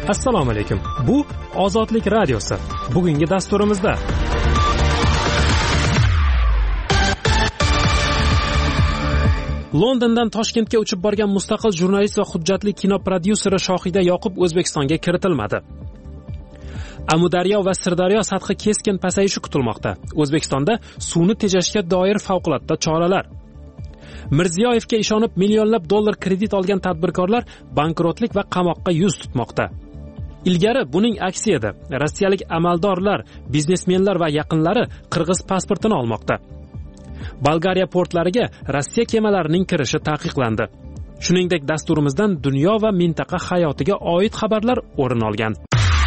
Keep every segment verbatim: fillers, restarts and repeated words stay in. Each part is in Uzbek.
Assalomu alaykum. Bu Ozodlik radiosi. Bugungi dasturimizda Londondan Toshkentga uchib borgan mustaqil jurnalist va hujjatli kino prodyuseri Shohida Yoqub O'zbekistonga kiritilmadi. Amudaryo va Sirdaryo sathi keskin pasayishi kutilmoqda. O'zbekistonda suvni tejashga doir favqulodda choralar. Mirziyoyevga ishonib millionlab dollar kredit olgan tadbirkorlar bankrotlik va qamoqqa yuz tutmoqda. Ilgari buning aksi edi. Rossiyalik amaldorlar, biznesmenlar va yaqinlari qirg'iz pasportini olmoqda. Bolgariya portlariga Rossiya kemalarining kirishi taqiqlandi. Shuningdek, dasturimizdan dunyo va mintaqa hayotiga oid xabarlar o'rin olgan.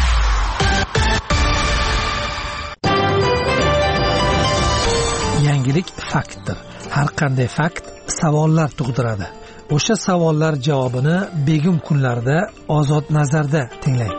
Yangilik faktdir. Har qanday fakt savollar tug'diradi. O'sha savollar javobini begim kunlarda Ozod nazarda tinglang.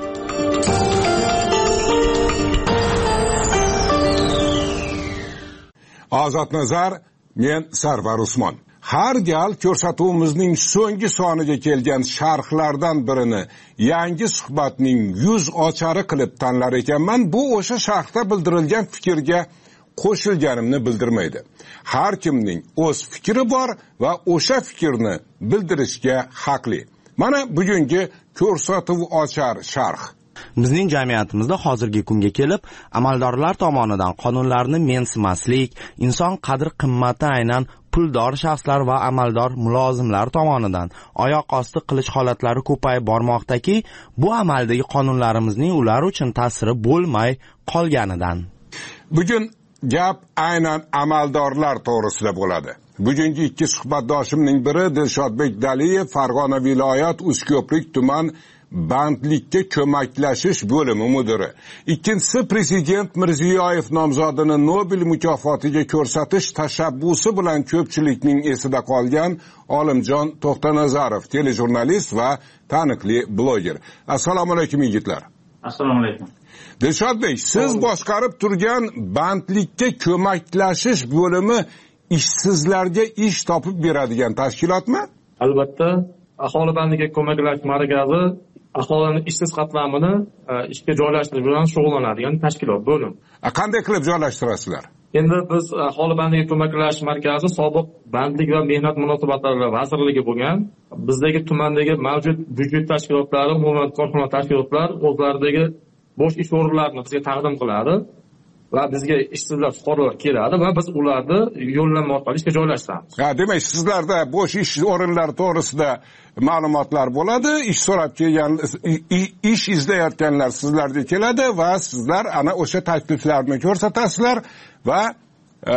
Ozod nazar, men Sarvar Usmon. Har gal ko'rsatuvimizning so'nggi soniga kelgan sharhlardan birini yangi suhbatning yuz ochari qilib tanlar ekanman. Bu o'sha sharhda bildirilgan fikrga qo'shilganimni bildirmaydi. Har kimning o'z fikri bor va o'sha fikrni bildirishga haqli. Mana bugungi ko'rsatuv ochar sharh. Bizning jamiyatimizda hozirgi kunga kelib, amaldorlar tomonidan qonunlarni mensimaslik, inson qadr-qimmati aynan puldor shaxslar va amaldor mulozimlar tomonidan oyoq osti qilish holatlari ko'payib bormoqdaki, bu amaldagi qonunlarimizning ular uchun ta'siri bo'lmay qolganidan. Bugun gap aynan amaldorlar to'g'risida bo'ladi. Bugungi ikki suhbatdoshimning biri Dilshodbek Daliyev, Farg'ona viloyat Uchko'prik tuman bandlikka ko'maklashish bo'limi mudiri. Ikkinchisi Prezident Mirziyoyev nomzodini Nobel mukofotiga ko'rsatish tashabbusi bilan ko'pchilikning esida qolgan Olimjon To'xtanazarov, telejurnalist va taniqli bloger. Assalomu alaykum yigitlar. Assalomu alaykum. Dilshodbek, siz boshqarib turgan bandlikka ko'maklashish bo'limi ishsizlarga ish topib beradigan tashkilotmi? Albatta, aholi bandlikka ko'maklash markazi aholini ishsiz qatlamini ishga joylashtirish bilan shug'ullanadigan tashkilot, bo'lim. Qanday qilib joylashtirasizlar? Endi biz aholi bandlikka ko'maklash markazi sobiq bandlik va mehnat munosabatlari vazirligi bo'lgan. Bizdagi tumandagi mavjud byudjet tashkilotlari, umuman korxona tashkilotlar o'zlaridagi bo'sh ish o'rinlarini bizga taqdim qiladi va bizga ishsizlar, fuqarolar keladi va biz ularni yo'llanma orqali ishga joylashtiramiz. Ha, demak, sizlarda bo'sh ish o'rinlari to'g'risida ma'lumotlar bo'ladi, ish so'rab kelgan, ish izlayotganlar sizlarga keladi va sizlar ana o'sha takliflarni ko'rsatasizlar va e,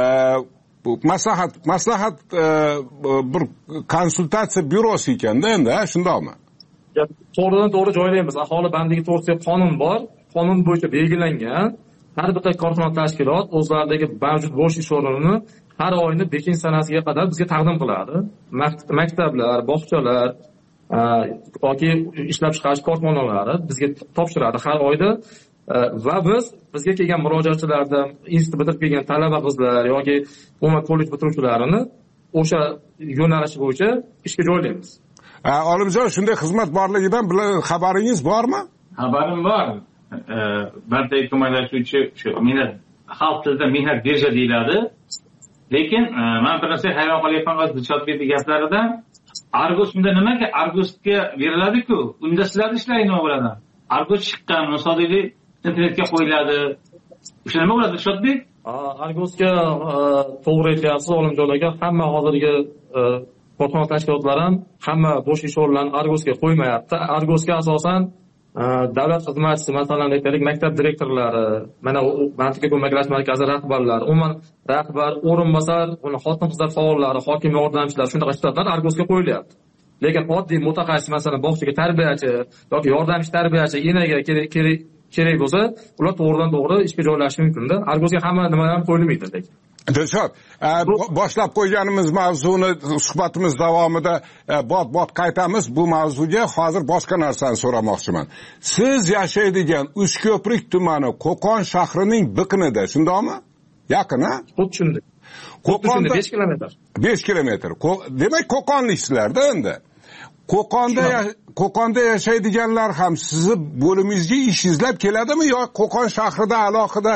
bu maslahat maslahat e, bir konsultatsiya byurosi ekanda, endi, shundaymi? To'g'ridan to'g'ri joylaymiz. Aholi bandligi to'g'risida qonun bor. Qonun bo'yicha belgilangan. Har bir korxona tashkilot o'zlaridagi mavjud bo'sh ish o'rnini har oyning beshinchi sanasiga qadar bizga taqdim qiladi. Maktablar, bog'chalar yoki ishlab chiqarish korxonalari bizga topshiradi har oyda va biz bizga kelgan murojaatchilardan institut bitirib kelgan talaba qizlar yoki umuman kollej bitiruvchilarini o'sha yo'nalish bo'yicha ishga joylaymiz. Olimjon, shunday xizmat borligidan xabaringiz bormi? Xabarim bor. Bandlikka ko'maklashuvchi shu mehnat xalq tilida mehnat birja deyiladi. Lekin men bir narsa hayron qolyapman o'z Dilshodbekning gaplaridan. Argos unda nimaga Argosga beriladi-ku? Unda sizlar ishlang nima bo'ladi? Argos chiqqan, misoliy internetga qo'yiladi. O'sha nima bo'ladi Dilshodbek? Argosga to'g'ri aytyapsiz, Olimjon aka. Hamma hozirgi korxona tashkilotlari ham hamma bo'sh ish o'rinlarini Argosga qo'ymayapti. Argosga asosan davlat xizmatchisi, masalan aytaylik, maktab direktorlari, mana bandlikka ko'maklash markazi rahbarlari, umuman rahbar, o'rinbosar, uni xotin-qizlar faollari, hokim yordamchilari, shunaqa shtatlar Argosga qo'yilyapti. Lekin oddiy mutaxassis, masalan bog'chaga tarbiyachi yoki yordamchi tarbiyachi, enaga kerak kerak bo'lsa, ular to'g'ridan to'g'ri ishga joylashishi mumkin-da. Argosga hamma nima ham qo'yilmaydi lekin. Dilshod, boshlab qo'yganimiz mavzuni suhbatimiz davomida bot-bot qaytamiz. Bu mavzuga hozir boshqa narsani so'ramoqchiman. Siz yashaydigan Uchko'prik tumani Qo'qon shahrining biqinida, shundaymi? Yaqin, ha? Xuddi shunday. Qo'qonda besh kilometr. besh kilometr. Demak, Qo'qonliksizlar-da endi. Qo'qonda Qo'qonda yashaydiganlar ham sizni bo'limingizga ish izlab keladimi yo Qo'qon shahrida alohida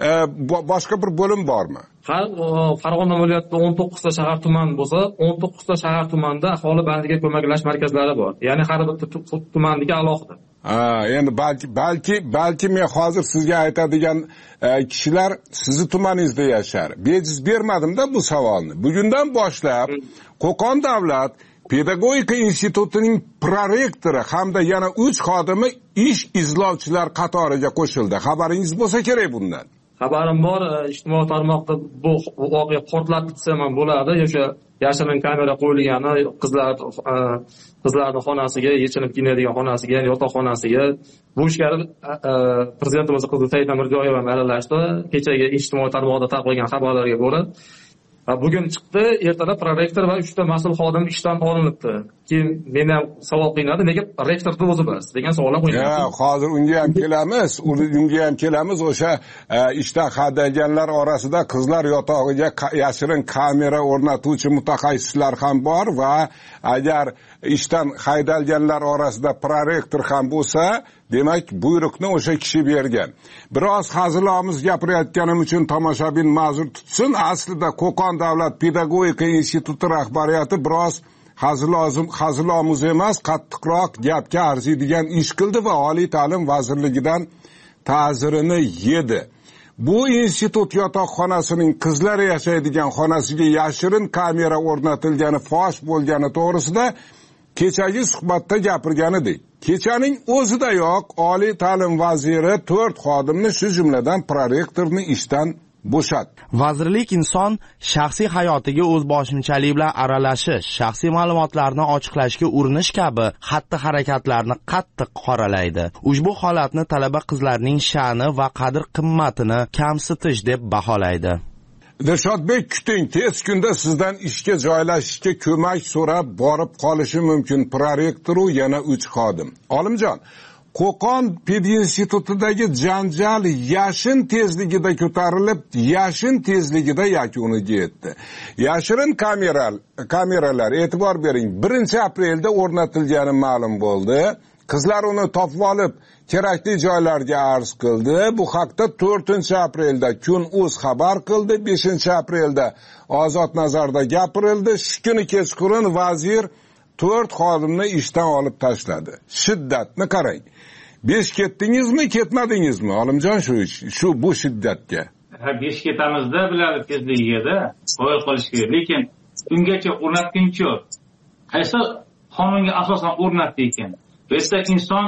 boshqa bir bo'lim bormi? Farg'ona viloyatida o'n to'qqizta shahar tuman bo'lsa, o'n to'qqizta shahar tumanda aholi bandiga ko'maklash markazlari bor. Ya'ni har bir tumandagi alohida. Ha, endi balki balki balki men hozir sizga aytadigan kishilar sizni tumaningizda yashar. Bejiz bermadim-da bu savolni. Bugundan boshlab Qo'qon davlat pedagogika institutining prorektori hamda yana uch xodimi ish izlovchilar qatoriga qo'shildi. Xabaringiz bo'lsa kerak bundan. Xabarim bor, ijtimoiy tarmoqda bu voqea portlatib desam ham bo'ladi. O'sha yashirin kamera qo'yilgani qizlar qizlarning xonasiga, yechinib kiyinadigan xonasiga, yotoqxonasiga bu ishga prezidentimiz qizi Saida Mirziyoyeva aralashdi. Kechagi ijtimoiy tarmoqda tarqalgan xabarlarga ko'ra bugun chiqdi, ertalab prorektor va uchta mas'ul xodim ishdan olinibdi. Keyin meni ham savol qiynadi, nega rektorni o'zi bas degan savollar qo'yiladi. Ha, hozir unga ham kelamiz, unga ham kelamiz. O'sha ishdan haydalganlar orasida qizlar yotog'iga yashirin kamera o'rnatuvchi mutaxassislar ham bor va agar ishdan haydalganlar orasida prorektor ham bo'lsa, demak buyruqni o'sha kishi bergan. Biroz hazilamiz gapirayotganim uchun tomoshabin ma'zur tutsin. Aslida Qo'qon davlat pedagogika instituti rahbariyati biroz hazilozim hazilomuz emas, qattiqroq gapga arziydigan ish qildi va oliy ta'lim vazirligidan ta'zirini yedi. Bu institut yotoqxonasining qizlar yashaydigan xonasiga yashirin kamera o'rnatilgani fosh bo'lgani to'g'risida kechagi suhbatda gapirgan edik. Kechaning o'zidayoq oliy ta'lim vaziri to'rt xodimni, shu jumladan prorektorni ishdan bo'shatdi. Vazirlik inson shaxsiy hayotiga o'zboshimchalik bilan aralashish, shaxsiy ma'lumotlarni ochiqlashga urinish kabi xatti-harakatlarni qattiq qoralaydi. Ushbu holatni talaba qizlarning sha'ni va qadr-qimmatini kamsitish deb baholaydi. Dilshodbek, kuting, tez kunda sizdan ishga joylashishga ko'mak so'rab borib qolishi mumkin prorektor u yana uch xodim. Olimjon, Qo'qon pedinstitutidagi janjal yashin tezligida ko'tarilib, yashin tezligida yakuniga yetdi. Yashirin kameralar, kameralar e'tibor bering, birinchi aprelda o'rnatilgani ma'lum bo'ldi. Qizlar uni topib olib, kerakli joylarga arz qildi. Bu haqda to'rtinchi aprelda Kun.uz xabar qildi. beshinchi aprelda Ozod nazarda gapirildi. Shu kuni kechqurun vazir to'rt xodimni ishdan olib tashladi. Shiddatni qarang. Besh ketdingizmi, ketmadingizmi? Olimjon, shu shu bu shiddatga. Ha, besh ketamizda biladi tezligiga-da, qo'y qolish kerak. Lekin ungacha o'rnatguncha qaysi qonunga asosan o'rnatdi ekan? Bizda inson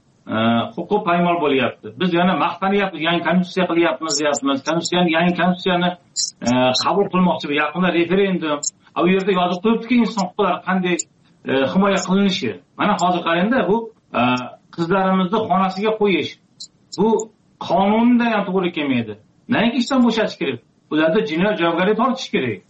huquqi poymol bo'lyapti. Biz yana maqtanyapmiz, yangi konstitutsiya qilyapmiz, deyapmiz. Konstitutsiyani, yangi konstitutsiyani qabul qilmoqchi, yaqinda referendum. U yerda yozib qo'yibdiki, inson huquqlari qanday himoya qilinishi. Mana hozir qarangda, bu qizlarimizni xonasiga qo'yish. Bu qonunda ham to'g'ri kelmaydi. Nega ishdan bo'shatish kerak? Ularda jinoyat javobgarlikka tortish kerak.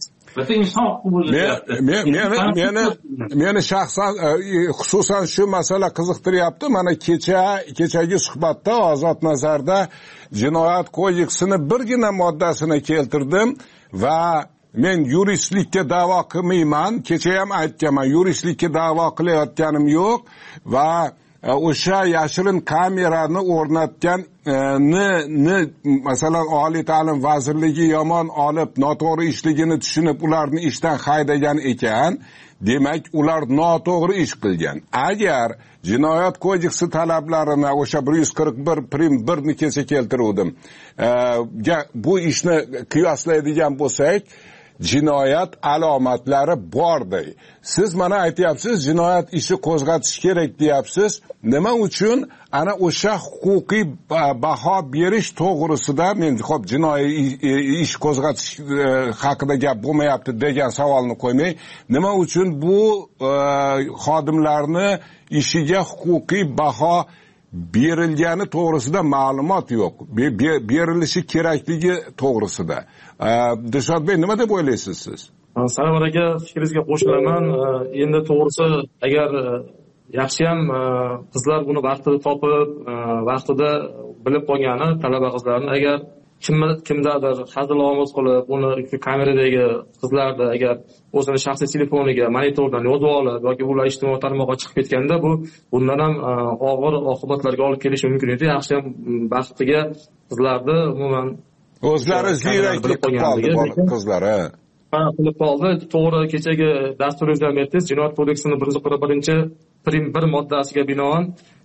Meni meni meni shaxsan xususan shu masala qiziqtiryapti. Mana kecha kechagi suhbatda Ozod nazarda jinoyat kodeksini birgina moddasini keltirdim va men yuristlikka da'vo qilmayman. Kecha ham aytganman, yuristlikka da'vo qilayotganim yo'q va o'sha yashirin kamerani o'rnatgan ni ni masalan oliy ta'lim vazirligi yomon olib noto'g'ri ishligini tushunib ularni ishdan haydagan ekan, demak ular noto'g'ri ish qilgan. Agar jinoyat kodeksi talablarini o'sha bir yuz qirq bir prim bir ni kecha keltirdim, bu ishni qiyoslaydigan bo'lsak, jinoyat alomatlari bordi. Siz mana aytyapsiz, jinoyat ishi qo'zg'atish kerak deyapsiz. Nima uchun ana o'sha huquqiy baho berish to'g'risida men xo'p jinoiy ish qo'zg'atish haqida gap bo'lmayapti degan savolni qo'ymay, nima uchun bu xodimlarni ishiga huquqiy baho berilgani to'g'risida ma'lumot yo'q. Berilishi kerakligi to'g'risida. Dilshodbek, nima deb o'ylaysiz siz? Sarvar aka, fikringizga qo'shilaman. Endi to'g'risi, agar yaxshi ham qizlar buni vaqtida topib, vaqtida bilib qolgani, talaba qizlarni agar kim kimdadir hazil-omuz qilib, uni kameradagi qizlarda agar o'zini shaxsiy telefoniga monitordan yozib olib yoki ular ijtimoiy tarmoqqa chiqib ketganda, bu bundan ham og'ir oqibatlarga olib kelishi mumkin edi. Yaxshi ham baxtiga qizlarni umuman o'zlari ziyraklik qilib qoldi qizlari. Ha, qilib qoldi. To'g'ri, kechagi dasturingizni ham aytdingiz, Jinoyat kodeksining bir yuz qirq birinchi prim bir moddasiga binoan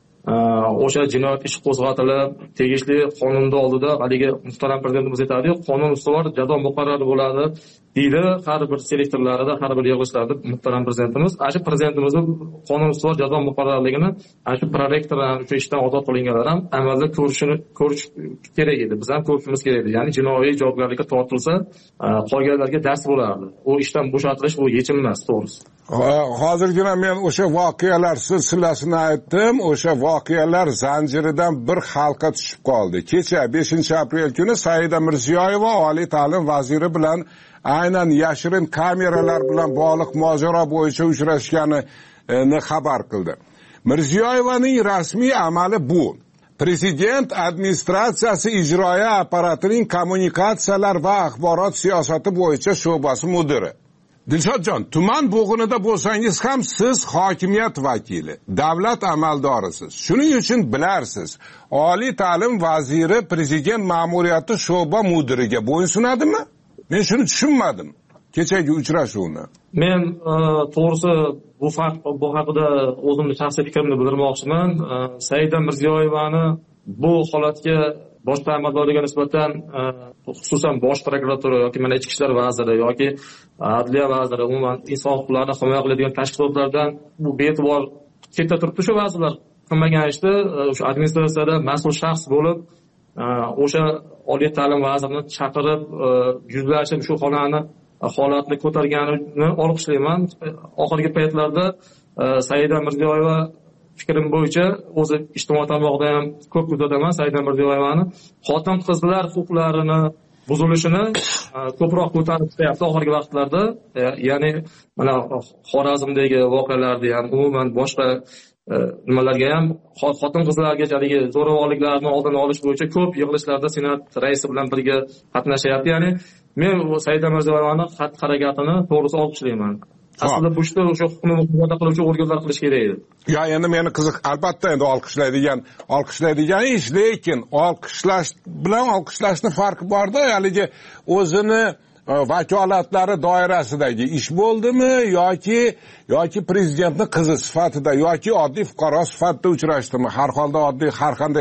o'sha jinoyat ishi qo'zg'atilib, tegishli qonunning oldida haligi muhtaram prezidentimiz aytadi, qonun ustuvor jazo muqarrar bo'ladi deydi har bir selektorlarida, har bir yig'ilishlarda muhtaram prezidentimiz. Ana prezidentimizning qonun ustuvor jazo muqarrarligini ana shu prorektor ham shu ishdan ozod qilinganlar ham amalda ko'rishini ko'rish kerak edi. Biz ham ko'rishimiz kerak edi. Ya'ni jinoiy javobgarlikka tortilsa, qolganlarga dars bo'lardi. U ishdan bo'shatilish bu yechim emas, to'g'risi. Hozirgina men o'sha voqealar silsilasini aytdim. O'sha voqealar zanjiridan bir halqa tushib qoldi. Kecha beshinchi aprel kuni Saida Mirziyoyeva oliy ta'lim vaziri bilan aynan yashirin kameralar bilan bog'liq mojaro bo'yicha uchrashganini xabar qildi. Mirziyoyevaning rasmiy amali bu. Prezident administratsiyasi ijroiya apparatining kommunikatsiyalar va axborot siyosati bo'yicha sho'basi mudiri. Dilshodjon, tuman bo'g'inida bo'lsangiz ham siz hokimiyat vakili, davlat amaldorisiz. Shuning uchun bilarsiz, oliy ta'lim vaziri prezident ma'muriyati sho'ba mudiriga bo'ysunadimi? Men shuni tushunmadim kechagi uchrashuvni. Men to'g'risi bu fakt bu haqida o'zimning shaxsiy fikrimni bildirmoqchiman. Saida Mirziyoyevani bu holatga boshqa amaldorlarga nisbatan xususan bosh prokuratura yoki mana ichki ishlar vaziri yoki adliya vaziri, umuman inson huquqlarini himoya qiladigan tashkilotlardan bu be'tibor chetda turibdi. Shu vazirlar qilmagan ishni o'sha administratsiyada mas'ul shaxs bo'lib, o'sha oliy ta'lim vazirini chaqirib yuzlashib shu xonani holatni ko'targanini olqishlayman. Oxirgi paytlarda Saida Mirziyoyeva fikrim bo'yicha o'zi ijtimoiy tarmoqda ham ko'p kuzataman. Saida Mirziyoyevani xotin qizlar huquqlarini buzilishini ko'proq ko'tarib chiqyapti oxirgi vaqtlarda. Ya'ni mana Xorazmdagi voqealarni ham, umuman boshqa nimalarga ham xotin qizlarga haligi zo'ravonliklarni oldini olish bo'yicha ko'p yig'ilishlarda senat raisi bilan birga qatnashyapti. Ya'ni men Saida Mirziyoyevani xatti-harakatini to'g'risi olqishlayman. Aslida bu ishda o'sha huquqni muhofaza qiluvchi organlar qilish kerak edi. Ya, endi meni qiziq, albatta endi olqishlaydigan, olqishlaydigan ish, lekin olqishlash bilan olqishlashning farqi bor-da. Haligi o'zini vakolatlari doirasidagi ish bo'ldimi yoki yoki prezidentning qizi sifatida yoki oddiy fuqaro sifatida uchrashdimi? Har holda oddiy har qanday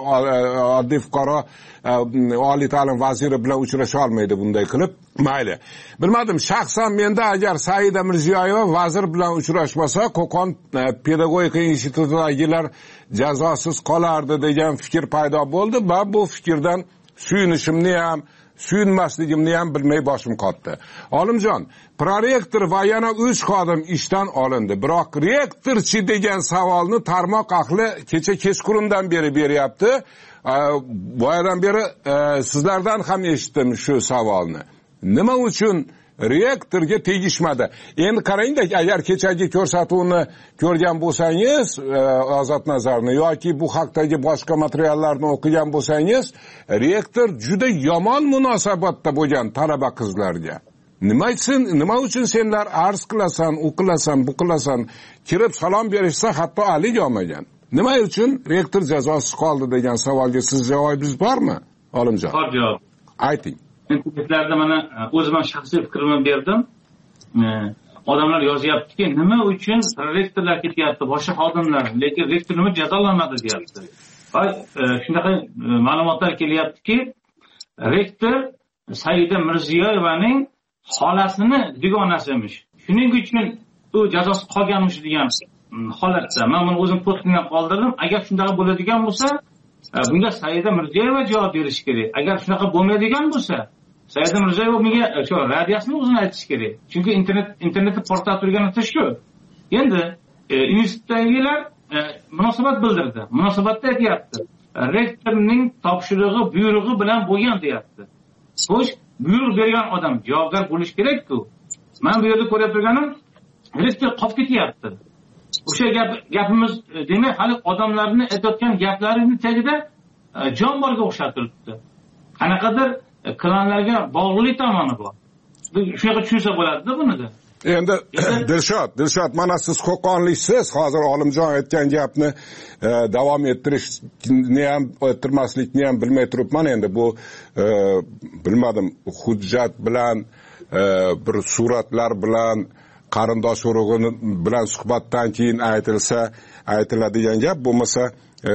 oddiy fuqaro oliy ta'lim vaziri bilan uchrasha olmaydi bunday qilib. Mayli. Bilmadim, shaxsan menda agar Saida Mirziyoyeva vazir bilan uchrashmasa, Qo'qon pedagogika institutidagilar jazosiz qolardi degan fikr paydo bo'ldi. Va bu fikrdan suyunishimni ham suyunmasligimni ham bilmay boshim qotdi. Olimjon, prorektor va yana uch xodim ishdan olindi. Biroq rektorchi degan savolni tarmoq ahli kecha kechqurundan beri beryapti. Boyadan beri sizlardan ham eshitdim shu savolni. Nima uchun rektorga tegishmadi? Endi qarangda, agar kechagi ko'rsatuvni ko'rgan bo'lsangiz, Ozod Nazarni yoki bu haqdagi boshqa materiallarni o'qigan bo'lsangiz, rektor juda yomon munosabatda bo'lgan talaba qizlarga. Nima uchun, nima uchun senlar arz qilasan, u qilasan, bu qilasan, kirib salom berishsa hatto alik olmagan. Nima uchun rektor jazosiz qoldi degan savolga siz javobingiz bormi, Olimjon? Bor javob. Ayting. Internetlarda mana o'zim shaxsiy fikrimni berdim. Odamlar yozyaptiki, nima uchun rektorlar ketyapti, boshqa xodimlar, lekin rektor nima jazolanmadi deyapti. Voy, shunaqa ma'lumotlar kelyaptiki, rektor Saida Mirziyoyevaning xolasini dugonasimish. Shuning uchun u jazosiz qolganmish degan holatda men buni o'zim postimga qoldirdim. Agar shunaqa bo'ladigan bo'lsa, bunga Saida Mirziyoyeva javob berishi kerak. Agar shunaqa bo'lmaydigan bo'lsa, Saida Mirziyoyeva menga shu radiyasini o'zini aytishi kerak. Chunki internet internetda portal turganida shu. Endi institutdagilar munosabat bildirdi. Munosabatda aytyapti. Rektorning topshirig'i, buyrug'i bilan bo'lgan deyapti. Xo'sh, buyruq bergan odam javobgar bo'lish kerak-ku. Men bu yerda ko'rib turganim, rektor qolib ketyapti. O'sha gap gapimiz demak hali odamlarni aytayotgan gaplarini tagida jon borga o'xshab turibdi. qanaqadir klanlarga bog'liq tomoni bor. Shu yoqqa tushunsa bo'ladida bunida. Endi Dilshod, Dilshod, mana siz qo'qonliksiz. Hozir Olimjon aytgan gapni e, davom ettirishni ham ettirmaslikni ham bilmay turibman. Endi bu e, bilmadim, hujjat bilan e, bir suratlar bilan qarindosh urug'ini bilan suhbatdan keyin aytilsa aytiladigan gap, bo'lmasa e,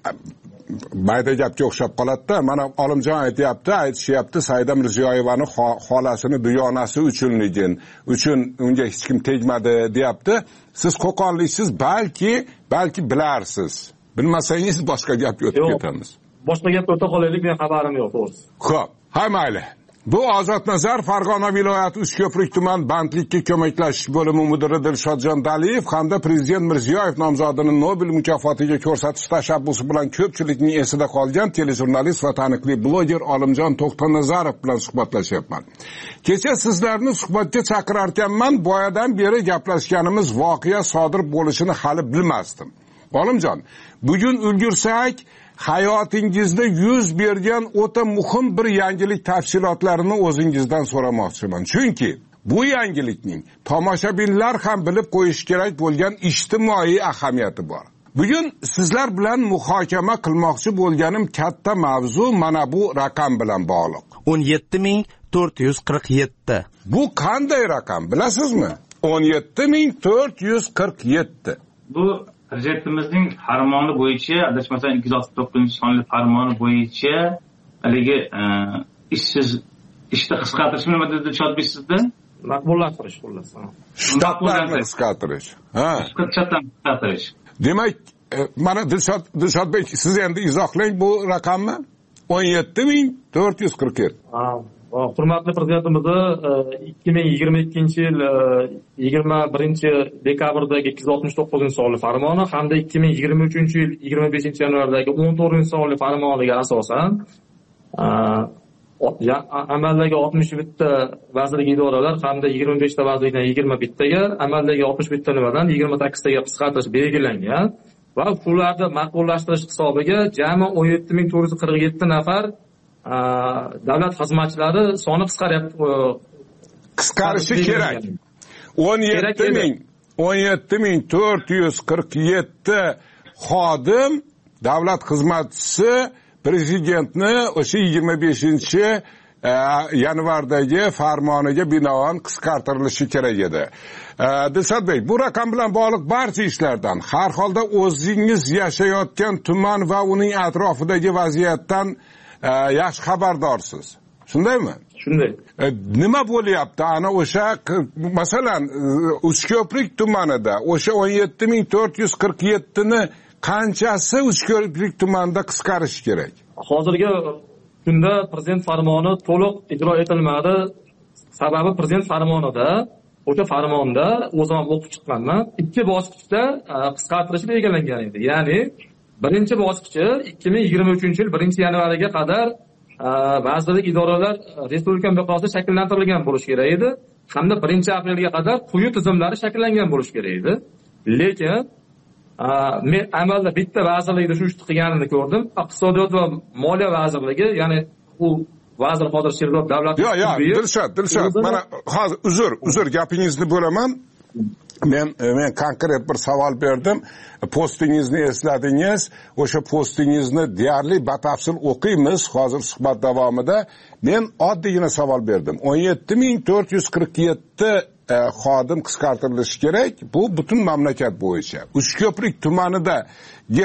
mayda gapga o'xshab qoladi-da. Mana Olimjon aytayapti, aytishyapti Saida Mirziyoyevani xolasini duyonasi uchunligin, uchun unga hech kim tegmadi deyapti. Siz qo'qonliksiz, balki, balki bilarsiz. Bilmasangiz boshqa gapga o'tib ketamiz. Boshqa gapga o'ta qolaylik, men xabarim yo'q, to'g'risi. Xo'p, ha mayli. Bu Ozodnazar Farg'ona viloyati Uchko'prik tuman bandlikka ko'maklashish bo'limi mudiri Dilshodjon Daliyev hamda Prezident Mirziyoyev nomzodini Nobel mukofotiga ko'rsatish tashabbusi bilan ko'pchilikning esida qolgan telejurnalist va taniqli bloger Olimjon To'xtanazarov bilan suhbatlashyapman. Kecha sizlarni suhbatga chaqirarkanman, boyadan beri gaplashganimiz voqea sodir bo'lishini hali bilmasdim. Olimjon, bugun ulgursak, hayotingizda yuz bergan o'ta muhim bir yangilik tafsilotlarini o'zingizdan so'ramoqchiman. Chunki bu yangilikning tomoshabinlar ham bilib qo'yish kerak bo'lgan ijtimoiy ahamiyati bor. Bugun sizlar bilan muhokama qilmoqchi bo'lganim katta mavzu mana bu raqam bilan bog'liq. o'n yetti ming to'rt yuz qirq yetti. Bu qanday raqam, bilasizmi? o'n yetti ming to'rt yuz qirq yetti. Bu Prezidentimizning farmoni bo'yicha, adashmasam ikki yuz oltmish to'qqizinchi sonli farmoni bo'yicha haligi ishsiz ishni qisqartirish nima dedi Dilshodbek sizda? Maqbullashtirish xullas. Shtatlarni qisqartirish. Ha. Shtatlarni qisqartirish. Demak, mana Dilshod Dilshodbek, siz endi izohlang bu raqamni. o'n yetti ming to'rt yuz qirq yetti. Ha. Hurmatli prezidentimizni ikki ming yigirma ikkinchi yil yigirma birinchi dekabrdagi ikki yuz oltmish to'qqizinchi sonli farmoni hamda ikki ming yigirma uchinchi yil yigirma beshinchi yanvardagi o'n to'rtinchi sonli farmoniga asosan amaldagi oltmish bitta vazirlik idoralar hamda yigirma beshta vazirlikdan yigirma bittaga, amaldagi oltmish bitta nimadan yigirma sakkiztaga qisqartirish belgilangan va shularni ma'qullashtirish hisobiga jami o'n yetti ming to'rt yuz qirq yetti nafar davlat xizmatchilari soni qisqaryapti. Qisqarishi kerak. o'n yetti ming o'n yetti ming to'rt yuz qirq yetti xodim davlat xizmatchisi prezidentni o'sha yigirma beshinchi yanvardagi farmoniga binoan qisqartirilishi kerak edi. Dilshodbek, bu raqam bilan bog'liq barcha ishlardan, har holda o'zingiz yashayotgan tuman va uning atrofidagi vaziyatdan yaxshi xabardorsiz. Shundaymi? Shunday. E, nima bo'lyapti? Ana o'sha masalan Uchko'prik tumanida o'sha o'n yetti ming to'rt yuz qirq yetti ni qanchasi Uchko'prik tumanida qisqarish kerak? Hozirgi kunda prezident farmoni to'liq ijro etilmadi. Sababi prezident farmonida, o'sha farmonda o'zim ham o'qib chiqqanman, ikki bosqichda qisqartirish belgilangan edi. Ya'ni birinchi bosqichi ikki ming yigirma uchinchi yil birinchi yanvariga qadar vazirlik idoralar respublika miqyosida shakllantirilgan bo'lishi kerak edi, hamda birinchi aprelga qadar quyi tizimlari shakllangan bo'lishi kerak edi. Lekin men amalda bitta vazirlikda shu ishni qilganini ko'rdim. Iqtisodiyot va moliya vazirligi, ya'ni u vazir hozir Sherzod davlat. Yo'q, yo'q, Dilshod, Dilshod, mana hozir uzr, uzr gapingizni bo'laman. Men men konkret bir savol berdim. Postingizni esladingiz. O'sha postingizni deyarli batafsil o'qiymiz hozir suhbat davomida. Men oddiygina savol berdim. o'n yetti ming to'rt yuz qirq yetti xodim qisqartirilishi kerak. Bu butun mamlakat bo'yicha. Uchko'prik tumanidagi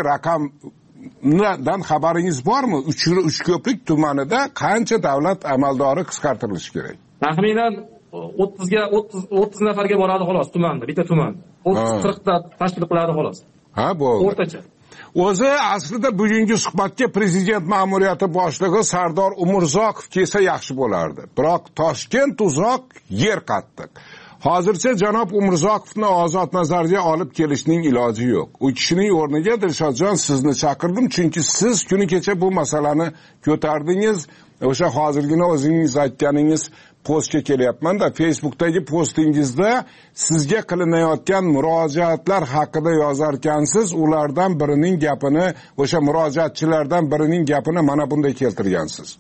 raqamdan xabaringiz bormi? Uchko'prik tumanida qancha davlat amaldori qisqartirilishi kerak? Taxminan o'ttizga o'ttiz nafarga boradi xolos tumanda, bitta tuman. o'ttiz qirq ta tashkil qiladi xolos. Ha, bu o'rtacha. O'zi aslida bugungi suhbatga prezident ma'muriyati boshlig'i Sardor Umurzoqov kelsa yaxshi bo'lardi. Biroq Toshkent uzoq, yer qattiq. Hozircha janob Umurzoqovni Ozodnazarga olib kelishning iloji yo'q. U kishining o'rniga Dilshodjon sizni chaqirdim, chunki siz kuni kecha bu masalani ko'tardingiz. O'sha hozirgina o'zingiz aytganingiz postga kelyapman-da, Facebookdagi postingizda sizga qilinayotgan murojaatlar haqida yozarkansiz, ulardan birining gapini, o'sha murojaatchilardan birining gapini mana bunday keltirgansiz.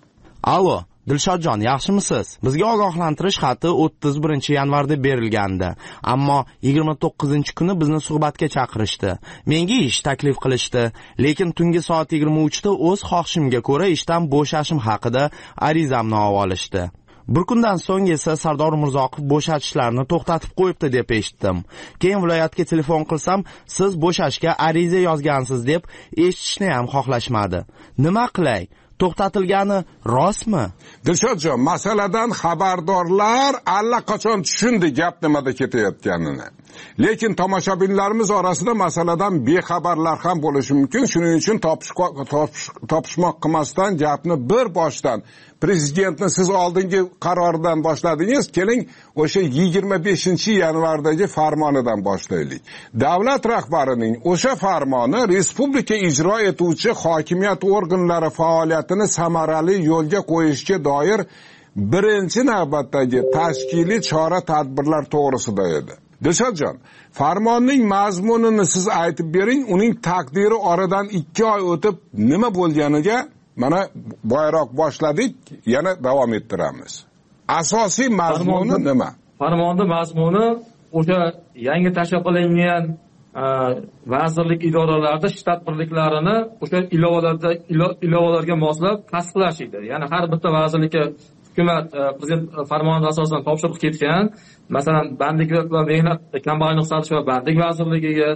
Alo, Dilshodjon, yaxshimisiz? Bizga ogohlantirish xati o'ttiz birinchi yanvarda berilgandi, ammo yigirma to'qqizinchi kuni bizni suhbatga chaqirishdi. Menga ish taklif qilishdi, lekin tungi soat yigirma uchda o'z xohishimga ko'ra ishdan bo'shashim haqida arizamni olishdi. Bir kundan so'ng esa Sardor Mirzoqov bo'shatishlarni to'xtatib qo'yibdi deb eshitdim. Keyin viloyatga telefon qilsam, siz bo'shashga ariza yozgansiz deb eshitishni ham xohlashmadi. Nima qilay? To'xtatilgani rostmi? Dilshodjon, masaladan xabardorlar allaqachon tushundi gap nimada ketayotganini. Lekin tomoshabinlarimiz orasida masaladan bexabarlar ham bo'lishi mumkin. Shuning uchun topishmoq qilmasdan gapni bir boshdan prezidentni siz oldingi qaroridan boshladingiz, keling o'sha yigirma beshinchi yanvardagi farmonidan boshlaylik. Davlat rahbarining o'sha farmoni respublika ijro etuvchi hokimiyat organlari faoliyatini samarali yo'lga qo'yishga doir birinchi navbatdagi tashkiliy chora-tadbirlar to'g'risida edi. Dilshodjon, farmonning mazmunini siz aytib bering, uning taqdiri oradan ikki oy o'tib nima bo'lganiga mana boyroq boshladik, yana davom ettiramiz. Asosiy mazmuni nima? Farmonning mazmuni o'sha yangi tashkil qilingan vazirlik idoralarida shtat birliklarini o'sha ilovalarda ilovalarga moslab tasdiqlash edi. Ya'ni har bitta vazirlikka hukumat prezident farmoni asosida topshiriq ketgan. Masalan, bandlik va mehnat kambag'allik saqlash va bandlik vazirligiga,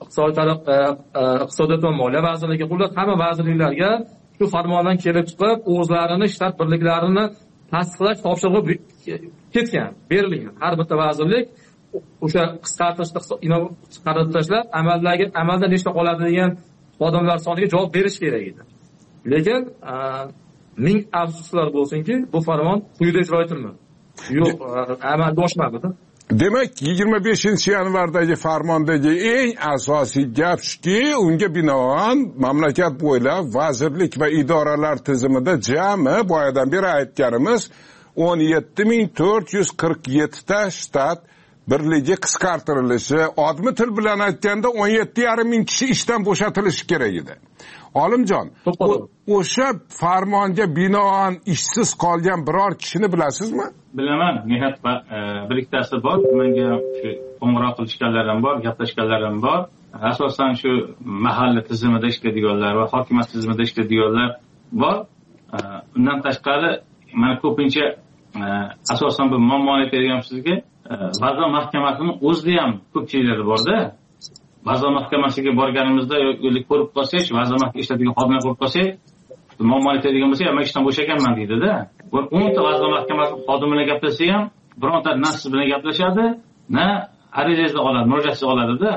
iqtisodiyot va moliya vazirligiga, xullas hamma vazirliklarga shu farmondan kelib chiqib, o'zlarini shtat birliklarini tasdiqlash topshirig'i ketgan, berilgan. Har bitta vazirlik o'sha qisqartirishni chiqarib tashlab, amaldagi amalda nechta qoladi degan xodimlar soniga javob berish kerak edi. Lekin ming afsuslar bo'lsinki, bu farmon quyida ijro etilmadi. Yo'q, amalga oshmadi. Demak, yigirma beshinchi yanvardagi farmondagi eng asosiy gap shuki, unga binoan mamlakat bo'ylab vazirlik va idoralar tizimida jami boyadan beri aytganimiz o'n yetti ming to'rt yuz qirq yetti ta shtat birligi qisqartirilishi, odmi til bilan aytganda o'n yetti yarim ming kishi ishdan bo'shatilishi kerak edi. Olimjon, o'sha farmonga binoan ishsiz qolgan biror kishini bilasizmi? Bilaman, mehnat bir ikkitasi bor, menga shu qo'ng'iroq qilishganlar ham bor, gaplashganlar ham bor. Asosan shu mahalla tizimida ishlaydiganlar va hokimiyat tizimida ishlaydiganlar bor. Undan tashqari, men ko'pincha asosan bu muammoni aytadigan sizga, Vazir mahkamasining o'zida ham ko'pchiliklar bor-da. Vazir mahkamasiga borganimizda yo'q ko'rib qolsak, vazir mahkamasiga ishlaydigan xodimlar ko'rib qolsak, muammo aytadigan bo'lsa, men ishdan bo'shaganman deydi-da. o'nta vazir mahkamasi xodimi bilan gaplashsa ham, bironta na siz bilan gaplashadi, na arizangizni oladi, murojaatni oladi-da.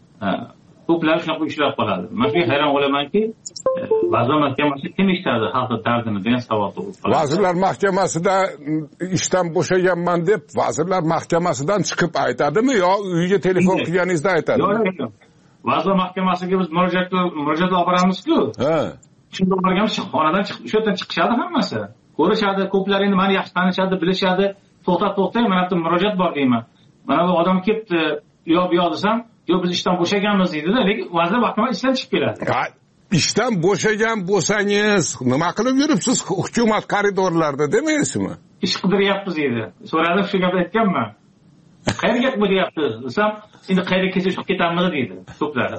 Ko'plar shunaqa ushlab qoladi. Men shunga hayron bo'lamanki, vazir mahkamasi kim eshitadi xalq dardini degan savol tug'iladi. Vazirlar mahkamasida ishdan bo'shaganman deb vazirlar mahkamasidan chiqib aytadimi yo uyga telefon qilganingizda aytadimi? Yo'q, vazir mahkamasiga biz murojaat murojaat olib boramiz-ku. Ha. Shunda borganmiz, xonadan chiqib, o'sha yerdan chiqishadi hammasi. Ko'rishadi, ko'plar endi meni yaxshi tanishadi, bilishadi. To'xtat, to'xtang, mana bu murojaat bor deyman. Mana bu odam kelibdi, yo bu desam, yo biz ishdan bo'shaganmiz deydi-da, lekin vazir mahkamasi ishdan chiqib keladi. Ishdan bo'shagan bo'lsangiz, nima qilib yuribsiz hukumat koridorlarida demaysizmi? Ish qidiryapmiz deydi. So'radim, shu gapni aytganman. Qayerga bo'lyapti desam, endi qayerga ketsa chiqib ketamiz deydi ko'plar.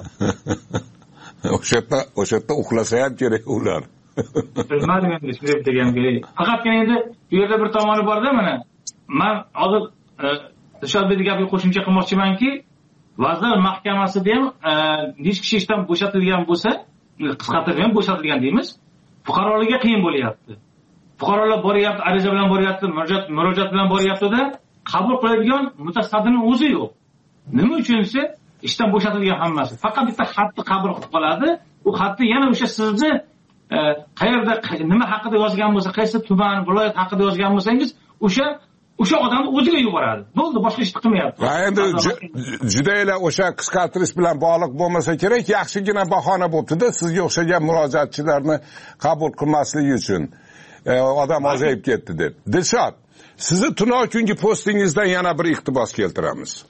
O'sha yerda, o'sha yerda uxlasa ham kerak ular. Bilmadim endi shunday degan kerak. Faqatgina endi bu yerda bir tomoni bor-da mana. Men hozir Dilshodbekning gapiga qo'shimcha qilmoqchimanki, vazir mahkamasida ham necha kishi ishdan bo'shatilgan bo'lsa, qisqartirilgan, bo'shatilgan deymiz, fuqarolarga qiyin bo'lyapti. Fuqarolar boryapti, ariza bilan boryapti, murojaat murojaat bilan boryapti-da, qabul qiladigan mutasaddining o'zi yo'q. Nima uchunsa ishdan bo'shatilgan hammasi. Faqat bitta xatni qabul qilib qoladi. U xatni yana o'sha sizni qayerda nima haqida yozgan bo'lsa, qaysi tuman, viloyat haqida yozgan bo'lsangiz, o'sha o'sha odamni o'ziga yuboradi. Bo'ldi, boshqa ish qilmayapti. Ha, endi judayla o'sha qisqartirish bilan bog'liq bo'lmasa kerak, yaxshigina bahona bo'pti-da, sizga o'xshagan murojaatchilarni qabul qilmasligi uchun. Odam ozayib ketdi deb. Dilshod, sizni tunov kungi postingizdan yana bir iqtibos keltiramiz.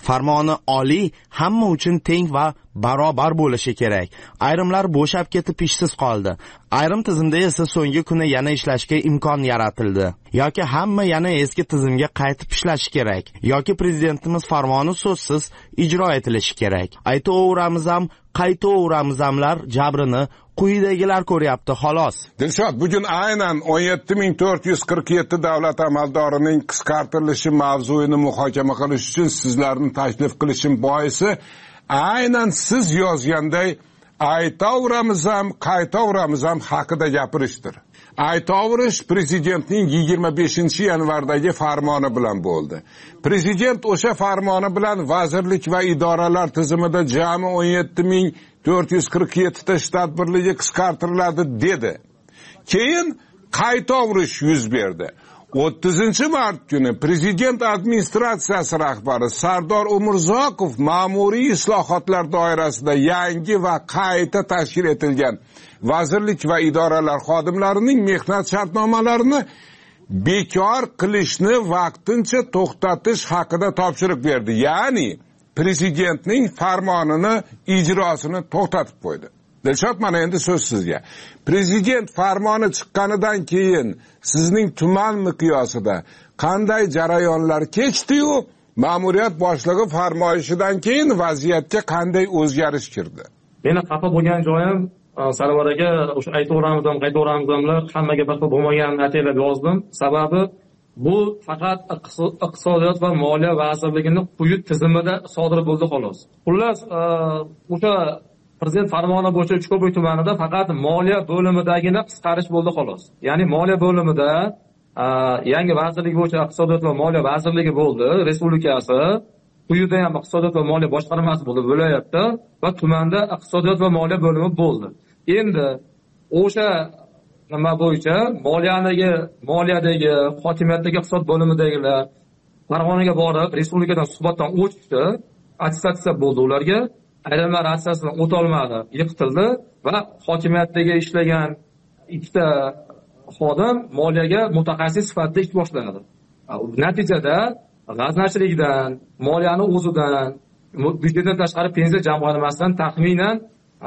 Farmoni oliy hamma uchun teng va barobar bo'lishi kerak. Ayrimlar bo'shab ketib ishsiz qoldi. Ayrim tizimda esa so'nggi kuni yana ishlashga imkon yaratildi. Yoki hamma yana eski tizimga qaytib ishlashi kerak, yoki prezidentimiz farmoni so'zsiz ijro etilishi kerak. Aytaveramiz ham, qaytaveramiz hamlar jabrini quyidagilar ko'ryapti xolos. Dilshod, bugun aynan o'n yetti ming to'rt yuz qirq yetti davlat amaldorining qisqartirilishi mavzuini muhokama qilish uchun sizlarni taklif qilishim boisi aynan siz yozganday aytaveramiz ham, qaytaveramiz ham haqida gapirishdir. Aytaverish prezidentning yigirma beshinchi yanvardagi farmoni bilan bo'ldi. Prezident o'sha farmoni bilan vazirlik va idoralar tizimida jami o'n yetti ming to'rt yuz qirq yetti ta shtat birligi qisqartiriladi dedi. Keyin qaytaverish yuz berdi. o'ttizinchi mart kuni prezident administratsiyasi rahbari Sardor Umurzoqov ma'muriy islohotlar doirasida yangi va qayta tashkil etilgan vazirlik va idoralar xodimlarining mehnat shartnomalarini bekor qilishni vaqtincha to'xtatish haqida topshiriq berdi. Ya'ni prezidentning farmonini ijrosini to'xtatib qo'ydi. Dilshod, mana endi so'z sizga. Prezident farmoni chiqqanidan keyin sizning tuman miqyosida qanday jarayonlar kechdi-yu, ma'muriyat boshlig'i farmoyishidan keyin vaziyatga qanday o'zgarish kirdi? Meni xafa bo'lgan joyim Sarvar aka, o'sha aytaveramiz ham, qaytaveramiz hamlar hammaga bir xil bo'lmaganini ataylab yozdim. Sababi bu faqat iqtisodiyot va moliya vazirligining quyi tizimida sodir bo'ldi xolos. Xullas, o'sha prezident farmoni bo'yicha Uchko'prik tumanida faqat moliya bo'limidagina qisqarish bo'ldi xolos. Ya'ni moliya bo'limida yangi vazirlik bo'yicha iqtisodiyot va moliya vazirligi bo'ldi, respublikasi. Quyida ham iqtisodiyot va moliya boshqarmasi bo'ldi viloyatda va tumanda iqtisodiyot va moliya bo'limi bo'ldi. Endi o'sha nima bo'yicha moliyadagi moliyadagi hokimiyatdagi iqtisod bo'limidagilar Farg'onaga borib respublikadan suhbatdan o'tishdi, attestatsiya bo'ldi ularga. Ayrimlar attestatsiyadan o'ta olmadi, yiqitildi va hokimiyatdagi ishlagan ikkita xodim moliyaga mutaxassis sifatida ish boshladi. Natijada g'aznachilikdan, moliyani o'zidan, byudjetdan tashqari pensiya jamg'armasidan taxminan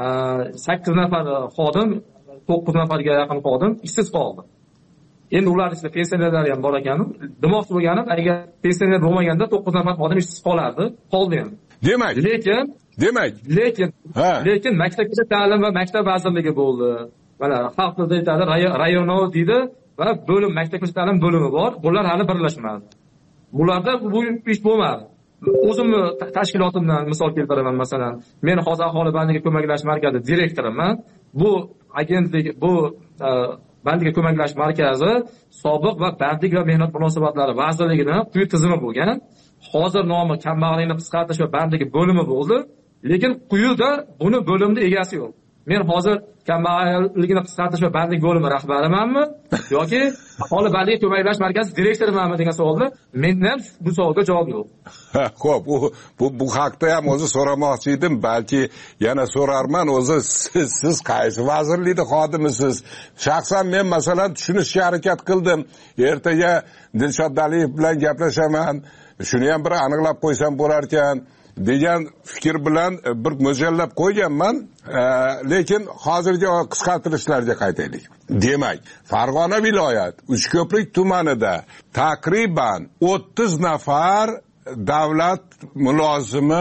sakkiz nafar xodim, to'qqiz nafarga yaqin xodim ishsiz qoldi. Endi ular ichida pensionerlar ham bor ekan. Demoqchi bo'lganim, agar pensioner bo'lmaganda to'qqiz nafar xodim ishsiz qolardi, qoldi ham. Demak, lekin demak, lekin lekin maktabgacha ta'lim va maktab vazirligi bo'ldi. Mana xalq tilida aytadi, rayonov deydi va bo'lim maktabgacha ta'lim bo'limi bor. Bular hali birlashmadi. Bularda bu ish bo'lmadi. O'zimni tashkilotimdan misol keltiraman, masalan, men hozir aholi bandiga ko'maklash markazi direktoriman. Bu agentlik, bu bandiga ko'maklash markazi sobiq va bandlik va mehnat munosabatlari vazirligining quyi tizimi bo'lgan. Hozir nomi kambag'allikni qisqartirish va bandlik bo'limi bo'ldi, lekin quyida buni bo'limning egasi yo'q. Men hozir kambag'allikni qisqartirish va bandlik bo'limi rahbarimanmi yoki aholi bandlik ko'maklash markazi direktorimanmi degan savolda mendan bu savolga javob yo'q. Xo'p, bu bu bu haqda ham o'zi so'ramoqchi edim, balki yana so'rarman, o'zi siz siz qaysi vazirlikda xodimisiz? Shaxsan men masalan tushunishga harakat qildim. Ertaga Dilshod Daliyev bilan gaplashaman. Shuni ham bir aniqlab qo'ysam bo'lar ekan degan fikr bilan bir mo'ljallab qo'yganman, lekin hozirgi qisqartirishlarga qaytaylik. Demak, Farg'ona viloyat Uchko'prik tumanida takriban o'ttiz nafar davlat mulozimi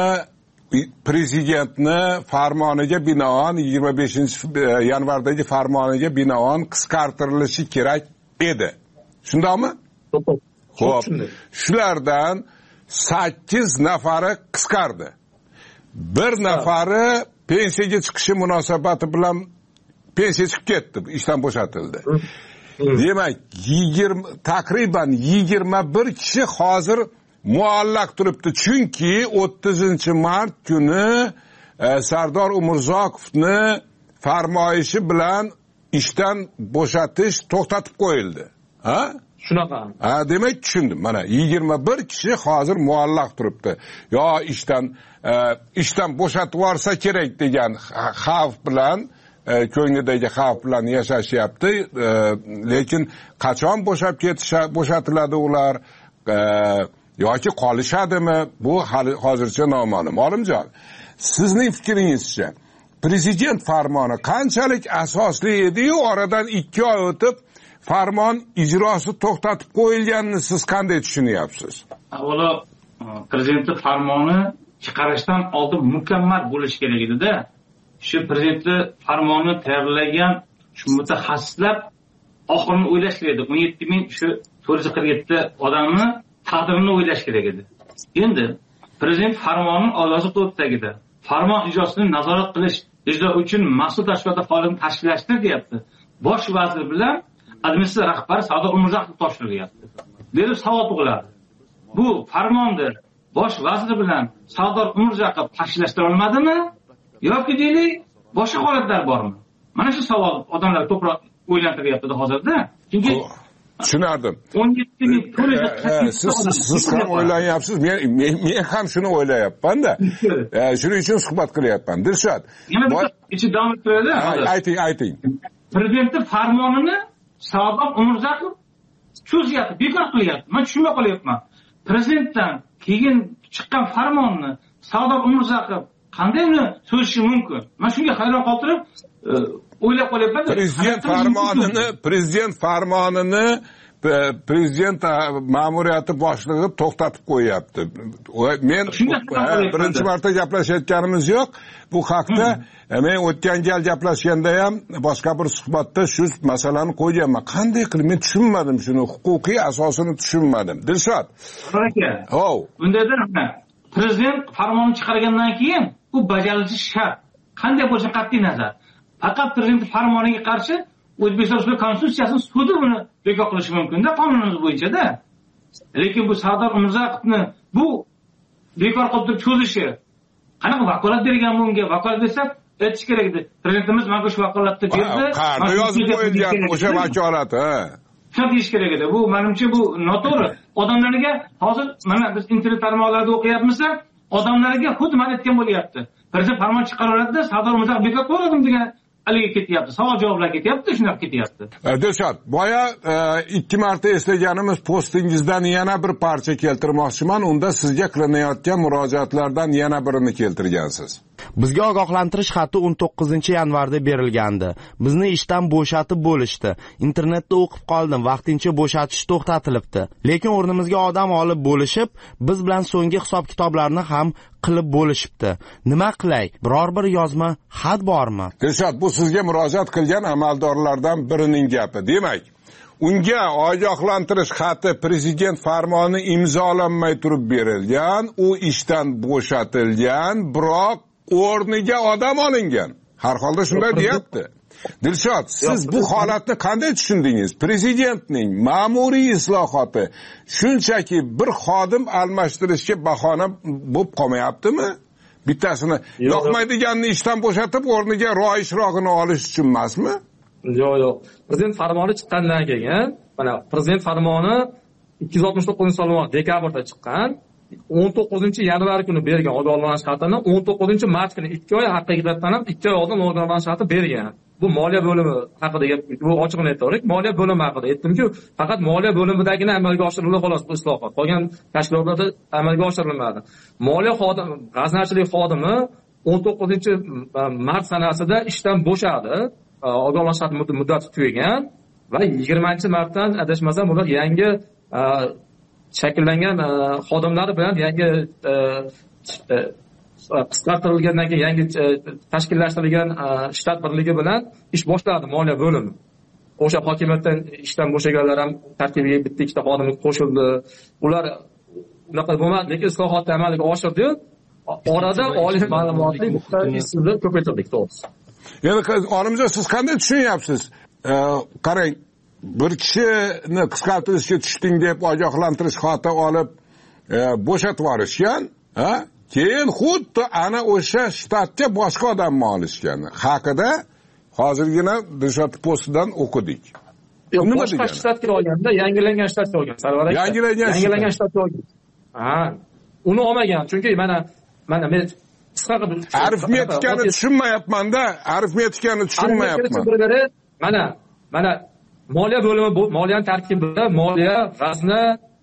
prezidentni farmoniga binoan yigirma beshinchi yanvardagi farmoniga binoan qisqartirilishi kerak edi. Shundaymi? Xo'p, shulardan sakkiz nafari qisqardi. Bir nafari pensiyaga chiqishi munosabati bilan pensiya chiqib ketdi, ishdan bo'shatildi. Demak, yigirma takriban yigirma bir kishi hozir muallaq turibdi. Chunki o'ttizinchi mart kuni e, Sardor Umurzoqovni farmoyishi bilan ishdan bo'shatish to'xtatib qo'yildi. Ha? Shunaqa. Ha, demak tushundim. Mana yigirma bir kishi hozir muallaq turibdi. Yo ishdan e, ishdan bo'shatib yuborsa kerak degan xavf bilan, e, ko'nglidagi xavf bilan yashashyapti. E, lekin qachon bo'shab ketish bo'shatiladi ular? E, yoki qolishadimi, bu hali hozircha noma'lum. Olimjon, sizning fikringizcha prezident farmoni qanchalik asosli edi-yu, oradan ikki oy o'tib farmon ijrosi to'xtatib qo'yilganini siz qanday tushunyapsiz? Avvalo, prezident farmoni chiqarishdan oldin mukammal bo'lishi kerak edi-da. Shu prezident farmoni tayyorlagan shu mutaxassislar oxirini o'ylash kerak edi. o'n yetti ming shu to'rt yuz qirq yetti odamni taqdirini o'ylash kerak edi. Endi prezident farmonining ovozi to'g'risidagida farmon ijrosini nazorat qilish, ijro uchun mas'ul tashkilotlar faoliyatini tashkillashtir deyapti. Bosh vazir bilan administratsiya rahbari Sardor Umurzoqov topshirilyapti. Deb savol tug'iladi. Bu farmonni bosh vazir bilan Sardor Umurzoqov tashkillashtira olmadimi? Yoki deylik, boshqa holatlar bormi? Mana shu savol odamlar ko'proq o'ylantiryapti hozirda. Chunki tushunardim. o'n yetti ming siz siz ham o'ylanyapsiz, men men ham shuni o'ylayapman-da. Shuning uchun suhbat qilyapman. Dilshod, yana bir ichi davom ettiradi. Ayting, ayting. Prezident farmonini Sardor Umurzoqov cho'zyapti, bekor qilyapti. Men tushunmay qolyapman. Prezidentdan keyin chiqqan farmonni Sardor Umurzoqov qanday uni so'zishi mumkin? Men shunga hayron qoltirib o'ylab qolyapman. Prezident farmonini, prezident farmonini prezident ma'muriyati boshlig'i to'xtatib qo'yapti. Men birinchi marta gaplashayotganimiz yo'q. Bu haqda men o'tgan gal gaplashganda ham boshqa bir suhbatda shu masalani qo'yganman. Qanday qilib men tushunmadim shuni, huquqiy asosini tushunmadim. Dilshod. Aka. Oh. Bundada prezident farmonni chiqargandan keyin u bajarilishi shart. Qanday bo'lsa qat'iy nazar. Faqat prezident farmoniga qarshi O'zbekiston Respublikasi Konstitutsiyasining sudi buni bekor qilishi mumkin-da, qonunimiz bo'yicha-da. Lekin bu Sardor Umurzoqovni bu bekor qilib cho'zishi, qanaqa vakolat bergan bunga? Vakolat desa, aytish kerak edi. Prezidentimiz menga shu vakolatni berdi. Qayerda yozib qo'yilgan o'sha vakolati? Shuni deyish kerak edi. Bu menimcha bu noto'g'ri. Odamlarga hozir mana biz internet tarmoqlarida o'qiyapmiz, odamlarga xuddi mana aytgan bo'lyapti. Prezident farmon chiqariladi, Sardor Umurzoqov bekor qo'yiladi degan aliga ketyapti. Savol javoblar ketyapti, shunaqa ketyapti. Dilshod, boya ikki marta eslaganimiz postingizdan yana bir parcha keltirmoqchiman. Unda sizga qilinayotgan murojaatlardan yana birini keltirgansiz. Bizga ogohlantirish xati o'n to'qqizinchi yanvarda berilgandi. Bizni ishdan bo'shatib bo'lishdi. Internetda o'qib qoldim, vaqtincha bo'shatish to'xtatilibdi. Lekin o'rnimizga odam olib bo'lishib, biz bilan so'nggi hisob-kitoblarni ham qilib bo'lishibdi. Nima qilay? Biror bir yozma xat bormi? Dilshod, bu sizga murojaat qilgan amaldorlardan birining gapi. Demak, unga ogohlantirish xati prezident farmoni imzolanmay turib berilgan, u ishdan bo'shatilgan, biroq o'rniga odam olingan. Har holda shunday deyapti. Dilshod, siz bu holatni qanday tushundingiz? Prezidentning ma'muriy islohoti shunchaki bir xodim almashtirishga bahona bo'lib qolmayaptimi? Bittasini yoqmaydiganni ishdan bo'shatib, o'rniga roishroqini olish uchun emasmi? Yo'q, yo'q. Prezident farmoni chiqqandan keyin, mana prezident farmoni ikki yuz oltmish to'qqizinchi yil dekabrda chiqqan. o'n to'qqizinchi yanvar kuni bergan ogohlantirish xatini o'n to'qqizinchi mart kuni ikki oy haqiqatan ham ikki oy oldin ogohlantirish xati bergan. Bu moliya bo'limi haqida gap, bu ochiqni aytaylik. Moliya bo'limi haqida aytdimki, faqat moliya bo'limidagina amalga oshirildi xolos bu islohot. Qolgan tashkilotlarda amalga oshirilmadi. Moliya xodimi, g'aznachilik xodimi o'n to'qqizinchi mart sanasida ishdan bo'shadi. Ogohlantirish xati muddati tugagan va yigirmanchi martdan adashmasam ular yangi shakllangan xodimlari bilan yangi qisqartirilgandan keyin yangi tashkillashtirilgan shtat birligi bilan ish boshladi moliya bo'limi. O'sha hokimiyatdan ishdan bo'shaganlar ham tarkibiga bitta ikkita xodim qo'shildi. Ular unaqa bo'lmadi, lekin islohotni amalga oshirdi. Orada oliy ma'lumotli ishsizlar ko'paytirdik, to'g'risi. Endi olimjon, siz qanday tushunyapsiz? Qarang, bir kishini qisqartirishga tushding deb ogohlantirish xati olib bo'shatib yuborishgan, ha? Keyin xuddi ana o'sha shtatga boshqa odamni olishgan haqida hozirgina Dilshod postidan o'qidik. Nima boshqa shtatga olganda, yangilangan shtatga olgan. Sarvar aka. Yangilangan yangilangan shtatga olgan. Ha, uni olmagan. Chunki mana mana men qisqa qilib arifmetikani tushunmayapman-da, arifmetikani tushunmayapman. Mana mana moliya bo'limi, moliyani tarkibida moliya, g'azna,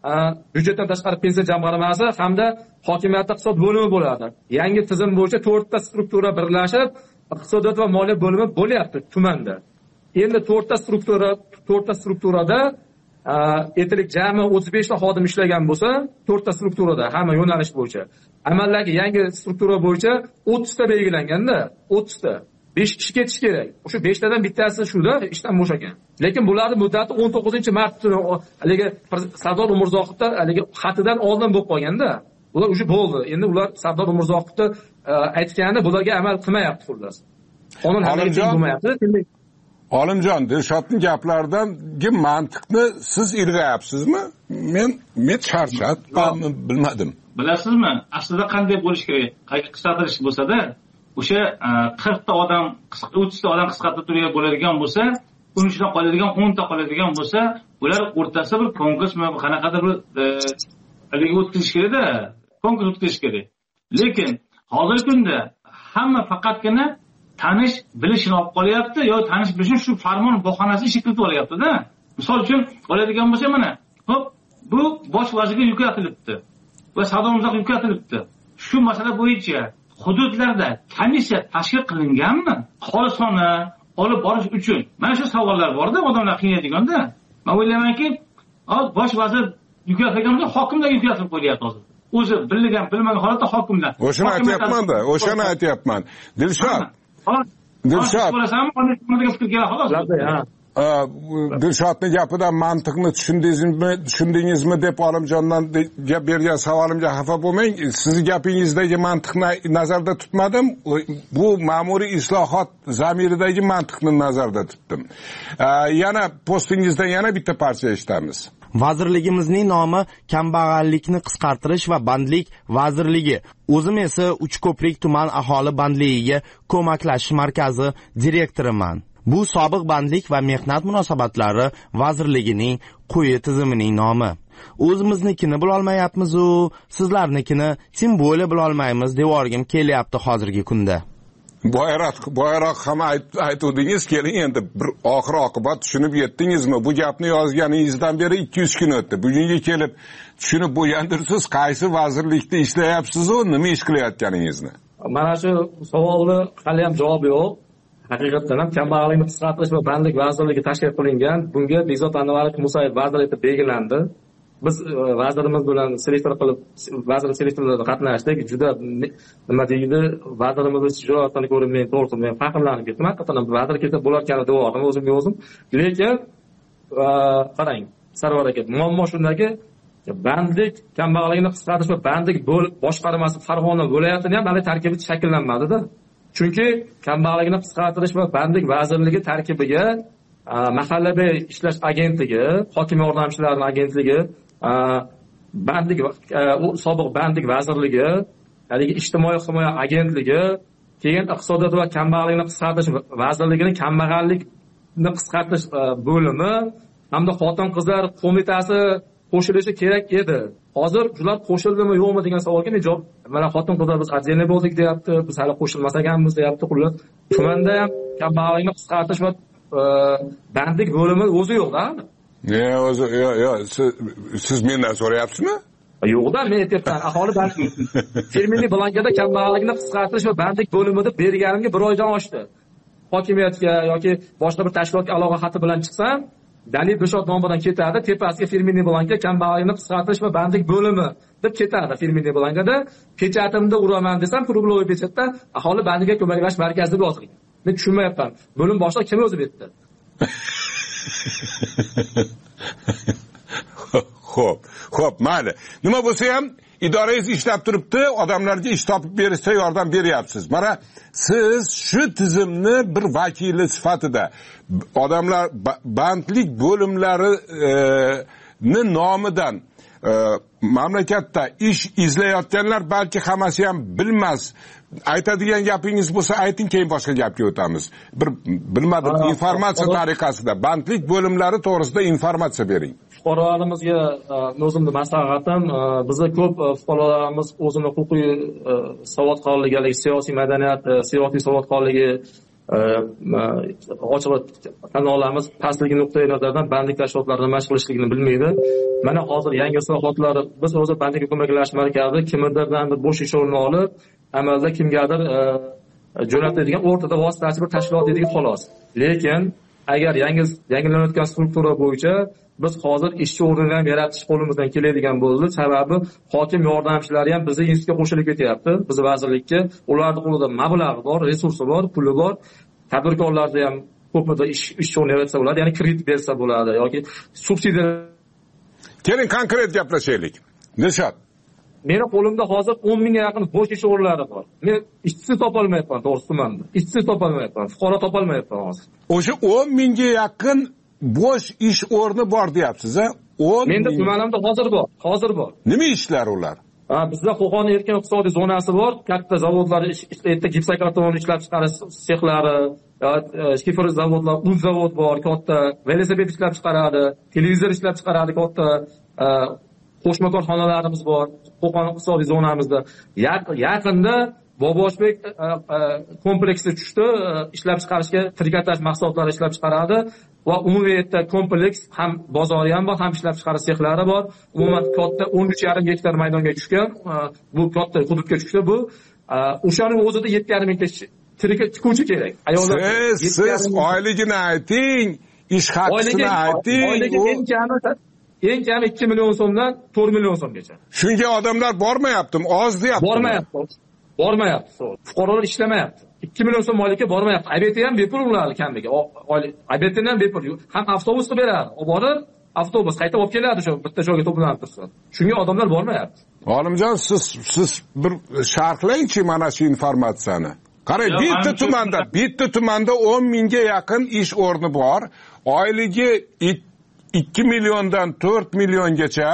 byudjetdan tashqari pensiya jamg'armasi hamda hokimiyat iqtisod bo'limi bo'ladi. Yangi tizim bo'yicha to'rtta struktura birlashib, iqtisodiyot va moliya bo'limi bo'lyapti tumanda. Endi to'rtta struktura, to'rtta strukturada aytaylik jami o'ttiz besh ta xodim ishlagan bo'lsa, to'rtta strukturada hamma yo'nalish bo'yicha. Amaldagi yangi struktura bo'yicha o'ttiz ta belgilanganda, o'ttiz ta besh kishi ketish kerak. O'sha besh tadan bittasi shuda ishdan bo'shagan. Lekin bularning muddati o'n to'qqizinchi mart kuni haligi Sardor Umurzoqovda haligi xatidan oldin bo'lib qolganda, ular o'sha bo'ldi. Endi ular Sardor Umurzoqovda aytgani bularga amal qilmayapti xullas. Qonun haligacha bo'lmayapti. Olimjon, Dilshodning gaplaridangi mantiqni siz ilg'ayapsizmi? Men men charchatdim, bilmadim. Bilasizmi, aslida qanday bo'lish kerak? Qayta qisqartirish bo'lsa-da, o'sha qirq ta odam, o'ttiz ta odam qisqartirib turgan bo'ladigan bo'lsa, o'n uchdan qoladigan o'n ta qoladigan bo'lsa, ular o'rtasida bir konkursmi, qanaqadir bir haligi o'tkazish kerak-da, konkurs o'tkazish kerak. Lekin hozirgi kunda hamma faqatgina tanish bilishini olib qolyapti yo tanish bilishini shu farmon bahonasini shekillatib olyapti-da. Misol uchun oladigan bo'lsa, mana, hop, bu bosh vazirga yuklatilibdi va savdo muzaq yuklatilibdi. Shu masala bo'yicha hududlarda komissiya tashkil qilinganmi? Xolisona olib borish uchun. Mana shu savollar bor-da, odamlar qiynaydiganda. Men o'ylaymanki, bosh vazir yuklatilganda hokimlar yuklatilib qo'yapti hozir. O'zi bilgan, bilmagan holatda hokimlar. O'shani aytyapman-da, o'shani aytyapman. Dilshod Dilshod Dilshodning gapidan mantiqni tushundingizmi, tushundingizmi deb Olimjondan gap bergan savolimga xafa bo'lmang. Sizning gapingizdagi mantiqni nazarda tutmadim. Bu ma'muriy islohot zamiridagi mantiqni nazarda tutdim. Yana postingizdan yana bitta parcha eshitamiz. Vazirligimizning nomi kambag'allikni qisqartirish va bandlik vazirligi. O'zim esa Uchko'prik tuman aholi bandligiga ko'maklashish markazi direktoriman. Bu sobiq bandlik va mehnat munosabatlari vazirligining quyi tizimining nomi. O'zimiznikini bila olmayapmiz-u, sizlarnikini tim bo'la bila olmaymiz devorgim kelyapti hozirgi kunda. Boyroq, boyroq ham aytdingiz, keling endi bir oxir oqibat tushunib yetdingizmi? Bu gapni yozganingizdan beri ikki yuz kun o'tdi. Bugunga kelib tushunib bo'lgandirsiz, qaysi vazirlikda ishlayapsiz-u, nima ish qilayotganingizni? Mana shu savolni hali ham javobi yo'q. Haqiqatan ham kambag'allikni qisqartirish va bandlik vazirligi tashkil qilingan. Bunga Bekzod Anvarov Musayev vazir etib belgilandi. Biz vazirimiz bilan selektor qilib, vazir selektorlarida qatnashdik. Juda nima deydi, vazirimiz shijoatini ko'rib men to'g'ri men faxrlanib ketdim. Haqiqatan vazir kelsa bo'larkani devordim o'zimga o'zim. Lekin qarang, Sarvar aka, muammo shundaki, bandlik kambag'allikni qisqartirish va bandlik boshqarmasi Farg'ona viloyatini ham hali tarkibi shakllanmadi-da. Chunki kambag'allikni qisqartirish va bandlik vazirligi tarkibiga mahallaviy ishlash agentligi, hokim yordamchilarining agentligi, bandlik sobiq bandlik vazirligi, haligi ijtimoiy himoya agentligi, keyin iqtisodiyot va kambag'allikni qisqartirish vazirligining kambag'allikni qisqartirish bo'limi hamda xotin-qizlar qo'mitasi qo'shilishi kerak edi. Hozir ular qo'shildimi yo'qmi degan savolga men javob, mana xotin-qizlar biz отдельно bo'ldik deyapti, biz hali qo'shilmas ekanmiz deyapti. Xullas, tumanda ham kambag'allikni qisqartirish va bandlik bo'limi o'zi yo'q-da. Ne, o'zi yo'q, yo'q, siz, siz mendan so'rayapsizmi? Yo'q-da, men aytyapman, aholi bandlik fermerlik blankada kambag'allikni qisqartirish va bandlik bo'limi deb berganimga bir oydan oshdi. Hokimiyatga yoki boshqa bir tashkilotga aloqa xati bilan chiqsam, Dalil Dilshod nomidan ketadi, tepasiga fermerlik blankada kambag'allikni qisqartirish va bandlik bo'limi deb ketadi fermerlik blankada. Pechatimni uraman desam, kruglовый pechatda aholi bandlikka ko'maklash markazi deb yozilgan. Men tushunmayapman. Bo'lim boshliq kim o'zi betdi? Xo'p, xo'p, mayli. Nima bo'lsa ham idorangiz ishlab turibdi, odamlarga ish topib berishda yordam beryapsiz. Mana siz shu tizimni bir vakili sifatida odamlar bandlik bo'limlarini nomidan mamlakatda ish izlayotganlar balki hammasi ham bilmas. Aytadigan gapingiz bo'lsa ayting, keyin boshqa gapga o'tamiz. Bir bilmadim, informatsiya tariqasida bandlik bo'limlari to'g'risida informatsiya bering. Fuqarolarimizga o'zimni maslahatim, bizda ko'p fuqarolarimiz o'zini huquqiy savodxonligi, siyosiy madaniyat, siyosiy savodxonligi ochig'i tan olamiz, pastligi nuqtai nazaridan bandlik tashkilotlarida mashq qilishligini bilmaydi. Mana hozir yangi islohotlar, biz o'zi bandlik ko'maklash markazi kimlardan bir bo'sh ish o'rnini olib, amalda kimgadir jo'natadigan o'rtada vositachi bir tashkilot edik xolos. Lekin agar yangi yangilanayotgan struktura bo'yicha biz hozir ishchi o'rnini ham yaratish qo'limizdan keladigan bo'ldi. Sababi hokim yordamchilari ham bizning institutga qo'shilib ketyapti. Biz vazirlikka, ularning qo'lida mablag' bor, resursi bor, puli bor. Tadbirkorlarda ham ko'pida ish ish o'rni yaratsa bo'ladi, ya'ni kredit bersa bo'ladi yoki subsidiya. Keling konkret gaplashaylik. Dilshod, meni qo'limda hozir o'n mingga yaqin bo'sh ish o'rinlari bor. Men ishchi topolmayapman, to'g'risi tumanda. Ishchi topolmayapman, fuqaro topolmayapman hozir. O'sha o'n mingga yaqin bo'sh ish o'rni bor deyapsiz, a? o'n Menda tumanimda hozir bor, hozir bor. Nima ishlar ular? Ha, bizda Qo'qon erkin iqtisodiy zonasi bor, katta zavodlar, erta gipsokarton ishlab chiqarish sexlari, shifer zavodlar, un zavod bor, katta velosiped ishlab chiqaradi, televizor ishlab chiqaradi, katta qo'shma korxonalarimiz bor Qo'qon iqtisodiy zonamizda. Yaqinda Boboshbek kompleksi tushdi, ishlab chiqarishga trikotaj mahsulotlari ishlab chiqaradi va umumiy kompleks ham bozori ham bor, ham ishlab chiqarish sexlari bor. Umuman katta o'n uch yarim gektar maydonga tushgan, bu katta hududga tushdi. Bu o'shaning o'zida yetti yarim mingta tikuvchi kerak. Ayollar siz siz oyligini ayting, ish haqini ayting. Oyligi eng kami eng kami ikki million so'mdan to'rt million so'mgacha. Shunga odamlar bormayaptimi? Oz deyapti. Bormayapti. Bormayapti. Fuqarolar ishlamayapti. ikki million so'm oylikka bormayapti. Abeti ham bepul ularning kamiga. Abetini ham bepul. Ham avtobusga beradi. Olib borib, avtobus qaytib olib keladi shu bitta joyga to'planib tursa. Shunga odamlar bormayapti. Olimjon, siz siz bir sharhlaychi mana shu informatsiyani. Qarang, bitta tumanda, bitta tumanda o'n mingga yaqin ish o'rni bor. Oyligi ikki milliondan to'rt milliongacha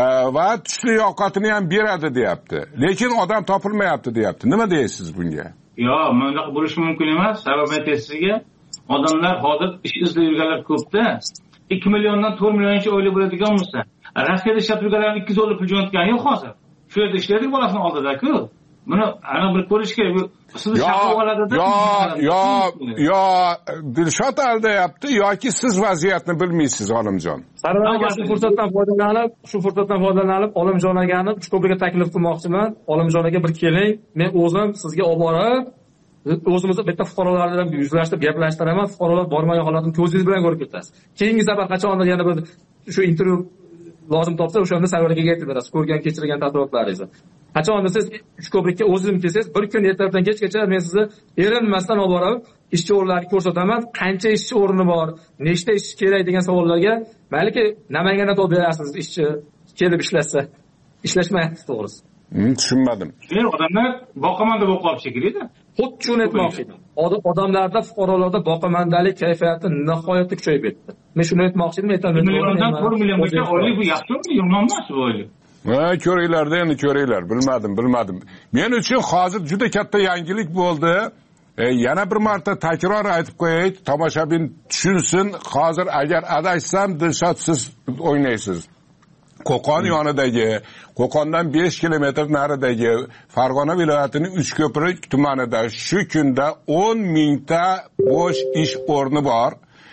va tushli ovqatini ham beradi deyapti. Lekin odam topilmayapti deyapti. Nima deysiz bunga? Yo, bunday bo'lishi mumkin emas. Sabab aytaysiga, odamlar hozir ish izlab yurganlar ko'pda. ikki milliondan to'rt milliongacha oylik bo'ladigan bo'lsa, Rossiyada ishlab yurganlarning ikki yuz dollar pul jo'natgani yo'q hozir. Shu yerda ishlaydi bolasini oldida-ku. Buni ana bir ko'rish kerak. Sizni shaqov oladida. Yo, yo, yo, Dilshod aldayapti yoki siz vaziyatni bilmaysiz, Olimjon. Sarvar shu fursatdan foydalanib, shu fursatdan foydalanib Olimjon agani Uchko'prikka taklif qilmoqchiman. Olimjon aga bir keling, men o'zim sizga olib borib, o'zimizni bitta fuqarolar bilan yuzlashtirib gaplashtiraman. Fuqarolar bormagan holatini ko'zingiz bilan ko'rib ketasiz. Keyingi safar qachondir yana bir shu intervyu lozim topsa, o'shanda Sarvarga aytib berasiz, ko'rgan kechirgan tadbirlaringizni. Qachondir siz Uchko'prikka o'zim kelsangiz, bir kun ertadan kechgacha men sizni erinmasdan olib borib, ishchi o'rinlarni ko'rsataman. Qancha ishchi o'rni bor, nechta ishchi kerak degan savollarga, balki Namanganda to'p berasiz, ishchi kelib ishlatsa. Ishlashmayapti to'g'risi. Men tushunmadim. Shunday odamlar boqaman deb o'qib shekilli-da. Xuddi shuni aytmoqchi edim. Odamlarda, fuqarolarda boqamandalik kayfiyati nihoyatda kuchayib ketdi. Men shuni aytmoqchi edim, aytaman. milliondan to'rt milliongacha oylik bu yaxshimi, yomonmi bu oylik? Ha, ko'ringlar-da, endi ko'ringlar. Bilmadim, bilmadim. Men uchun hozir juda katta yangilik bo'ldi. E, yana bir marta takror aytib qo'yay, tomoshabin tushunsin. Hozir agar adashsam, Dilshod siz o'ynaysiz. Qo'qon yonidagi, Qo'qondan besh kilometr naridagi Farg'ona viloyatining Uchko'prik tumanida shu kunda o'n mingta bo'sh ish o'rni bor.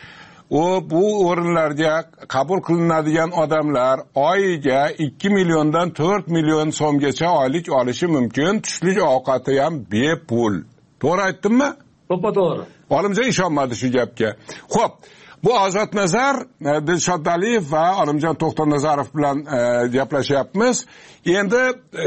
U bu o'rinlarga qabul qilinadigan odamlar oyiga ikki milliondan to'rt million so'mgacha oylik olishi mumkin. Tushlik ovqati ham bepul. To'g'ri aytdimmi? To'ppa-to'g'ri. Olimjon ishonmadi shu gapga. Xo'p, bu Ozodnazar, Dilshod Daliyev va Olimjon To'xtanazarov bilan gaplashyapmiz. Endi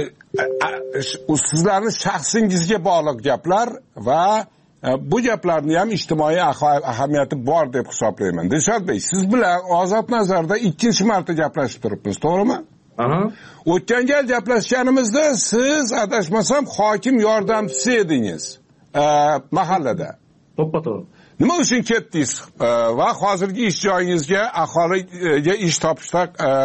sizlarning shaxsingizga bog'liq gaplar va bu gaplarni ham ijtimoiy ahamiyati bor deb hisoblayman. Dilshod Bey, siz bilan Ozodnazarda ikkinchi marta gaplashib turibmiz, to'g'rimi? Aha. O'tgan gal gaplashganimizda siz adashmasam hokim yordamchisi edingiz mahallada. To'ppa-to'g'ri. Nima uchun ketdingiz va hozirgi ish joyingizga, aholiga ish topishda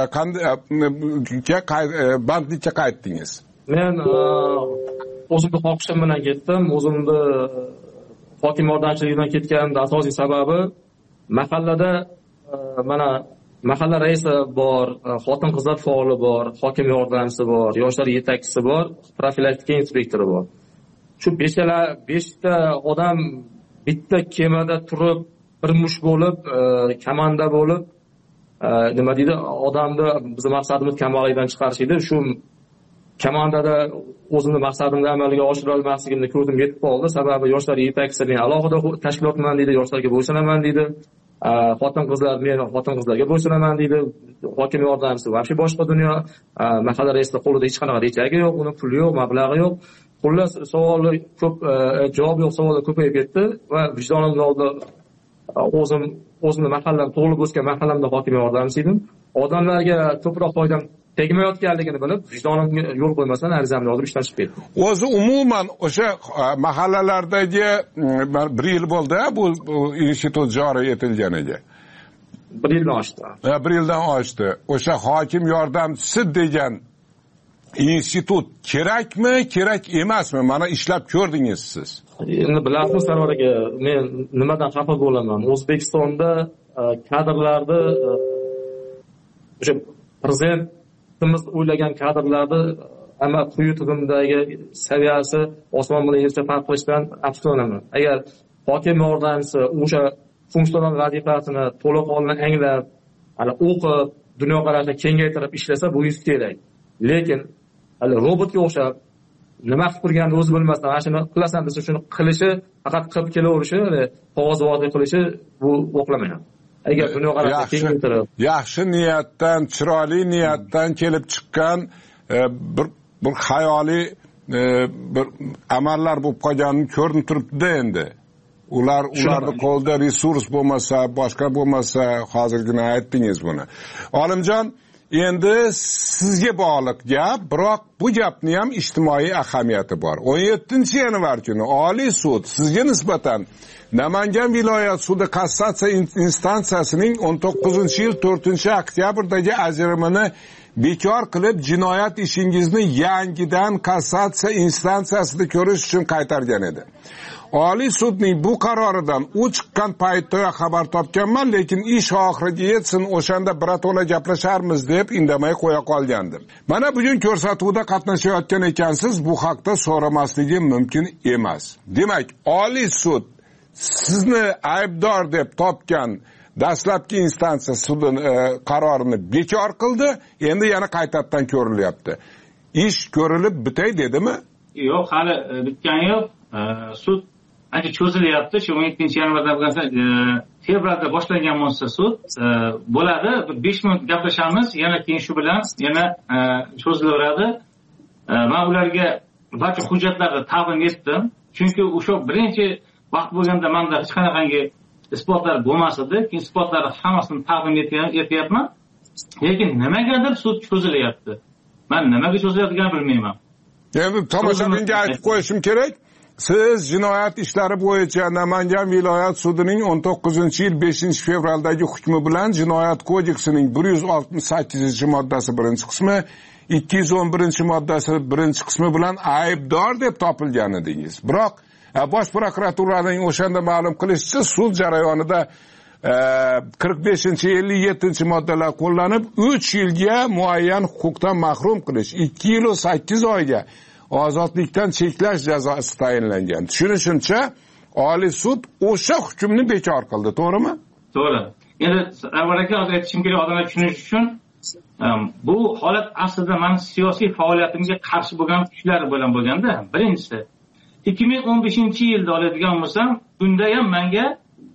qanday bandlikka qaytdingiz? Men o'zimning xohishim bilan ketdim. O'zimni hokim yordamchiligidan ketganimning asosiy sababi mahallada mana mahalla raisi bor, xotin-qizlar faoli bor, hokim yordamchisi bor, yoshlar yetakchisi bor, profilaktika inspektori bor. Shu beshta beshta odam bitta kemada turib bir mush bo'lib komanda bo'lib nima deydi odamni bizni maqsadimiz kambag'allikdan chiqarish edi. Shu komandada o'zimni maqsadimni amalga oshira olmasligimni ko'rdim, yetib qoldi. Sababi yoshlar yetakchisi men alohida tashkilotman deydi, yoshlarga bo'ysunaman deydi. Xotin qizlar men xotin qizlarga bo'ysunaman deydi. Hokim yordamchisi va shu boshqa dunyo mahalla raisida qo'lida hech qanaqa rejagi yo'q, uni puli yo'q, mablag'i yo'q. Xullas savollar ko'p, javob yo'q, savollar ko'payib ketdi va vijdonimni oldida o'zim o'zimni mahallam tug'ilib o'sgan mahallamda hokim yordamchisi edim. Odamlarga ko'proq foydam tegmayotganligini bilib, vijdonimga yo'l qo'ymasdan arizamni yozib ishdan chiqib ketdim. O'zi umuman o'sha mahallalardagi bir yil bo'ldi bu institut joriy etilganiga. Bir yildan oshdi. Ha, bir yildan oshdi. O'sha hokim yordamchisi degan institut kerakmi, kerak emasmi? Mana ishlab ko'rdingiz siz. Endi bilasiz, Sarvar aka, men nimadan xafa bo'laman? O'zbekistonda kadrlarni o'sha prezidentimiz o'ylagan kadrlarni ama quyi tizimdagi saviyasi osmon bilan yercha farq qilishidan afsuslanaman. Agar hokim yordamchisi o'sha funksional vazifasini to'liq olma anglab, hali o'qib, dunyoqarashini kengaytirib ishlasa bu yuz kerak. Lekin hali robotga o'xshab nima qilib turganini o'zi bilmasdan ana shuni qilasan desa shuni qilishi, faqat qilib kelaverishi, qog'ozbozlik qilishi bu o'qlamayapti. Agar dunyoqarashini kengaytirib, yaxshi niyatdan, chiroyli niyatdan kelib chiqqan bir bir xayoliy bir amallar bo'lib qolganini ko'rinib turibdi endi. Ular ularning qo'lida resurs bo'lmasa, boshqa bo'lmasa, hozirgina aytdingiz buni. Olimjon, endi sizga bog'liq gap, biroq bu gapning ham ijtimoiy ahamiyati bor. o'n yettinchi yanvar kuni Oliy sud sizga nisbatan Namangan viloyat sudi kassatsiya instansiyasining o'n to'qqizinchi yil to'rtinchi oktyabrdagi ajrimini bekor qilib, jinoyat ishingizni yangidan kassatsiya instansiyasida ko'rish uchun qaytargan edi. Oliy sudning bu qaroridan u chiqqan paytda xabar topganman, lekin ish oxiriga yetsin, o'shanda birato'la gaplasharmiz deb indamay qo'ya qolgandim. Mana bugun ko'rsatuvda qatnashayotgan ekansiz, bu haqda so'ramasligi mumkin emas. Demak, Oliy sud sizni aybdor deb topgan dastlabki instansiya sudning qarorini bekor qildi, endi yana qaytadan ko'rilyapti. Ish ko'rilib bitay dedimi? Yo'q, hali bitgani yo'q. Sud ancha cho'zilyapti. Shu o'n yettinchi yanvarda bo'lsa, fevralda boshlangan bo'lsa sud bo'ladi. besh minut gaplashamiz, yana keyin shu bilan yana cho'zilaveradi. Men ularga barcha hujjatlarni taqdim etdim. Chunki o'sha birinchi vaqt bo'lganda menda hech qanaqangi isbotlar bo'lmas edi. Keyin isbotlarni hammasini taqdim etyapman. Lekin nimagadir sud cho'zilyapti. Men nimaga cho'zilayotganini bilmayman. Endi tomoshabinga aytib qo'yishim kerak. Siz jinoyat ishlari bo'yicha Namangan viloyat sudining o'n to'qqizinchi yil beshinchi fevraldagi hukmi bilan Jinoyat kodeksining bir yuz oltmish sakkizinchi moddasi birinchi qismi, ikki yuz o'n birinchi moddasi birinchi qismi bilan aybdor deb topilgan edingiz. Biroq Bosh prokuraturaning o'shanda ma'lum qilishicha, sud jarayonida qirq beshinchi ellik yettinchi moddalar qo'llanib uch yilga muayyan huquqdan mahrum qilish, ikki yil va sakkiz oyga ozodlikdan cheklash jazosi tayinlangan. Tushunishimcha, Oliy sud o'sha hukmni bekor qildi, to'g'rimi? To'g'ri. Endi avvalgi hozir aytishim kerak, odamlar tushunish uchun, bu holat aslida men siyosiy faoliyatimga qarshi bo'lgan kuchlar bilan bo'lganda, birinchisi ikki ming o'n beshinchi yilda oladigan bo'lsam, unda ham menga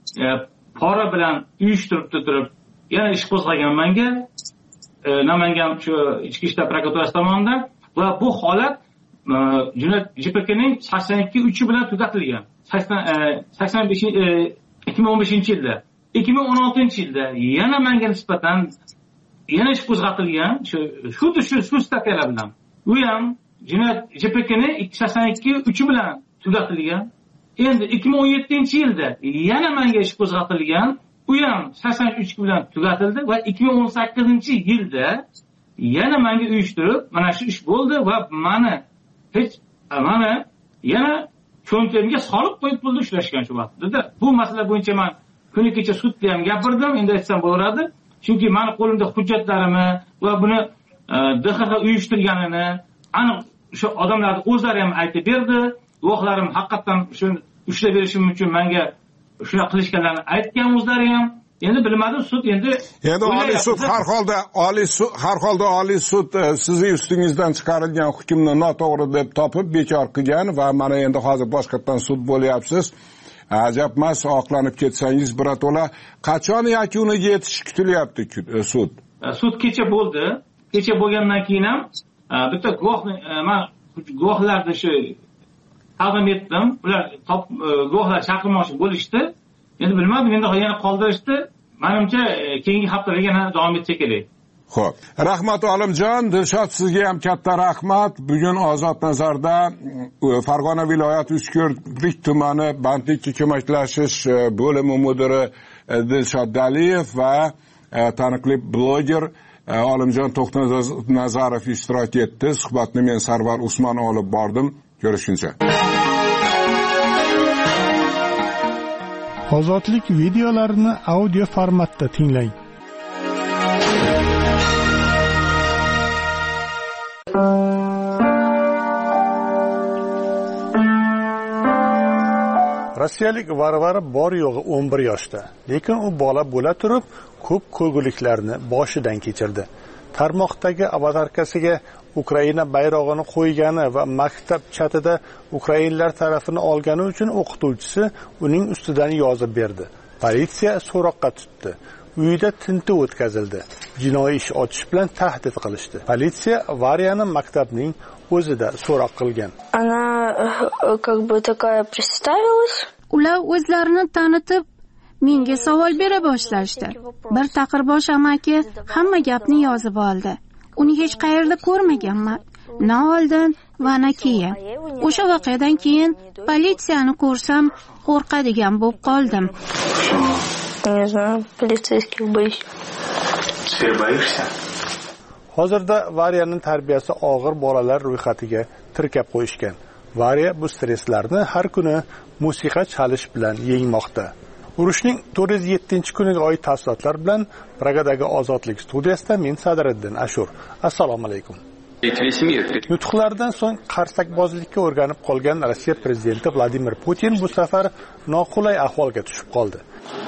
pora bilan uyushtirib turib, yana ish qo'zg'agan menga Namangan shu ichki ishlar prokuraturasi tomonidan va bu holat Jinoyat J P K'ning sakson ikki uch bilan tugatilgan. sakson besh ikki ming o'n beshinchi yilda, ikki ming o'n oltinchi yilda yana menga nisbatan yana ish qo'zg'atilgan, shu xuddi shu shu statyalar bilan. U ham Jinoyat J P K'ning sakson ikki uch bilan tugatilgan. Endi ikki ming o'n yettinchi yilda yana menga ish qo'zg'atilgan, u ham sakson uch bilan tugatildi va ikki ming o'n sakkizinchi yilda yana menga uyushtirib, mana shu ish bo'ldi va meni hech mana yana cho'ntamga solib qo'yib pulni ushlashgan shu vaqtda. Bu masala bo'yicha men kuni kecha sudda ham gapirdim, endi aytsam bo'lardi. Chunki meni qo'limda hujjatlarimni va buni D X X uyushtirganini aniq o'sha odamlarning o'zlari ham aytib berdi. Guvohlarim haqiqatan shu ushlab berishim uchun menga shunaqa qilishganlarini aytgan o'zlari ham. Endi bilmadim, sud endi endi oliy sud har holda oliy sud har holda oliy sud sizning ustingizdan chiqarilgan hukmni noto'g'ri deb topib bekor qilgan va mana endi hozir boshqatdan sud bo'lyapsiz. Ajab emas, oqlanib ketsangiz birato'la. Qachon yakuniga yetish kutilyapti sud? Sud kecha bo'ldi. Kecha bo'lgandan keyin ham bitta guvoh men guvohlarni shu taqdim etdim. Ular guvohlar chaqirmoqchi bo'lishdi. Endi bilmadim, endi yana qoldirishdi. Menimcha keyingi haftalarga yana davom etsa kerak. Xo'p, rahmat Olimjon, Dilshod sizga ham katta rahmat. Bugun Ozod nazarda Farg'ona viloyati Uchko'prik tumani bandlikka ko'maklashish bo'limi mudiri Dilshod Daliyev va taniqli bloger Olimjon To'xtanazarov ishtirok etdi. Suhbatni men Sarvar Usmon olib bordim. Ko'rishguncha. Ozodlik videolarini audio formatda tinglang. Rossiyalik varvar bor yo'g'i o'n bir yoshda, lekin u bola bo'la turib ko'p ko'rguliklarni boshidan kechirdi. Tarmoqdagi avatarkasiga Ukraina bayrog'ini qo'ygani va maktab chatida ukrainlar tarafini olgani uchun o'qituvchisi uning ustidan yozib berdi. Politsiya so'roqqa tutdi. Uyida tintuv o'tkazildi. Jinoiy ish ochish bilan tahdid qilishdi. Politsiya Variyani maktabning o'zida so'roq qilgan. Она как бы такая представилась. Ular o'zlarini tanitib, menga savol bera boshlashdi. Bir taqirbosh amaki hamma gapni yozib oldi. Uni hech qayerda ko'rmaganman. Na oldin va na keyin. O'sha voqeadan keyin politsiyani ko'rsam qo'rqadigan bo'lib qoldim. Не знаю, полицейских боюсь. Теперь боишься? Hozirda Variyaning tarbiyasi og'ir bolalar ro'yxatiga tirkab qo'yishgan. Variya bu stresslarni har kuni musiqa chalish bilan yengmoqda. Urushning to'rt yuz yettinchi kuniga oid tafsilotlar bilan Pragadagi Ozodlik studiyasida men Sadriddin Ashur. Assalomu alaykum. Nutqlardan so'ng qarsakbozlikka o'rganib qolgan Rossiya prezidenti Vladimir Putin bu safar noqulay ahvolga tushib qoldi.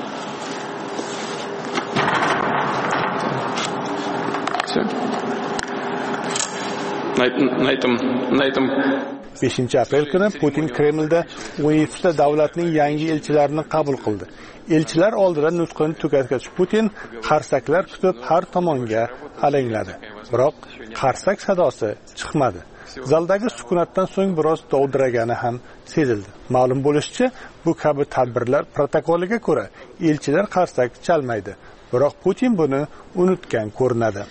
На этом, на этом beshinchi aprel kuni Putin Kremlda o'n yettita davlatning yangi elchilarini qabul qildi. Elchilar oldida nutqini tugatgach Putin qarsaklar kutib har tomonga alangladi. Biroq qarsak sadosi chiqmadi. Zaldagi sukunatdan so'ng biroz dovdiragani ham sezildi. Ma'lum bo'lishicha, bu kabi tadbirlar protokoliga ko'ra elchilar qarsak chalmaydi. Biroq Putin buni unutgan ko'rinadi.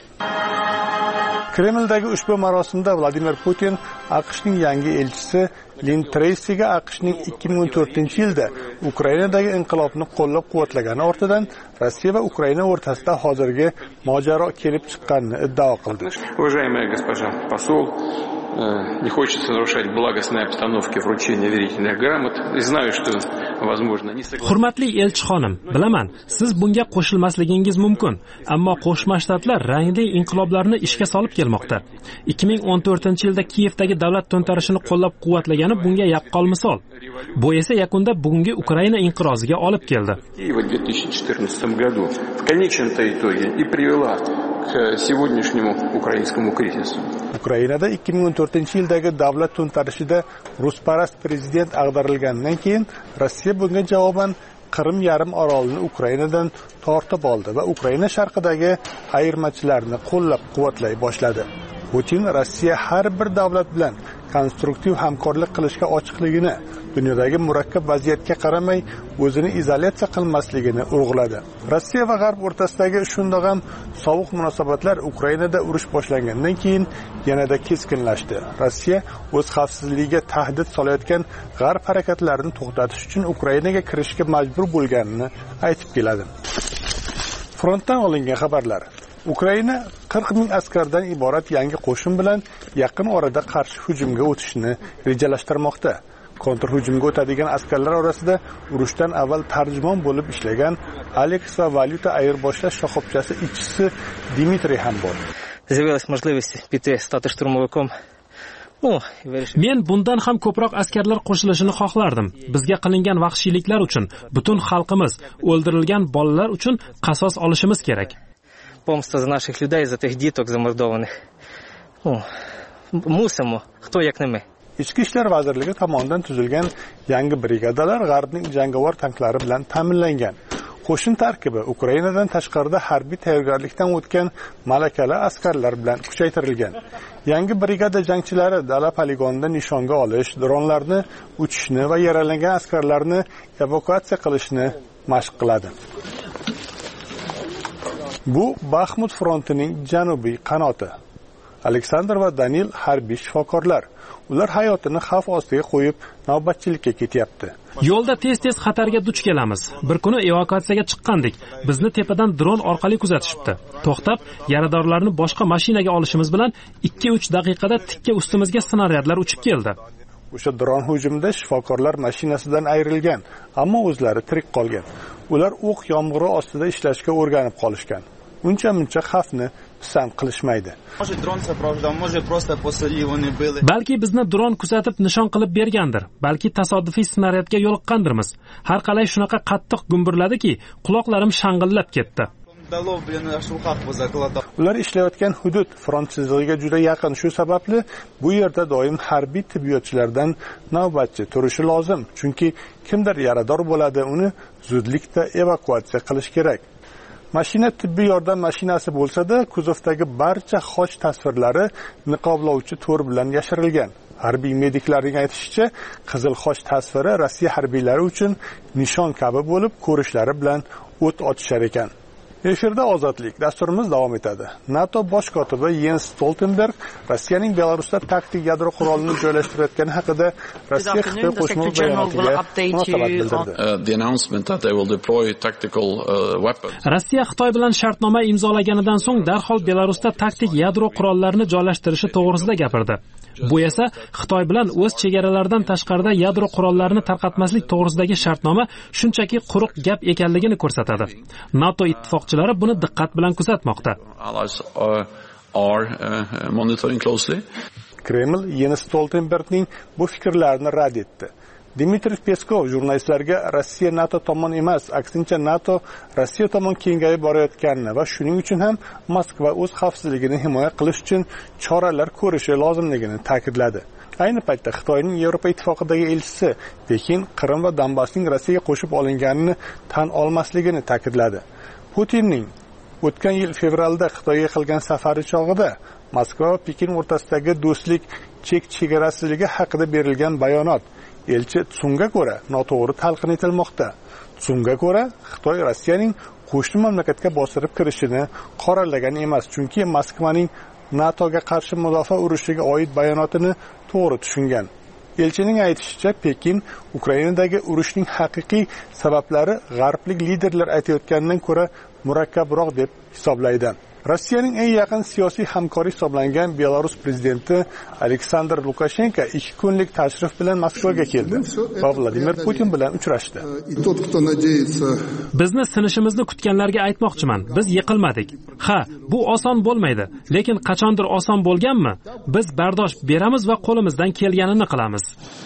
Kremldagi ushbu marosimda Vladimir Putin AQShning yangi elchisi Lin Treysiga AQShning ikki ming o'n to'rtinchi yilda Ukrainadagi inqilobni qo'llab-quvvatlagani ortidan Rossiya va Ukraina o'rtasida hozirgi mojaro kelib chiqqanini iddao qildi. Уважаемая госпожа посол, не хочется нарушать благостной обстановки вручения верительных грамот. И знаю, что возможно не согласен. Hurmatli elchixonim, bilaman, siz bunga qo'shilmasligingiz mumkin, ammo Qo'shma Shtatlar rangli inqiloblarni ishga solib kelmoqda. ikki ming o'n to'rtinchi yilda Kiyevdagi davlat to'ntarishini qo'llab-quvvatlagani bunga yaqqol misol. Bu esa yakunda bugungi Ukraina inqiroziga olib keldi. В две тысячи четырнадцатом году в конечном-то итоге и привела к сегодняшнему украинскому кризису. Ukrainada ikki ming o'n to'rtinchi yildagi davlat to'ntarishida rusparast prezident ag'darilgandan keyin Rossiya bunga javoban Qrim yarim orolini Ukrainadan tortib oldi va Ukraina sharqidagi ayirmachilarni qo'llab-quvvatlay boshladi. Putin Rossiya har bir davlat bilan konstruktiv hamkorlik qilishga ochiqligini, dunyodagi murakkab vaziyatga qaramay o'zini izolyatsiya qilmasligini urg'uladi. Rossiya va G'arb o'rtasidagi shundoq ham sovuq munosabatlar Ukrainada urush boshlangandan keyin yanada keskinlashdi. Rossiya o'z xavfsizligiga tahdid solayotgan G'arb harakatlarini to'xtatish uchun Ukrainaga kirishga majbur bo'lganini aytib keladi. Frontdan olingan xabarlar. Ukraina qirq ming askardan iborat yangi qo'shin bilan yaqin orada qarshi hujumga o'tishni rejalashtirmoqda. Kontrhujumga o'tadigan askarlar orasida urushdan avval tarjimon bo'lib ishlagan Alex va valyuta ayirboshlash shoxobchasi ishchisi Dmitriy ham bor. З'явилась можливість піти стати штурмовиком Men bundan ham ko'proq askarlar qo'shilishini xohlardim. Bizga qilingan vahshiyliklar uchun butun xalqimiz, o'ldirilgan bolalar uchun qasos olishimiz kerak. Помста за наших людей, за тих діток замордованих. Мусимо, хто як не ми. Ichki ishlar vazirligi tomonidan tuzilgan yangi brigadalar G'arbning jangovar tanklari bilan ta'minlangan. Qo'shin tarkibi Ukrainadan tashqarida harbiy tayyorgarlikdan o'tgan malakali askarlar bilan kuchaytirilgan. Yangi brigada jangchilari dala poligonida nishonga olish, dronlarni uchishni va yaralangan askarlarni evakuatsiya qilishni mashq qiladi. Bu Baxmut frontining janubiy qanoti. Aleksandr va Danil harbiy shifokorlar. Ular hayotini xavf ostiga qo'yib, navbatchilikka ketyapti. Yo'lda tez-tez xatarga duch kelamiz. Bir kuni evakuatsiyaga chiqqandik. Bizni tepadan dron orqali kuzatishibdi. To'xtab, yaradorlarni boshqa mashinaga olishimiz bilan ikki uch daqiqada tikka ustimizga snaryadlar uchib keldi. O'sha dron hujumida shifokorlar mashinasidan ayrilgan, ammo o'zlari tirik qolgan. Ular o'q yomg'iri ostida ishlashga o'rganib qolishgan. Uncha-muncha xavfni pisand qilishmaydi. Balki bizni dron kuzatib nishon qilib bergandir. Balki tasodifiy snaryadga yo'liqqandirmiz. Har qalay shunaqa qattiq gumburladiki, quloqlarim shang'illab ketdi. Ular ishlayotgan hudud front chizig'iga juda yaqin. Shu sababli bu yerda doim harbiy tibbiyotchilardan navbatchi turishi lozim. Chunki kimdir yarador bo'ladi, uni zudlikda evakuatsiya qilish kerak. Mashina tibbiy yordam mashinasi bo'lsa-da, kuzovdagi barcha xoch tasvirlari niqoblovchi to'r bilan yashirilgan. Harbiy mediklarning aytishicha, qizil xoch tasviri Rossiya harbiylari uchun nishon kabi bo'lib, ko'rishlari bilan o't ochishar ekan. Efirda ozodlik dasturimiz davom etadi. NATO bosh kotibi Jens Stoltenberg Rossiyaning Belarusda taktik yadro qurolini joylashtirayotgani haqida Rossiya Xitoy qo'shma bayonotiga munosabat bildirdi. Rossiya Xitoy bilan shartnoma imzolaganidan so'ng darhol Belarusda taktik yadro qurollarini joylashtirishi to'g'risida gapirdi. Bu esa Xitoy bilan o'z chegaralaridan tashqarida yadro qurollarini tarqatmaslik to'g'risidagi shartnoma shunchaki quruq gap ekanligini ko'rsatadi. NATO ittifoqchilari buni diqqat bilan kuzatmoqda. Kreml Jens Stoltenbergning bu fikrlarini rad etdi. Dmitriy Peskov jurnalistlarga Rossiya NATO tomon emas, aksincha NATO Rossiya tomon kengayib borayotganini va shuning uchun ham Moskva o'z xavfsizligini himoya qilish uchun choralar ko'rishi lozimligini ta'kidladi. Ayni paytda Xitoyning Yevropa ittifoqidagi elchisi Pekin Qrim va Donbassning Rossiyaga qo'shib olinganini tan olmasligini ta'kidladi. Putinning o'tgan yil fevralda Xitoyga qilgan safari chog'ida Moskva va Pekin o'rtasidagi do'stlik chek-chegarasizligi haqida berilgan bayonot elchi Tsunga ko'ra noto'g'ri talqin etilmoqda. Tsunga ko'ra Xitoy Rossiyaning qo'shni mamlakatga bostirib kirishini qoralagan emas, chunki Moskvaning NATOga qarshi mudofaa urushiga oid bayonotini to'g'ri tushungan. Elchining aytishicha, Pekin Ukrainadagi urushning haqiqiy sabablari g'arblik liderlar aytayotganidan ko'ra murakkabroq deb hisoblaydi. Rossiyaning eng yaqin siyosiy hamkori hisoblangan Belarus prezidenti Aleksandr Lukashenko ikki kunlik tashrif bilan Moskvaga keldi va Vladimir Putin bilan uchrashdi. Bizni sinishimizni kutganlarga aytmoqchiman, biz yiqilmadik. Ha, bu oson bo'lmaydi, lekin qachondir oson bo'lganmi? Biz bardosh beramiz va qo'limizdan kelganini qilamiz.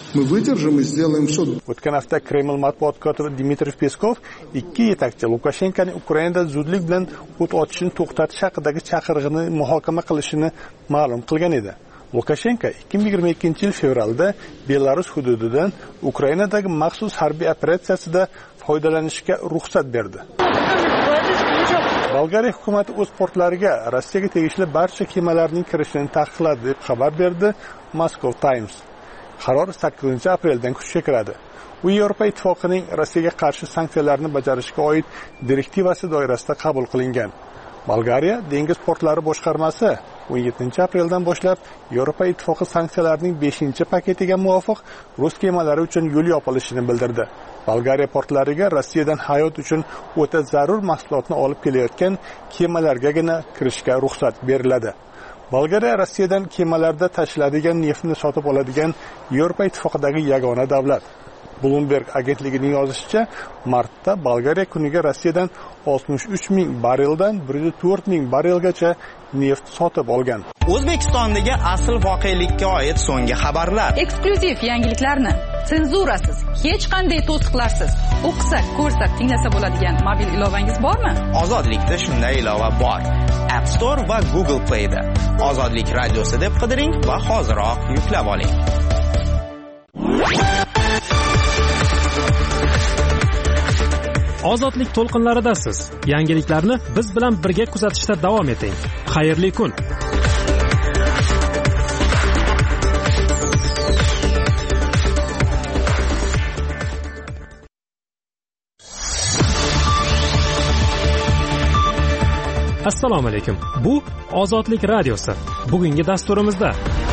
O'tgan hafta Kreml matbuot kotibi Dmitriy Peskov ikki yetakchi Lukashenkoning Ukrainada zudlik bilan o't ochishni to'xtatish haqidagi chaqirig'ini muhokama qilishini ma'lum qilgan edi. Lukashenko ikki ming yigirma ikkinchi yil fevralda Belarus hududidan Ukrainadagi maxsus harbiy operatsiyasida foydalanishga ruxsat berdi. Bolgariya hukumati o'z portlariga Rossiyaga tegishli barcha kemalarning kirishini taqiqladi deb xabar berdi Moscow Times. Qaror sakkizinchi apreldan kuchga kiradi. U Yevropa ittifoqining Rossiyaga qarshi sanksiyalarni bajarishga oid direktivasi doirasida qabul qilingan. Bolgariya dengiz portlari boshqarmasi o'n yettinchi apreldan boshlab Yevropa ittifoqi sanksiyalarining beshinchi paketiga muvofiq rus kemalari uchun yo'l yopilishini bildirdi. Bolgariya portlariga Rossiyadan hayot uchun o'ta zarur mahsulotni olib kelayotgan kemalargagina kirishga ruxsat beriladi. Bolgariya Rossiyadan kemalarda tashiladigan neftni sotib oladigan Yevropa ittifoqidagi yagona davlat. Bloomberg agentligining yozishicha, martda Bolgariya kuniga Rossiyadan oltmish uch ming bareldan bir yuz to'rt ming barelgacha neft sotib olgan. O'zbekistondagi asl voqelikka oid so'nggi xabarlar. Eksklyuziv yangiliklarni senzurasiz, hech qanday to'siqlarsiz o'qisak, ko'rsak, tinglasa bo'ladigan mobil ilovangiz bormi? Ozodlikda shunday ilova bor. App Store va Google Play da. Ozodlik radiosi deb qidiring va hoziroq yuklab oling. Ozodlik to'lqinlaridasiz. Yangiliklarni biz bilan birga kuzatishda davom eting. Xayrli kun. Assalomu alaykum. Bu Ozodlik radiosi. Bugungi dasturimizda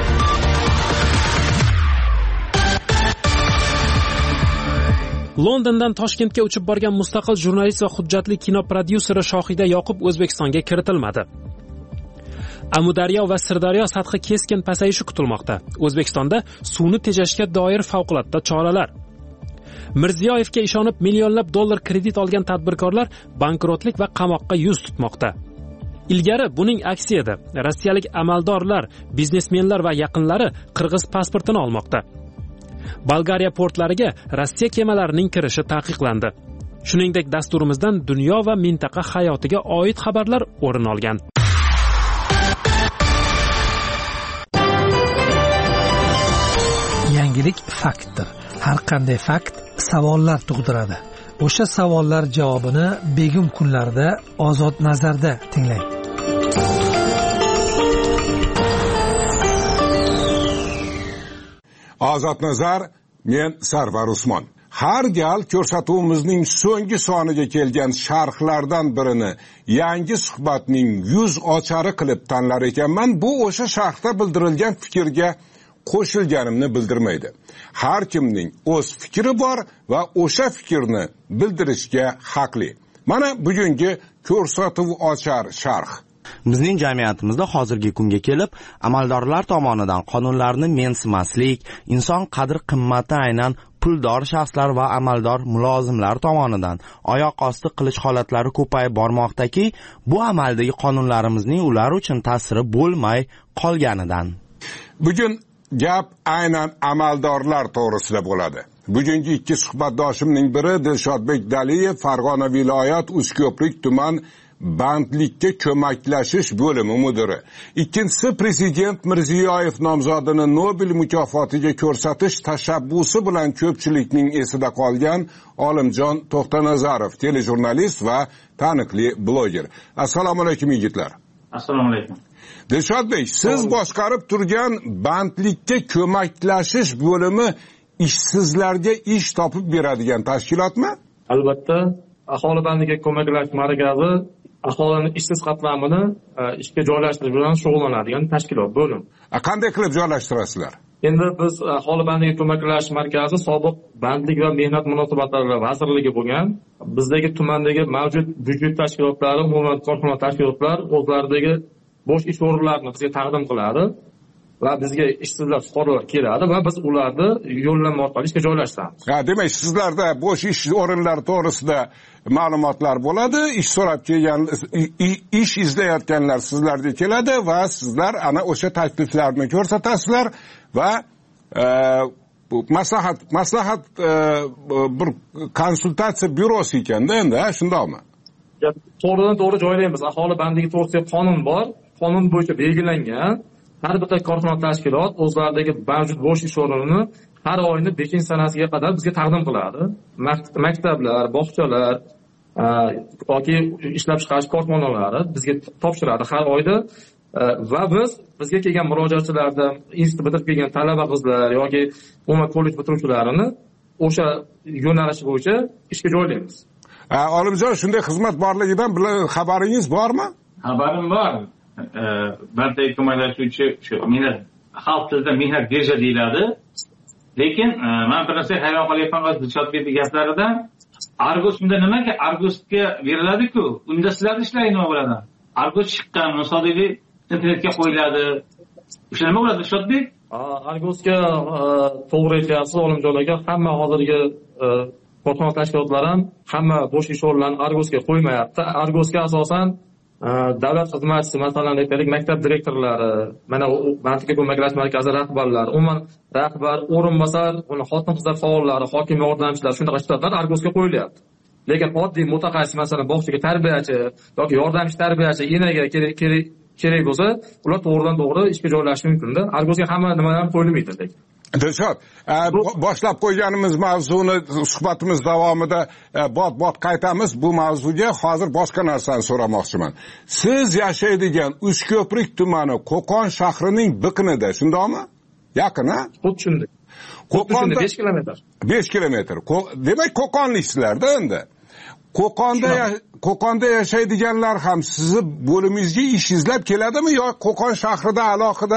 Londondan Toshkentga uchib borgan mustaqil jurnalist va hujjatli kino prodyuseri Shohida Yoqub O'zbekistonga kiritilmadi. Amudaryo va Sirdaryo sathi keskin pasayishi kutilmoqda. O'zbekistonda suvni tejashga doir favqulodda choralar. Mirziyoyevga ishonib millionlab dollar kredit olgan tadbirkorlar bankrotlik va qamoqqa yuz tutmoqda. Ilgari buning aksi edi. Rossiyalik amaldorlar, biznesmenlar va yaqinlari qirg'iz pasportini olmoqda. Bolgariya portlariga Rossiya kemalarining kirishi taqiqlandi. Shuningdek, dasturimizdan dunyo va mintaqa hayotiga oid xabarlar o'rin olgan. Yangilik faktdir. Har qanday fakt savollar tug'diradi. O'sha savollar javobini begim kunlarda Ozod nazarda tinglang. Ozod nazar, men Sarvar Usmon. Har gal ko'rsatuvimizning so'nggi soniga kelgan sharhlardan birini yangi suhbatning yuz ochari qilib tanlar ekanman. Bu o'sha sharhda bildirilgan fikrga qo'shilganimni bildirmaydi. Har kimning o'z fikri bor va o'sha fikrni bildirishga haqli. Mana bugungi ko'rsatuv ochar sharh. Bizning jamiyatimizda hozirgi kunga kelib, amaldorlar tomonidan qonunlarni mensimaslik, inson qadr-qimmati aynan puldor shaxslar va amaldor mulozimlar tomonidan oyoq osti qilish holatlari ko'payib bormoqdaki, bu amaldagi qonunlarimizning ular uchun ta'siri bo'lmay qolganidan. Bugun gap aynan amaldorlar to'g'risida bo'ladi. Bugungi ikki suhbatdoshimning biri Dilshodbek Daliyev, Farg'ona viloyat Uchko'prik tuman bandlikka ko'maklashish bo'limi mudiri. Ikkinchisi Prezident Mirziyoyev nomzodini Nobel mukofotiga ko'rsatish tashabbusi bilan ko'pchilikning esida qolgan Olimjon To'xtanazarov, telejurnalist va taniqli bloger. Assalomu alaykum yigitlar. Assalomu alaykum. Dilshodbek, siz boshqarib turgan bandlikka ko'maklashish bo'limi ishsizlarga ish topib beradigan tashkilotmi? Albatta, aholi bandlikka ko'maklash markazi aholini ishsiz qatlamini ishga joylashtirish bilan shug'ullanadigan tashkilot, bo'lim. Qanday qilib joylashtirasizlar? Endi biz aholi bandlikka ko'maklash markazi sobiq bandlik va mehnat munosabatlari vazirligi bo'lgan. Bizdagi tumandagi mavjud byudjet tashkilotlari, umuman korxona tashkilotlar o'zlaridagi bo'sh ish o'rinlarini bizga taqdim qiladi va bizga ishsizlar, fuqarolar keladi va biz ularni yo'llanma orqali ishga joylashtiramiz. Ha, demak, sizlarda bo'sh ish o'rinlari to'g'risida ma'lumotlar bo'ladi, ish so'rab kelgan, ish izlayotganlar sizlarga keladi va sizlar ana o'sha takliflarni ko'rsatasizlar va e, maslahat maslahat e, bir konsultatsiya byurosi ekanda endi, shundaqmi? To'g'ridan to'g'ri joylaymiz. Aholi bandligi to'g'risida qonun bor, qonun bo'yicha belgilangan. Har bitta korxona tashkilot o'zlaridagi mavjud bo'sh ish o'rnini har oyning beshinchi sanasiga qadar bizga taqdim qiladi. Maktablar, bog'chalar yoki ishlab chiqarish korxonalari bizga topshiradi har oyda va biz bizga kelgan murojaatchilardan institut bitirib kelgan talaba qizlar yoki umuman kollej bitiruvchilarini o'sha yo'nalish bo'yicha ishga joylaymiz. Olimjon, shunday xizmat borligidan xabaringiz bormi? Xabarim bor. Bandlikka ko'maklashuvchi shu mehnat xalq tilida mehnat birja deyiladi. Lekin men bir narsa hayron qolyapman Dilshodbekning gaplaridan. Argos unda nimaga Argosga beriladi-ku? Unda sizlar ishlang nima bo'ladi? Argos chiqqan, misoliy internetga qo'yiladi. o'sha nima bo'ladi Shodbek? Argosga to'g'ri aytyapsiz, Olimjon aka. Hamma hozirgi korxona tashkilotlari ham hamma bo'sh ish o'rinlarini Argosga qo'ymayapti. Argosga asosan davlat xizmatchisi, masalan aytaylik, maktab direktorlari, mana bandlikka ko'maklash markazi rahbarlari, umuman rahbar, o'rinbosar, uni xotin-qizlar faollari, hokim yordamchilari, shunaqa shtatlar Argosga qo'yilyapti. Lekin oddiy mutaxassis, masalan bog'chaga tarbiyachi yoki yordamchi tarbiyachi, enaga kerak kerak bo'lsa, ular to'g'ridan to'g'ri ishga joylashishi mumkin-da. Argosga hamma nimalar qo'yilmaydi lekin. Dilshod, boshlab qo'yganimiz mavzuni suhbatimiz davomida bot-bot qaytamiz. Bu mavzuga hozir boshqa narsani so'ramoqchiman. Siz yashaydigan Uchko'prik tumani Qo'qon shahrining biqinida, shundaymi? Yaqin, ha? Xuddi shunday. Qo'qonda besh kilometr. besh kilometr. Demak, Qo'qonliklar-da endi. Qo'qonda Qo'qonda yashaydiganlar ham sizni bo'limingizga ish izlab keladimi yo Qo'qon shahrida alohida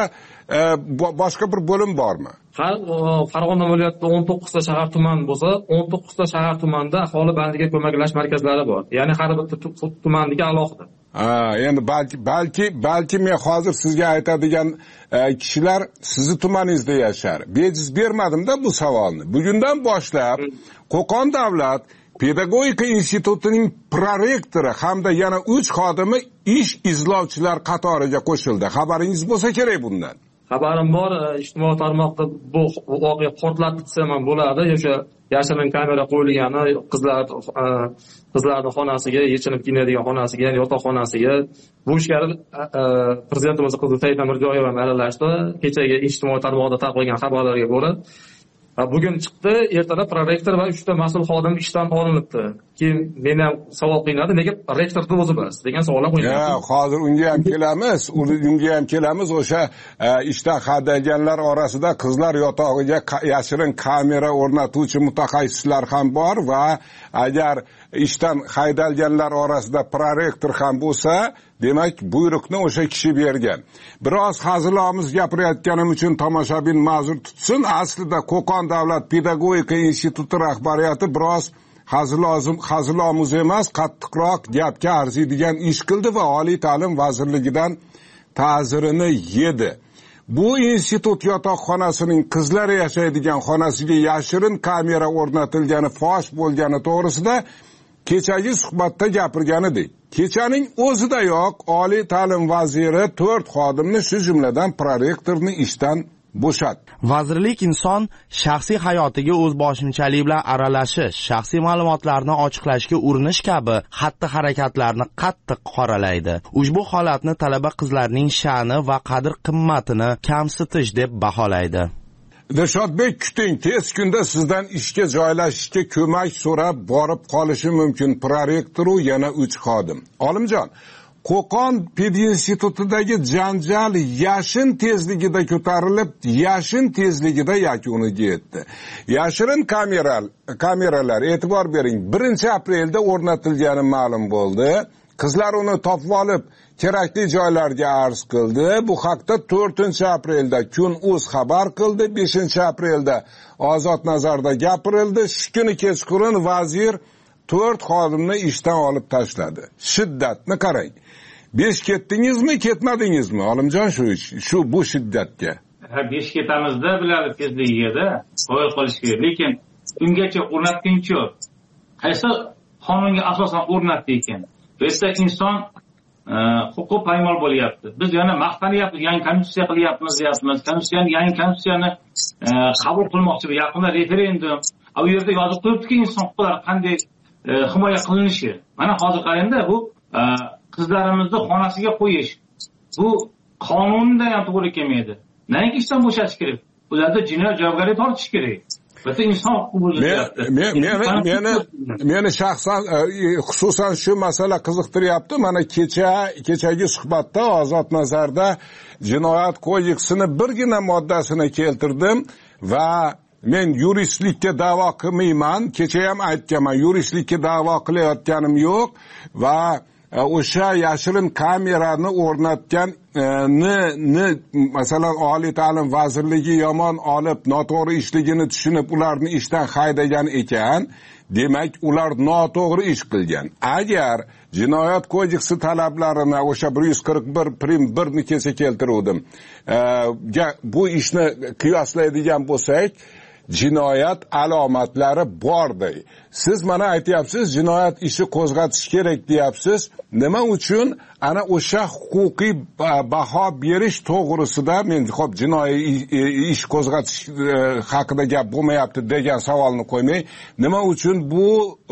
boshqa bir bo'lim bormi? Farg'ona viloyatida o'n to'qqizta shahar tuman bo'lsa, o'n to'qqizta shahar tumanda aholi bandiga ko'maklash markazlari bor. Ya'ni har bitta tumandagi alohida. Ha, endi balki balki balki men hozir sizga aytadigan kishilar sizni tumaningizda yashar. Bejiz bermadim-da bu savolni. Bugundan boshlab Qo'qon davlat Pedagogika institutining prorektori hamda yana uch xodimi ish izlovchilar qatoriga qo'shildi. Xabaringiz bo'lsa kerak bundan. Xabarim bor, ijtimoiy tarmoqda bu voqea portlatdi desam ham bo'ladi. O'sha yashirin kamera qo'yilgani, qizlar qizlarning xonasiga, yechinib kiyinadigan xonasiga, yotoqxonasiga bu ishga prezidentimiz qizi Saida Mirziyoyeva aralashdi. Kechagi ijtimoiy tarmoqda tarqalgan xabarlarga ko'ra bugun chiqdi, ertalab prorektor va uchta mas'ul xodim ishdan olinibdi. Keyin men ham savol qiynadi, nega rektorni o'zi bas degan savollar qo'yildi. Ha, hozir unga ham kelamiz, unga ham kelamiz. O'sha ishdan haydalganlar orasida qizlar yotog'iga yashirin kamera o'rnatuvchi mutaxassislar ham bor va agar ishdan haydalganlar orasida prorektor ham bo'lsa, demak buyruqni o'sha kishi bergan. Biroz hazilamiz gapirayotganim uchun tomoshabin ma'zur tutsin. Aslida Qo'qon davlat pedagogika instituti rahbariyati biroz hazilozim hazilomuz emas, qattiqroq gapga arziydigan ish qildi va oliy ta'lim vazirligidan ta'zirini yedi. Bu institut yotoqxonasining qizlar yashaydigan xonasiga yashirin kamera o'rnatilgani fosh bo'lgani to'g'risida kechagi suhbatda gapirgan edik. Kechaning o'zidayoq oliy ta'lim vaziri to'rt xodimni, shu jumladan prorektorni ishdan bo'shatdi. Vazirlik inson shaxsiy hayotiga o'z boshimchalik bilan aralashish, shaxsiy ma'lumotlarni ochiqlashga urinish kabi xatti-harakatlarni qattiq qoralaydi. Ushbu holatni talaba qizlarning sha'ni va qadr-qimmatini kamsitish deb baholaydi. Dilshodbek, kuting, tez kunda sizdan ishga joylashishga ko'mak so'rab borib qolishi mumkin prorektor u yana uch xodim. Olimjon, Qo'qon pedinstitutidagi janjal yashin tezligida ko'tarilib, yashin tezligida yakuniga yetdi. Yashirin kameralar, kameralar e'tibor bering, birinchi aprelda o'rnatilgani ma'lum bo'ldi. Qizlar uni topib olib, kerakli joylarga arz qildi. Bu haqda to'rtinchi aprelda Kun.uz xabar qildi. beshinchi aprelda Ozod nazarda gapirildi. Shu kuni kechqurun vazir to'rt xodimni ishdan olib tashladi. Shiddatni qarang. Besh ketdingizmi, ketmadingizmi, Olimjon, shu shu bu shiddatga? Ha, besh ketamizda biladi tezligiga, qo'yib qolish kerak. Lekin ungacha o'rnatguncha qaysi qonunga asosan o'rnatdi ekan? Bu esa inson huquqi poymol bo'lyapti. Biz yana maqtanyapmiz, yangi konstitutsiya qilyapmiz deyapmiz. Konstitutsiyani, yangi konstitutsiyani qabul qilmoqchi, yaqinda referendum. Bu yerda yozib qo'yibdiki, inson huquqlari qanday himoya qilinishi. Mana hozir qarangda, bu qizlarimizni xonasiga qo'yish. Bu qonunda ham to'g'ri kelmaydi. Nega ishdan bo'shatish kerak? Ularda jinoyat javobgarlikka tortish kerak. Meni meni shaxsan xususan shu masala qiziqtiryapti. Mana kecha kechagi suhbatda Ozod nazarda jinoyat kodeksining birgina moddasini keltirdim va men yuristlikka da'vo qilmayman. Kecha ham aytganman, yuristlikka da'vo qilayotganim yo'q va o'sha yashirin kamerani o'rnatganni masalan oliy ta'lim vazirligi yomon olib noto'g'ri ishligini tushunib ularni ishdan haydagan ekan, demak ular noto'g'ri ish qilgan. Agar jinoyat kodeksi talablarini o'sha bir yuz qirq bir prim birni kelsa keltiruvdim, bu ishni qiyoslaydigan bo'lsak, jinoyat alomatlari borday. Siz mana aytyapsiz, jinoyat ishi qo'zg'atish kerak deyapsiz. Nima uchun ana o'sha huquqiy baho berish to'g'risida men xo'p jinoiy ish qo'zg'atish haqida gap bo'lmayapti degan savolni qo'ymay, nima uchun bu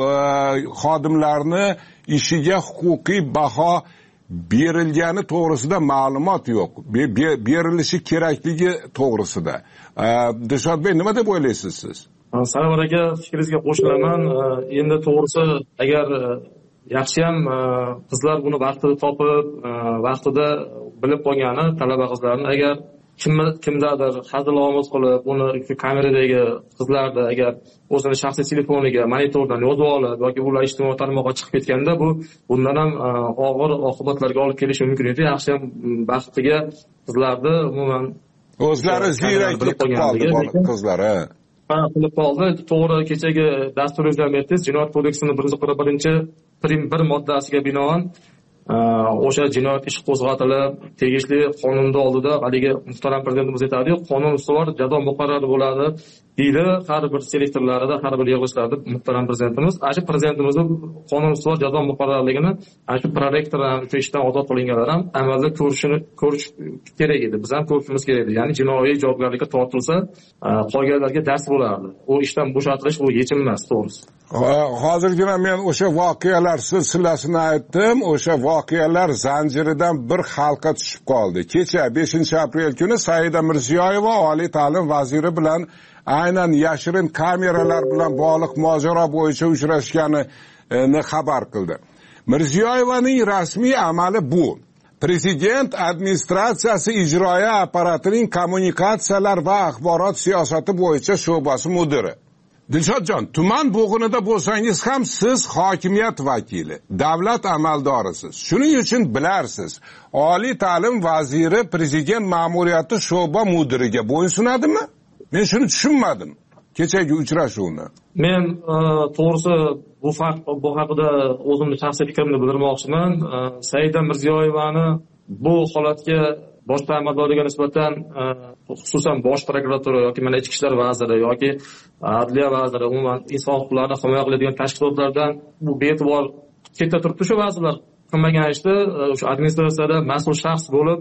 xodimlarni ishiga huquqiy baho berilgani to'g'risida ma'lumot yo'q, berilishi kerakligi to'g'risida. Dilshodbek, nima deb o'ylaysiz siz? Sarvar aka, fikringizga qo'shilaman. Endi to'g'risi, agar yaxshi ham qizlar buni vaqtida topib, vaqtida bilib qolgani talaba qizlarni, agar kimdadir hazil-omuz qilib, uni kameradagi qizlarni agar o'zini shaxsiy telefoniga, monitordan yozib olib yoki ular ijtimoiy tarmoqqa chiqib ketganda, bu bundan ham og'ir oqibatlarga olib kelishi mumkin edi. Yaxshi ham baxtiga qizlarni umuman o'zlari ziyraklik qilib qoldi qizlar. Ha, qilib qoldi. To'g'ri, kechagi dastur o'zlamayapsiz. Jinoyat kodeksining bir yuz qirq birinchi prim bir moddasiga binoan o'sha jinoyat ishi qo'zg'atilib, tegishli qonunda oldida haligi muhtaram prezidentimiz aytadi, qonun ustuvor jazo muqarrar bo'ladi deydi har bir selektorlarida, har bir yig'ilishlarda muhtaram prezidentimiz. Ana shu prezidentimizni qonun ustuvor jazo muqarrarligini ana shu prorektor ham, shu ishdan ozod qilinganlar ham amalda ko'rishini ko'rish kerak edi. Biz ham ko'rishimiz kerak edi. Ya'ni jinoiy javobgarlikka tortilsa, qolganlarga dars bo'lardi. U ishdan bo'shatilish bu yechim emas, to'g'risi. Hozirgina men o'sha voqealar silsilasini aytdim. O'sha voqealar zanjiridan bir halqa tushib qoldi. Kecha beshinchi aprel kuni Saida Mirziyoyeva oliy ta'lim vaziri bilan aynan yashirin kameralar bilan bog'liq mojaro bo'yicha uchrashganini xabar qildi. Mirziyoyevaning rasmiy amali bu. Prezident administratsiyasi ijroiya apparatining kommunikatsiyalar va axborot siyosati bo'yicha sho'basi mudiri. Dilshodjon, tuman bo'g'inida bo'lsangiz ham siz hokimiyat vakili, davlat amaldorisiz. Shuning uchun bilarsiz, oliy ta'lim vaziri prezident ma'muriyati sho'ba mudiriga bo'ysunadimi? Men shuni tushunmadim kechagi uchrashuvni. Men to'g'risi bu fakt bu haqida o'zimning shaxsiy fikrimni bildirmoqchiman. Saida Mirziyoyevani bu holatga boshqa amaldorlarga nisbatan, xususan bosh prokuratura yoki mana ichki ishlar vaziri yoki adliya vaziri, umuman inson huquqlarini himoya qiladigan tashkilotlardan bu be'tibor chetda turibdi. Shu vazirlar qilmagan ishni o'sha administratsiyada mas'ul shaxs bo'lib,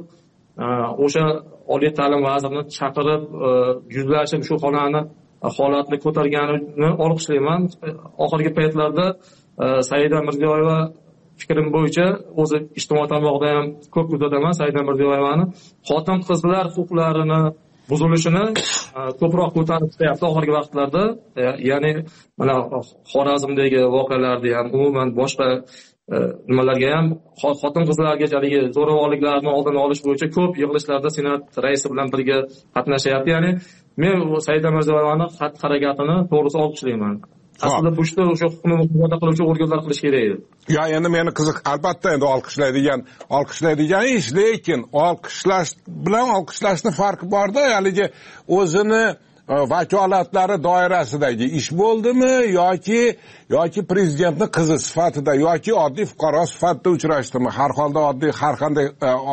o'sha oliy ta'lim vazirini chaqirib yuzlashib shu xonani holatni ko'targanini olqishlayman. Oxirgi paytlarda Saida Mirziyoyeva fikrim bo'yicha o'zi ijtimoiy tarmoqda ham ko'p kuzataman. Saida Mirziyoyevani xotin qizlar huquqlarini buzilishini ko'proq ko'tarib chiqyapti oxirgi vaqtlarda. Ya'ni mana Xorazmdagi voqealarni ham, umuman boshqa nimalarga ham, xotin qizlarga haligi zo'ravonliklarni oldini olish bo'yicha ko'p yig'ilishlarda senat raisi bilan birga qatnashyapti. Ya'ni men Saida Mirziyoyevani xatti-harakatini to'g'risi olqishlayman. Aslida bu ishni o'sha huquqni muhofaza qiluvchi organlar qilish kerak edi. Ya, endi meni qiziq, albatta endi olqishlaydigan, olqishlaydigan ish, lekin olqishlash bilan olqishlashning farqi bor-da. Haligi o'zini vakolatlari doirasidagi ish bo'ldimi yoki yoki prezidentning qizi sifatida yoki oddiy fuqaro sifatida uchrashdimi? Har holda oddiy har qanday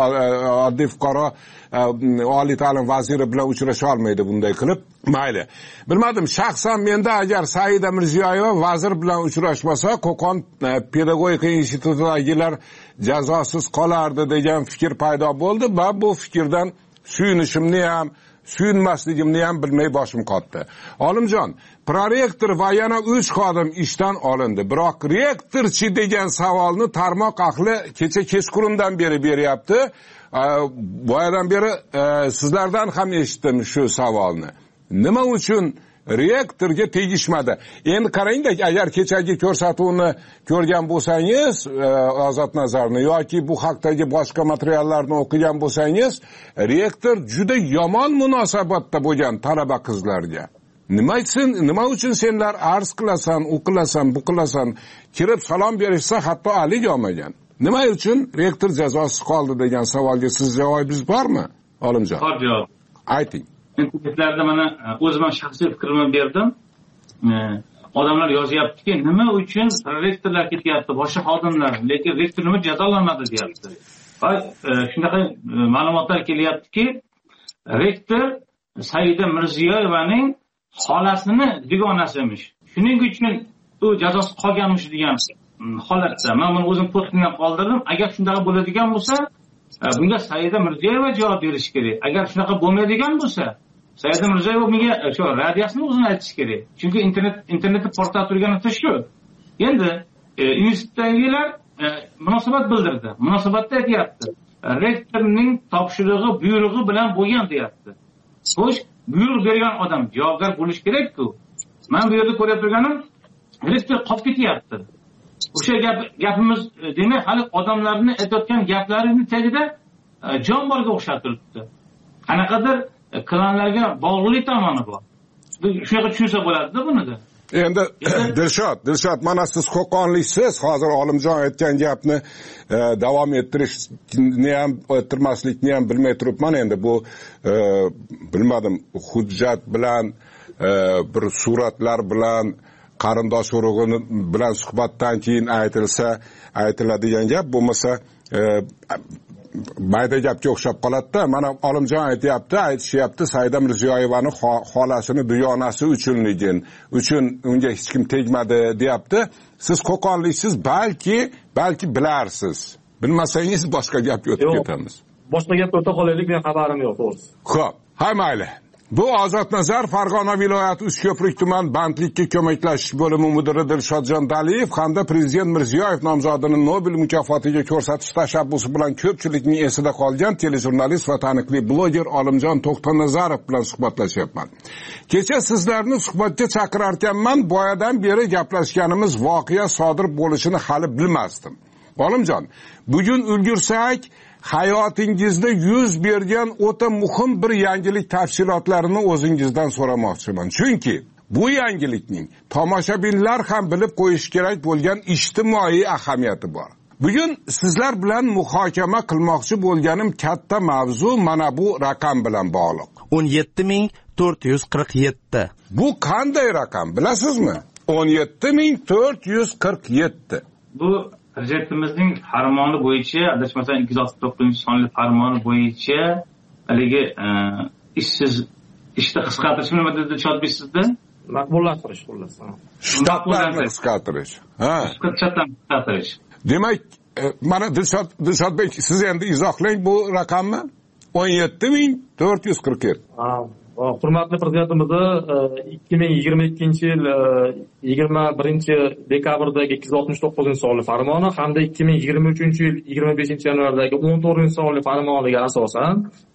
oddiy fuqaro oliy ta'lim vaziri bilan uchrasha olmaydi bunday qilib. Mayli. Bilmadim, shaxsan menda agar Saida Mirziyoyeva vazir bilan uchrashmasa, Qo'qon pedagogika institutidagilar jazosiz qolardi degan fikr paydo bo'ldi. Va bu fikrdan suyunishimni ham suyunmasligimni ham bilmay boshim qotdi. Olimjon, prorektor va yana uch xodim ishdan olindi. Biroq rektorchi degan savolni tarmoq ahli kecha kechqurundan beri beryapti. Boyadan beri sizlardan ham eshitdim shu savolni. Nima uchun rektorga tegishmadi? Endi qarangda, agar kechagi ko'rsatuvni ko'rgan bo'lsangiz, Ozod Nazarni yoki bu haqdagi boshqa materiallarni o'qigan bo'lsangiz, rektor juda yomon munosabatda bo'lgan talaba qizlarga. Nima uchun, nima uchun senlar arz qilasan, u qilasan, bu qilasan, kirib salom berishsa hatto alik olmagan. nima uchun rektor jazosiz qoldi degan savolga siz javobingiz bormi, Olimjon? Bor javob. Ayting. Internetlarda mana o'zim shaxsiy fikrimni berdim. Odamlar yozyaptiki, nima uchun rektorlar ketyapti, boshqa xodimlar, lekin rektor nima jazolanmadi deyapti. Va shunaqa ma'lumotlar kelyaptiki, rektor Saida Mirziyoyevaning xolasini dugonasimish. Shuning uchun u jazosiz qolganmish degan holatda men buni o'zim to'xtatib qoldirdim. Agar shunaqa bo'ladigan bo'lsa, bunga Saida Mirziyoyeva javob berishi kerak. Agar shunaqa bo'lmaydigan bo'lsa, Saida Mirziyoyeva bunga shu radiyasini o'zini aytishi kerak. Chunki internet internetda portal turganida shu. Endi institutdagilar munosabat bildirdi. Munosabatda aytyapti. Rektorning topshirig'i, buyrug'i bilan bo'lgan deyapti. Xo'sh, buyruq bergan odam javobgar bo'lish kerak-ku. Men bu yerda ko'rib turganim, rektor qolib ketyapti. O'sha gap gapimiz demak, hali odamlarning aytayotgan gaplarining tagida jon borga o'xshab turibdi. Qanaqadir klanlarga bog'liq tomoni bor. Bu shunaqa tushunsa bo'ladi-da buni-da. Endi Dilshod, Dilshod, mana siz qo'qonliksiz. Hozir Olimjon aytgan gapni davom ettirishni ham, ettirmaslikni ham bilmay turibman. Endi bu bilmadim, hujjat bilan, bir suratlar bilan, qarindosh urug'i bilan suhbatdan keyin aytilsa, aytiladigan gap bo'lmasa, mayda gapga o'xshab qoladi-da. Mana Olimjon aytyapti, aytishyapti, Saida Mirziyoyevaning xolasini dugonasi uchunligin, uchun unga hech kim tegmadi deyapti. Siz qo'qonliksiz, balki, balki bilarsiz. Bilmasangiz boshqa gapga o'tib ketamiz. Boshqa gapga o'ta qolaylik, men xabarim yo'q, to'g'risi. Xo'p, hay mayli. Bu Ozodnazar Farg'ona viloyati Uchko'prik tuman bandlikka ko'maklashish bo'limi mudiri Dilshodjon Daliyev hamda Prezident Mirziyoyev nomzodini Nobel mukofotiga ko'rsatish tashabbusi bilan ko'pchilikning esida qolgan telejurnalist va taniqli bloger Olimjon To'xtanazarov bilan suhbatlashyapman. Kecha sizlarni suhbatga chaqirarkanman, boyadan beri gaplashganimiz voqea sodir bo'lishini hali bilmasdim. Olimjon, bugun ulgursak, hayotingizda yuz bergan o'ta muhim bir yangilik tafsilotlarini o'zingizdan so'ramoqchiman. Chunki bu yangilikning tomoshabinlar ham bilib qo'yish kerak bo'lgan ijtimoiy ahamiyati bor. Bugun sizlar bilan muhokama qilmoqchi bo'lganim katta mavzu mana bu raqam bilan bog'liq. o'n yetti ming to'rt yuz qirq yetti. Bu qanday raqam, bilasizmi? o'n yetti ming to'rt yuz qirq yetti. Bu Prezidentimizning farmoni bo'yicha, adashmasam ikki yuz oltmish to'qqizinchi sonli farmoni bo'yicha haligi ishsiz ishni qisqartirish nima dedi Chodbek-sizda? Maqbullashtirish xullas. Shtatlarni qisqartirish. Ha. Shtatlarni qisqartirish. Demak, mana Dilshod Dilshodbek, siz endi izohlang bu raqamni. o'n yetti ming to'rt yuz qirq yetti. Ha. Hurmatli prezidentimizni ikki ming yigirma ikkinchi yil yigirma birinchi dekabrdagi ikki yuz oltmish to'qqizinchi sonli farmoni hamda ikki ming yigirma uchinchi yil yigirma beshinchi yanvardagi o'n to'rtinchi sonli farmoniga asosan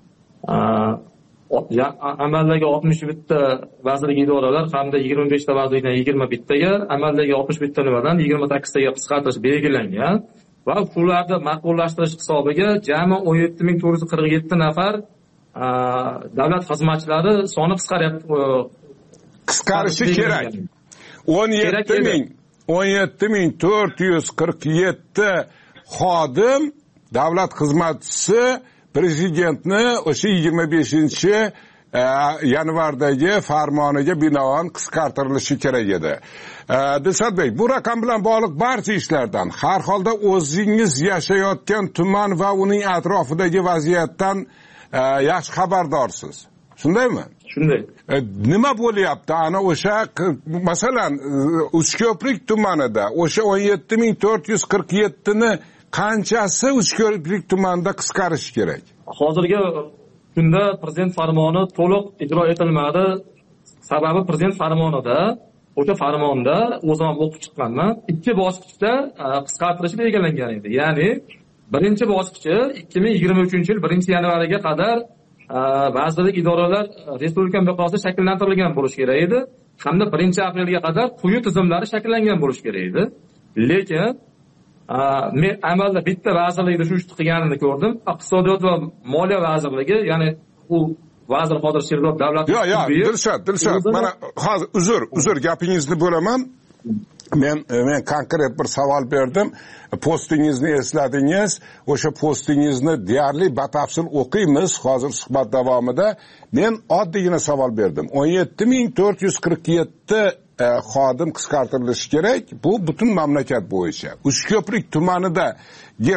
amaldagi oltmish bitta vazirlik idoralar hamda yigirma beshta vazirlikdan yigirma bittaga, amaldagi oltmish bitta nimadan yigirma sakkiztaga qisqartirish belgilangan va shularni ma'qullashtirish hisobiga jami o'n yetti ming to'rt yuz qirq yetti nafar davlat xizmatchilari soni qisqaryapti. Qisqarishi kerak. o'n yetti ming o'n yetti ming to'rt yuz qirq yetti xodim davlat xizmatchisi prezidentni o'sha yigirma beshinchi yanvardagi farmoniga binoan qisqartirilishi kerak edi. Dilshodbek, bu raqam bilan bog'liq barcha ishlardan, har holda o'zingiz yashayotgan tuman va uning atrofidagi vaziyatdan yaxshi xabardorsiz. Shundaymi? Shunday. E, nima bo'lyapti? Ana o'sha masalan Uchko'prik tumanida o'sha o'n yetti ming to'rt yuz qirq yetti ni qanchasi Uchko'prik tumanida qisqarish kerak? Hozirgi kunda prezident farmoni to'liq ijro etilmadi. Sababi prezident farmonida, o'sha farmonda o'zim ham o'qib chiqqanman, ikki bosqichda qisqartirish belgilangan edi. Ya'ni birinchi bosqichi ikki ming yigirma uchinchi yil birinchi yanvariga qadar vazirlik idoralar respublika miqyosida shakllantirilgan bo'lishi kerak edi, hamda birinchi aprelga qadar quyi tizimlari shakllangan bo'lishi kerak edi. Lekin men amalda bitta vazirlikda shu ishni qilganini ko'rdim. Iqtisodiyot va moliya vazirligi, ya'ni u vazir hozir Sherzod Davlat. Yo'q, yo'q, Dilshod, Dilshod, mana hozir uzr, uzr gapingizni bo'laman. men men konkret bir savol berdim. Postingizni esladingiz. O'sha postingizni deyarli batafsil o'qiymiz hozir suhbat davomida. Men oddiygina savol berdim. o'n yetti ming to'rt yuz qirq yetti e, xodim qisqartirilishi kerak. Bu butun mamlakat bo'yicha. Uchko'prik tumanidagi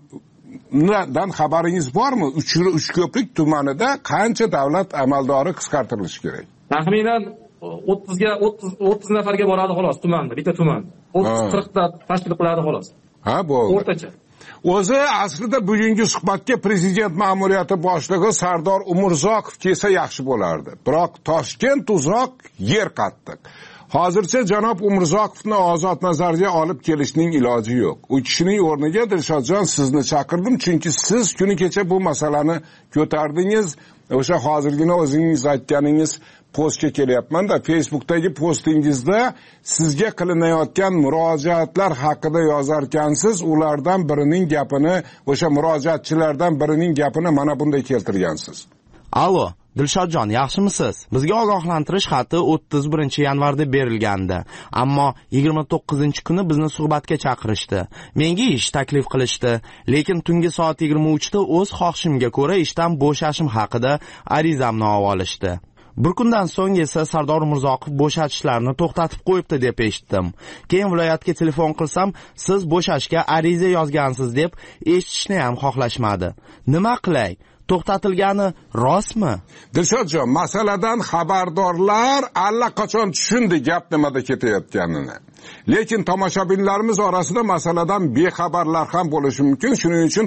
raqamdan xabaringiz bormi? Uchko'prik tumanida qancha davlat amaldori qisqartirilishi kerak? Taxminan o'ttizga o'ttiz nafarga boradi xolos tumanda, bitta tuman. o'ttiz qirq ta tashkil qiladi xolos. Ha, bu o'rtacha. O'zi aslida bugungi suhbatga prezident ma'muriyati boshlig'i Sardor Umurzoqov kelsa yaxshi bo'lardi. Biroq Toshkent uzoq, yer qattiq. Hozircha janob Umurzoqovni ozod nazarga olib kelishning iloji yo'q. U kishining o'rniga Dilshodjon sizni chaqirdim, chunki siz kuni kecha bu masalani ko'tardingiz. O'sha hozirgina o'zingiz aytganingiz postga kelyapman-da, Facebookdagi postingizda sizga qilinayotgan murojaatlar haqida yozarkansiz, ulardan birining gapini, o'sha murojaatchilardan birining gapini mana bunday keltirgansiz. Allo, Dilshodjon, yaxshimisiz? Bizga ogohlantirish xati o'ttiz birinchi yanvarda berilgandi, ammo yigirma to'qqizinchi kuni bizni suhbatga chaqirishdi. Menga ish taklif qilishdi, lekin tungi soat yigirma uchda o'z xohishimga ko'ra ishdan bo'shashim haqida arizamni olishdi. Bir kundan so'ng esa Sardor Umurzoqov bo'shatishlarni to'xtatib qo'yibdi deb eshitdim. Keyin viloyatga telefon qilsam, siz bo'shashga ariza yozgansiz deb eshitishni ham xohlashmadi. Nima qilay? To'xtatilgani rostmi? Dilshodjon, masaladan xabardorlar allaqachon tushundi gap nimada ketayotganini. Lekin tomoshabinlarimiz orasida masaladan bexabarlar ham bo'lishi mumkin. Shuning uchun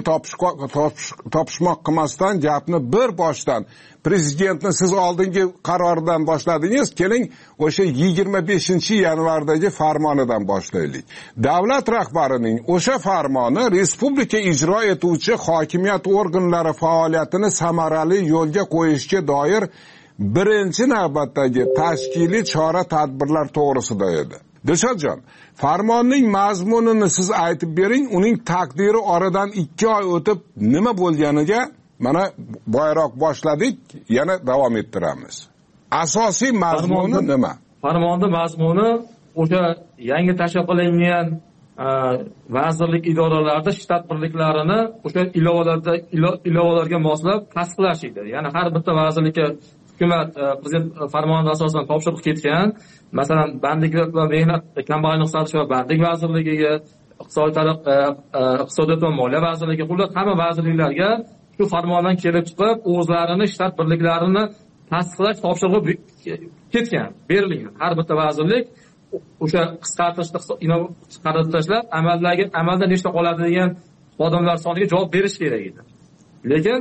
topishmoq qilmasdan gapni bir boshdan prezidentni siz oldingi qarordan boshladingiz. Keling, o'sha yigirma beshinchi yanvardagi farmonidan boshlaylik. Davlat rahbarining o'sha farmoni respublika ijro etuvchi hokimiyat organlari faoliyatini samarali yo'lga qo'yishga doir birinchi navbatdagi tashkiliy chora-tadbirlar to'g'risida edi. Dilshodjon, farmonning mazmunini siz aytib bering, uning taqdiri oradan ikki oy o'tib nima bo'lganiga mana boyroq boshladik, yana davom ettiramiz. Asosiy mazmuni nima? Farmonning mazmuni o'sha yangi tashkil qilingan vazirlik idoralarida shtat birliklarini o'sha ilovalarda ilovalarga moslab tasdiqlash edi. Ya'ni har bitta vazirlikka hukumat prezident farmoniga asosan topshiriq ketgan. Masalan, bandlik va mehnat kambag'allik hisob va bandlik vazirligiga, iqtisodiyot va moliya vazirligiga, xullas hamma vazirliklarga shu farmondan kelib chiqib, o'zlarini shtat birliklarini tasdiqlash topshirig'i ketgan, berilgan. Har bitta vazirlik o'sha qisqartirishni chiqarib tashlab, amaldagi amalda nechta qoladi degan xodimlar soniga javob berish kerak edi. Lekin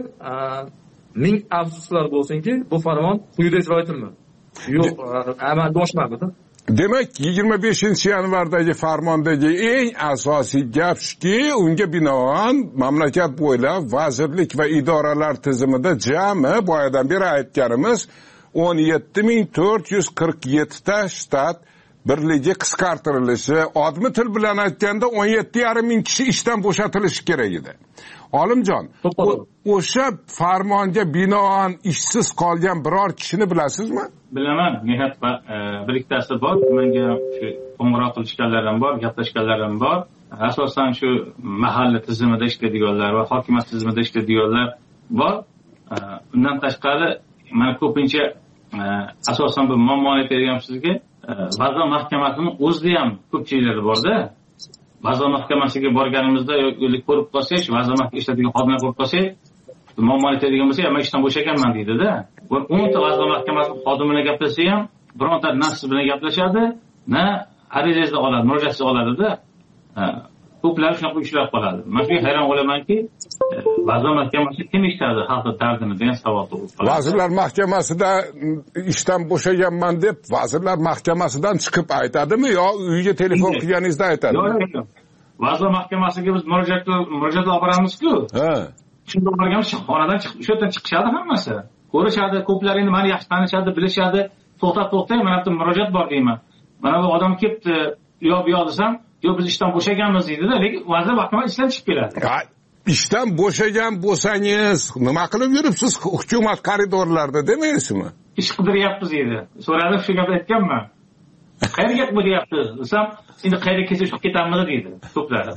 ming afsuslar bo'lsinki, bu farmon quyida ijro etilmadi. Yo'q, amalga oshmadi. Demak, yigirma beshinchi yanvardagi farmondagi eng asosiy gap shuki, unga binoan mamlakat bo'ylab vazirlik va idoralar tizimida jami boyadan beri aytganimiz o'n yetti ming to'rt yuz qirq yetti ta shtat birligi qisqartirilishi, odmi til bilan aytganda o'n yetti yarim ming kishi ishdan bo'shatilishi kerak edi. Olimjon, o'sha farmonga binoan ishsiz qolgan biror kishini bilasizmi? Bilaman, mehnat bir ikkitasi bor, menga shu qo'ng'iroq qilishganlar ham bor, gaplashganlar ham bor. Asosan shu mahalla tizimida ishlaydiganlar va hokimiyat tizimida ishlaydiganlar bor. Undan tashqari, men ko'pincha asosan bu muammoni aytayotganim sizga, Vazir mahkamasining o'zida ham ko'pchiliklari bor-da. Vazir mahkamasiga borganimizda yo'li ko'rib qolsak, vazir mahkamasi ishladigan xodimlar ko'rib qolsak, muammoni aytadigan bo'lsa, men ishdan bo'shaganman deydi-da. o'nta vazir mahkamasi xodimiga gaplashsa ham, bironta na siz bilan gaplashadi, na arizangizni oladi, murojaatni oladi-da. Ko'plari shunaqa ushlab qoladi. Men shunga hayron qolamanki, vazir mahkamasi kim eshitadi xalqning dardini degan savol tug'iladi. Vazirlar mahkamasida ishdan bo'shaganman deb vazirlar mahkamasidan chiqib aytadimi yo uyga telefon qilganingizda aytadimi? Yo'q, vazir mahkamasiga biz murojaat murojaat olib boramiz-ku. Ha. Shunda borganmiz, xonadan chiqib, o'sha yerdan chiqishadi hammasi. Ko'rishadi, ko'plari endi meni yaxshi tanishadi, bilishadi. To'xtab, to'xtang, mana bu murojaat bor deyman. Mana bu odam kelibdi, yo bu yoq desam, yo biz ishdan bo'shaganmiz deydi-da, lekin vazir mahkamasi ishdan chiqib keladi. Ishdan bo'shagan bo'lsangiz, nima qilib yuribsiz hukumat koridorlarida demaysizmi? Ish qidiryapmiz deydi. So'radi, shu gapni aytganman. qayerga bo'lyapti desam, endi qayerga kelsa chiqib ketamiz deydi ko'plari.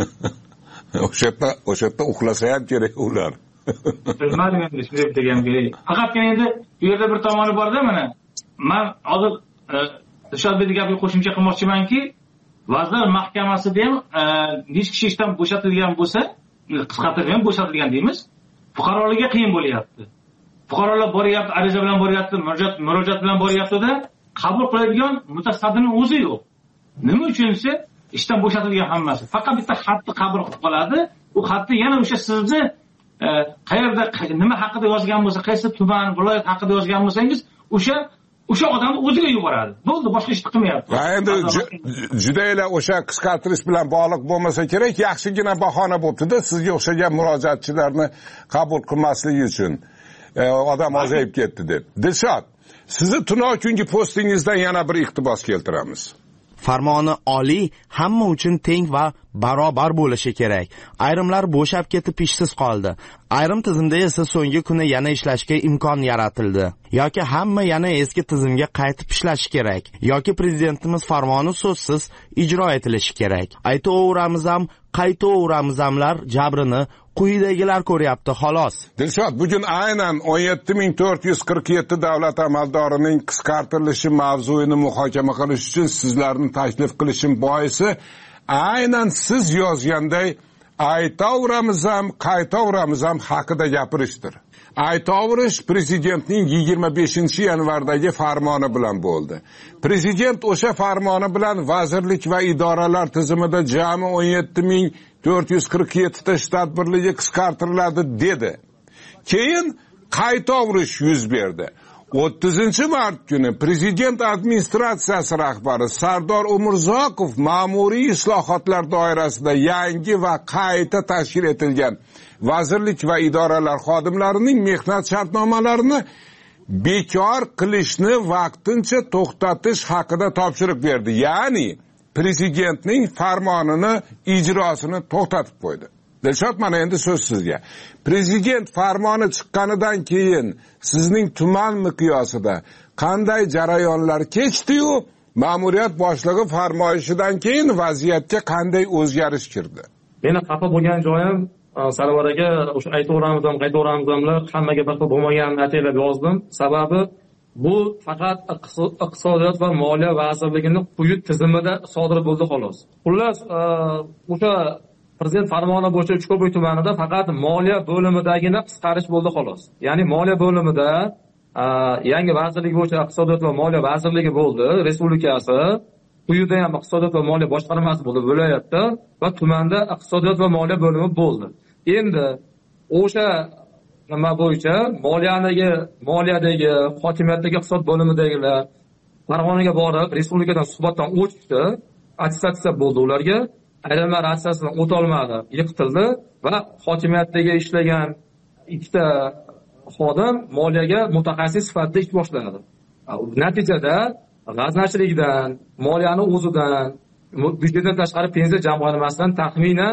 O'sha yerda o'sha yerda uxlasa ham kerak ular. Bilmadim endi shunday deganga. Faqatgina endi bu yerda bir tomoni bor-da, mana men hozir Dilshodbekning gapiga qo'shimcha qilmoqchimanki, Vazirlar Mahkamasida ham necha kishi ishdan bo'shatilgan bo'lsa, qisqartirilgan bo'shatilgan deymiz, fuqarolarga qiyin bo'lyapti. Fuqarolar boryapti, ariza bilan boryapti, murojaat murojaat bilan boryapti-da, qabul qiladigan mutasaddining o'zi yo'q. Nima uchun esa ishdan bo'shatilgan hammasi faqat bitta xatni qabul qilib qoladi. U xatni yana o'sha sizni qayerda nima haqida yozgan bo'lsa, qaysi tuman, viloyat haqida yozgan bo'lsangiz, o'sha o'sha odamni o'ziga yuboradi. Bo'ldi, boshqa ish qilmayapti. Va endi judaylar o'sha qisqartirish bilan bog'liq bo'lmasa kerak, yaxshigina bahona bo'pti-da, sizga o'xshagan murojaatchilarni qabul qilmasligi uchun. Odam ozayib ketdi deb. Dilshod, sizni tunov kungi postingizdan yana bir iqtibos keltiramiz. Farmoni oliy hamma uchun teng va barobar bo'lishi kerak. Ayrimlar bo'shab ketib ishsiz qoldi. Ayrim tizimda esa so'nggi kuni yana ishlashga imkon yaratildi. Yoki hamma yana eski tizimga qaytib ishlashi kerak. Yoki prezidentimiz farmoni so'zsiz ijro etilishi kerak. Aytaveramiz ham, qaytaveramiz hamlar jabrini quyidagilar ko'ryapti xolos. Dilshod, bugun aynan o'n yetti ming to'rt yuz qirq yetti davlat amaldorining qisqartirilishi mavzuini muhokama qilish uchun sizlarni taklif qilishim boisi aynan siz yozganday aytaveramiz ham, qaytaveramiz ham haqida gapirishdir. Aytaverish prezidentning yigirma beshinchi yanvardagi farmoni bilan bo'ldi. Prezident o'sha farmoni bilan vazirlik va idoralar tizimida jami o'n yetti ming to'rt yuz qirq yetti ta shtat birligi qisqartiriladi dedi. Keyin qaytaverish yuz berdi. o'ttizinchi mart kuni prezident administratsiyasi rahbari Sardor Umurzoqov ma'muriy islohotlar doirasida yangi va qayta tashkil etilgan vazirlik va idoralar xodimlarining mehnat shartnomalarini bekor qilishni vaqtincha to'xtatish haqida topshiriq berdi. Ya'ni prezidentning farmonini ijrosini to'xtatib qo'ydi. Dilshod, mana endi so'z sizga. Prezident farmoni chiqqanidan keyin sizning tuman miqyosida qanday jarayonlar kechdi-yu, ma'muriyat boshlig'i farmoyishidan keyin vaziyatga qanday o'zgarish kirdi? Meni xafa bo'lgan joyim Sarvar aka, o'sha aytaveramiz ham, qaytaveramiz hamlar hammaga bir xil bo'lmaganini ataylab yozdim. Sababi bu faqat iqtisodiyot va moliya vazirligining quyi tizimida sodir bo'ldi xolos. Xullas, o'sha prezident farmoni bo'yicha Uchko'prik tumanida faqat moliya bo'limidagina qisqarish bo'ldi xolos. Ya'ni moliya bo'limida yangi vazirlik bo'yicha iqtisodiyot va moliya vazirligi bo'ldi, respublikasi. Quyida ham iqtisodiyot va moliya boshqarmasi bo'ldi viloyatda va tumanda iqtisodiyot va moliya bo'limi bo'ldi. Endi o'sha nima bo'yicha moliyadagi moliyadagi hokimiyatdagi iqtisod bo'limidagilar Farg'onaga borib respublikadan suhbatdan o'tishdi, attestatsiya bo'ldi ularga. Ayrimlar attestatsiyadan o'ta olmadi, yiqitildi va hokimiyatdagi ishlagan ikkita xodim moliyaga mutaxassis sifatida ish boshladi. Natijada g'aznachilikdan, moliyani o'zidan, byudjetdan tashqari pensiya jamg'armasidan taxminan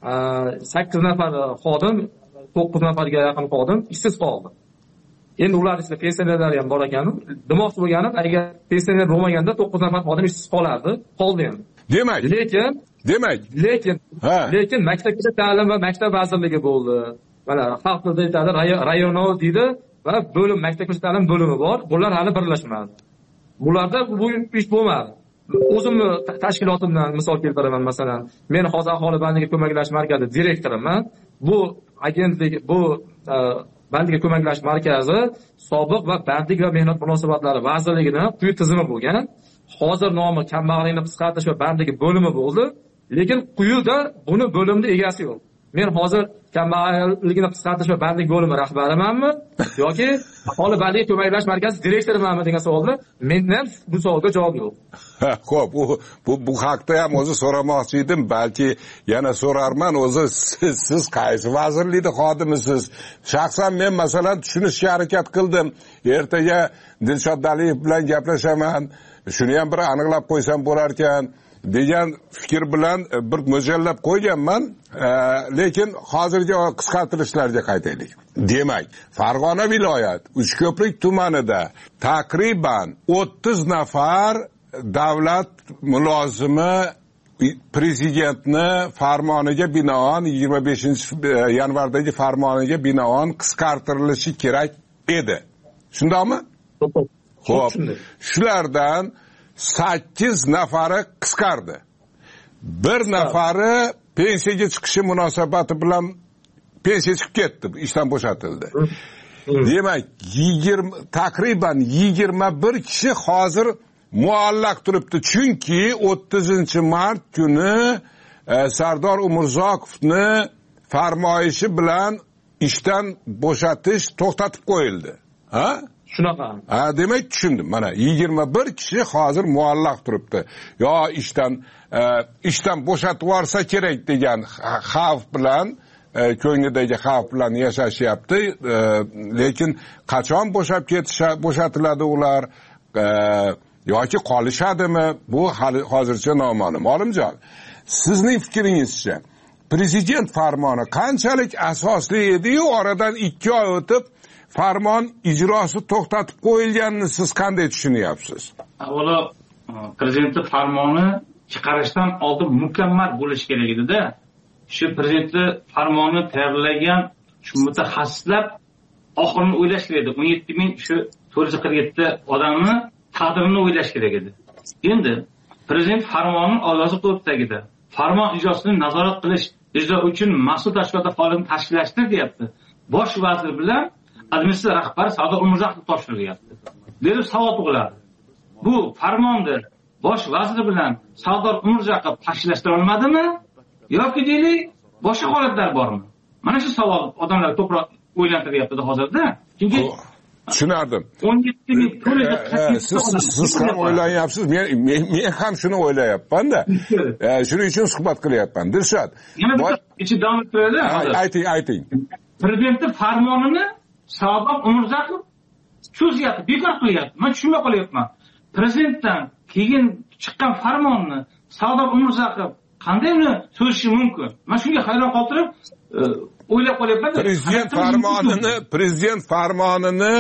sakkiz nafar xodim, to'qqiz nafarga yaqin xodim ishsiz qoldi. Endi ular ichida pensionerlar ham bor ekan. Demoqchi bo'lganim, agar pensioner bo'lmaganda to'qqiz nafar xodim ishsiz qolardi, qoldi ham. Demak, lekin demak, lekin lekin maktabgacha ta'lim va maktab vazirligi bo'ldi. Mana xalq tilida aytadi, rayonov deydi va bo'lim maktabgacha ta'lim bo'limi bor. Bular hali birlashmadi. Bularda bu ish bo'lmadi. O'zimni tashkilotimdan misol keltiraman, masalan, men hozir aholi bandiga ko'maklash markazi direktoriman. Bu agentlik, bu bandiga ko'maklash markazi sobiq va bandlik va mehnat munosabatlari vazirligining quyi tizimi bo'lgan. Hozir nomi kambag'allikni qisqartirish va bandlik bo'limi bo'ldi, lekin quyida buni bo'limning egasi yo'q. Men hozir kambag'allikni qisqartirish va bandlik bo'limi rahbarimanmi yoki aholi bandiga ko'maklash markazi direktorimanmi degan savolda mendan bu savolga javob yo'q. Xo'p, bu bu bu haqda ham o'zi so'ramoqchi edim, balki yana so'rarman. O'zi siz, siz qaysi vazirlikda xodimisiz? Shaxsan men masalan tushunishga harakat qildim. Ertaga Dilshod Daliyev bilan gaplashaman. Shuni ham bir aniqlab qo'ysam bo'lar ekan degan fikr bilan bir mo'ljallab qo'yganman, lekin hozirgi qisqartirishlarga qaytaylik. Demak, Farg'ona viloyat Uchko'prik tumanida takriban o'ttiz nafar davlat mulozimi prezidentni farmoniga binoan yigirma beshinchi yanvardagi farmoniga binoan qisqartirilishi kerak edi. Shundaqmi? Xo'p. Shulardan sakkiz nafari qisqardi. Bir nafari pensiyaga chiqishi munosabati bilan pensiya chiqib ketdi, ishdan bo'shatildi. Demak, yigirma takriban yigirma bir kishi hozir muallaq turibdi. Chunki o'ttizinchi mart kuni e, Sardor Umurzoqovni farmoyishi bilan ishdan bo'shatish to'xtatib qo'yildi. Ha? Shunaqa. Ha, demak tushundim. Mana yigirma bir kishi hozir muallaq turibdi. Yo ishdan e, ishdan bo'shatib yuborsa kerak degan xavf bilan e, ko'nglidagi xavf bilan yashashyapti. E, lekin qachon bo'shab ketish bo'shatiladi ular e, yoki qolishadimi? Bu hali hozircha noma'lum. Olimjon, sizning fikringizcha prezident farmoni qanchalik asosli edi-yu, oradan ikki oy o'tib farmon ijrosi to'xtatib qo'yilganini siz qanday tushunyapsiz? Avvalo, prezidentning farmoni chiqarishdan oldin mukammal bo'lishi kerak edi-da. Shu prezidentning farmoni tayyorlagan shu mutaxassislar oxirini o'ylash kerak edi. o'n yetti ming shu to'rt yuz qirq yetti odamni taqdirini o'ylash kerak edi. Endi prezident farmonining ovozi qo'yib tagida farmon ijrosini nazorat qilish, ijro uchun mas'ul tashkilotlar faoliyatini tashkillashtir deyapti. Bosh vazir bilan administratsiya rahbari Sardor Umurzoqov topshirilyapti. Berib savol tug'iladi. Bu farmonni bosh vazir bilan Sardor Umurzoqov tashkillashtira olmadimi yoki deylik boshqa holatlar bormi? Mana shu savol odamlar ko'proq o'ylantiryapti hozirda. Chunki tushunardim. o'n yetti ming siz siz ham o'ylanyapsiz, men men ham shuni o'ylayapman-da. Shuning uchun suhbat qilyapman. Dilshod, yana ichi davom ettiradi. Ayting, ayting. Prezidentning farmonini Sardor Umurzoqov cho'zyapti, bekor qilyapti. Men tushunmay qolyapman. Prezidentdan keyin chiqqan farmonni Sardor Umurzoqov qanday uni so'zishi mumkin? Men shunga hayron qoldirib o'ylab qolyapman. Prezident farmonini, prezident farmonini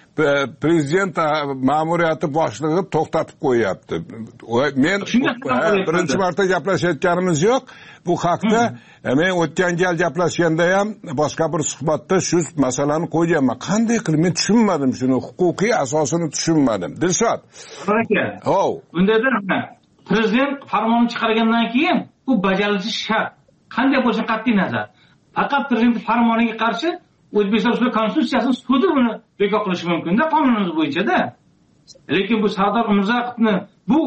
prezident ma'muriyati boshlig'i to'xtatib qo'yapti. Men birinchi marta gaplashayotganimiz yo'q. Bu haqda men o'tgan gal gaplashganda ham boshqa bir suhbatda shu masalani qo'yganman. Qanday qilib men tushunmadim shuni, huquqiy asosini tushunmadim. Dilshod. Aka. Oh. Unda prezident farmonni chiqargandan keyin u bajarilishi shart. Qanday bo'lsa qat'iy nazar. Faqat prezident farmoniga qarshi O'zbekiston Respublikasi Konstitutsiyasini sudi buni bekor qilishi mumkin-da, qonunimiz bo'yicha-da. Lekin bu Sardor Umurzoqovni bu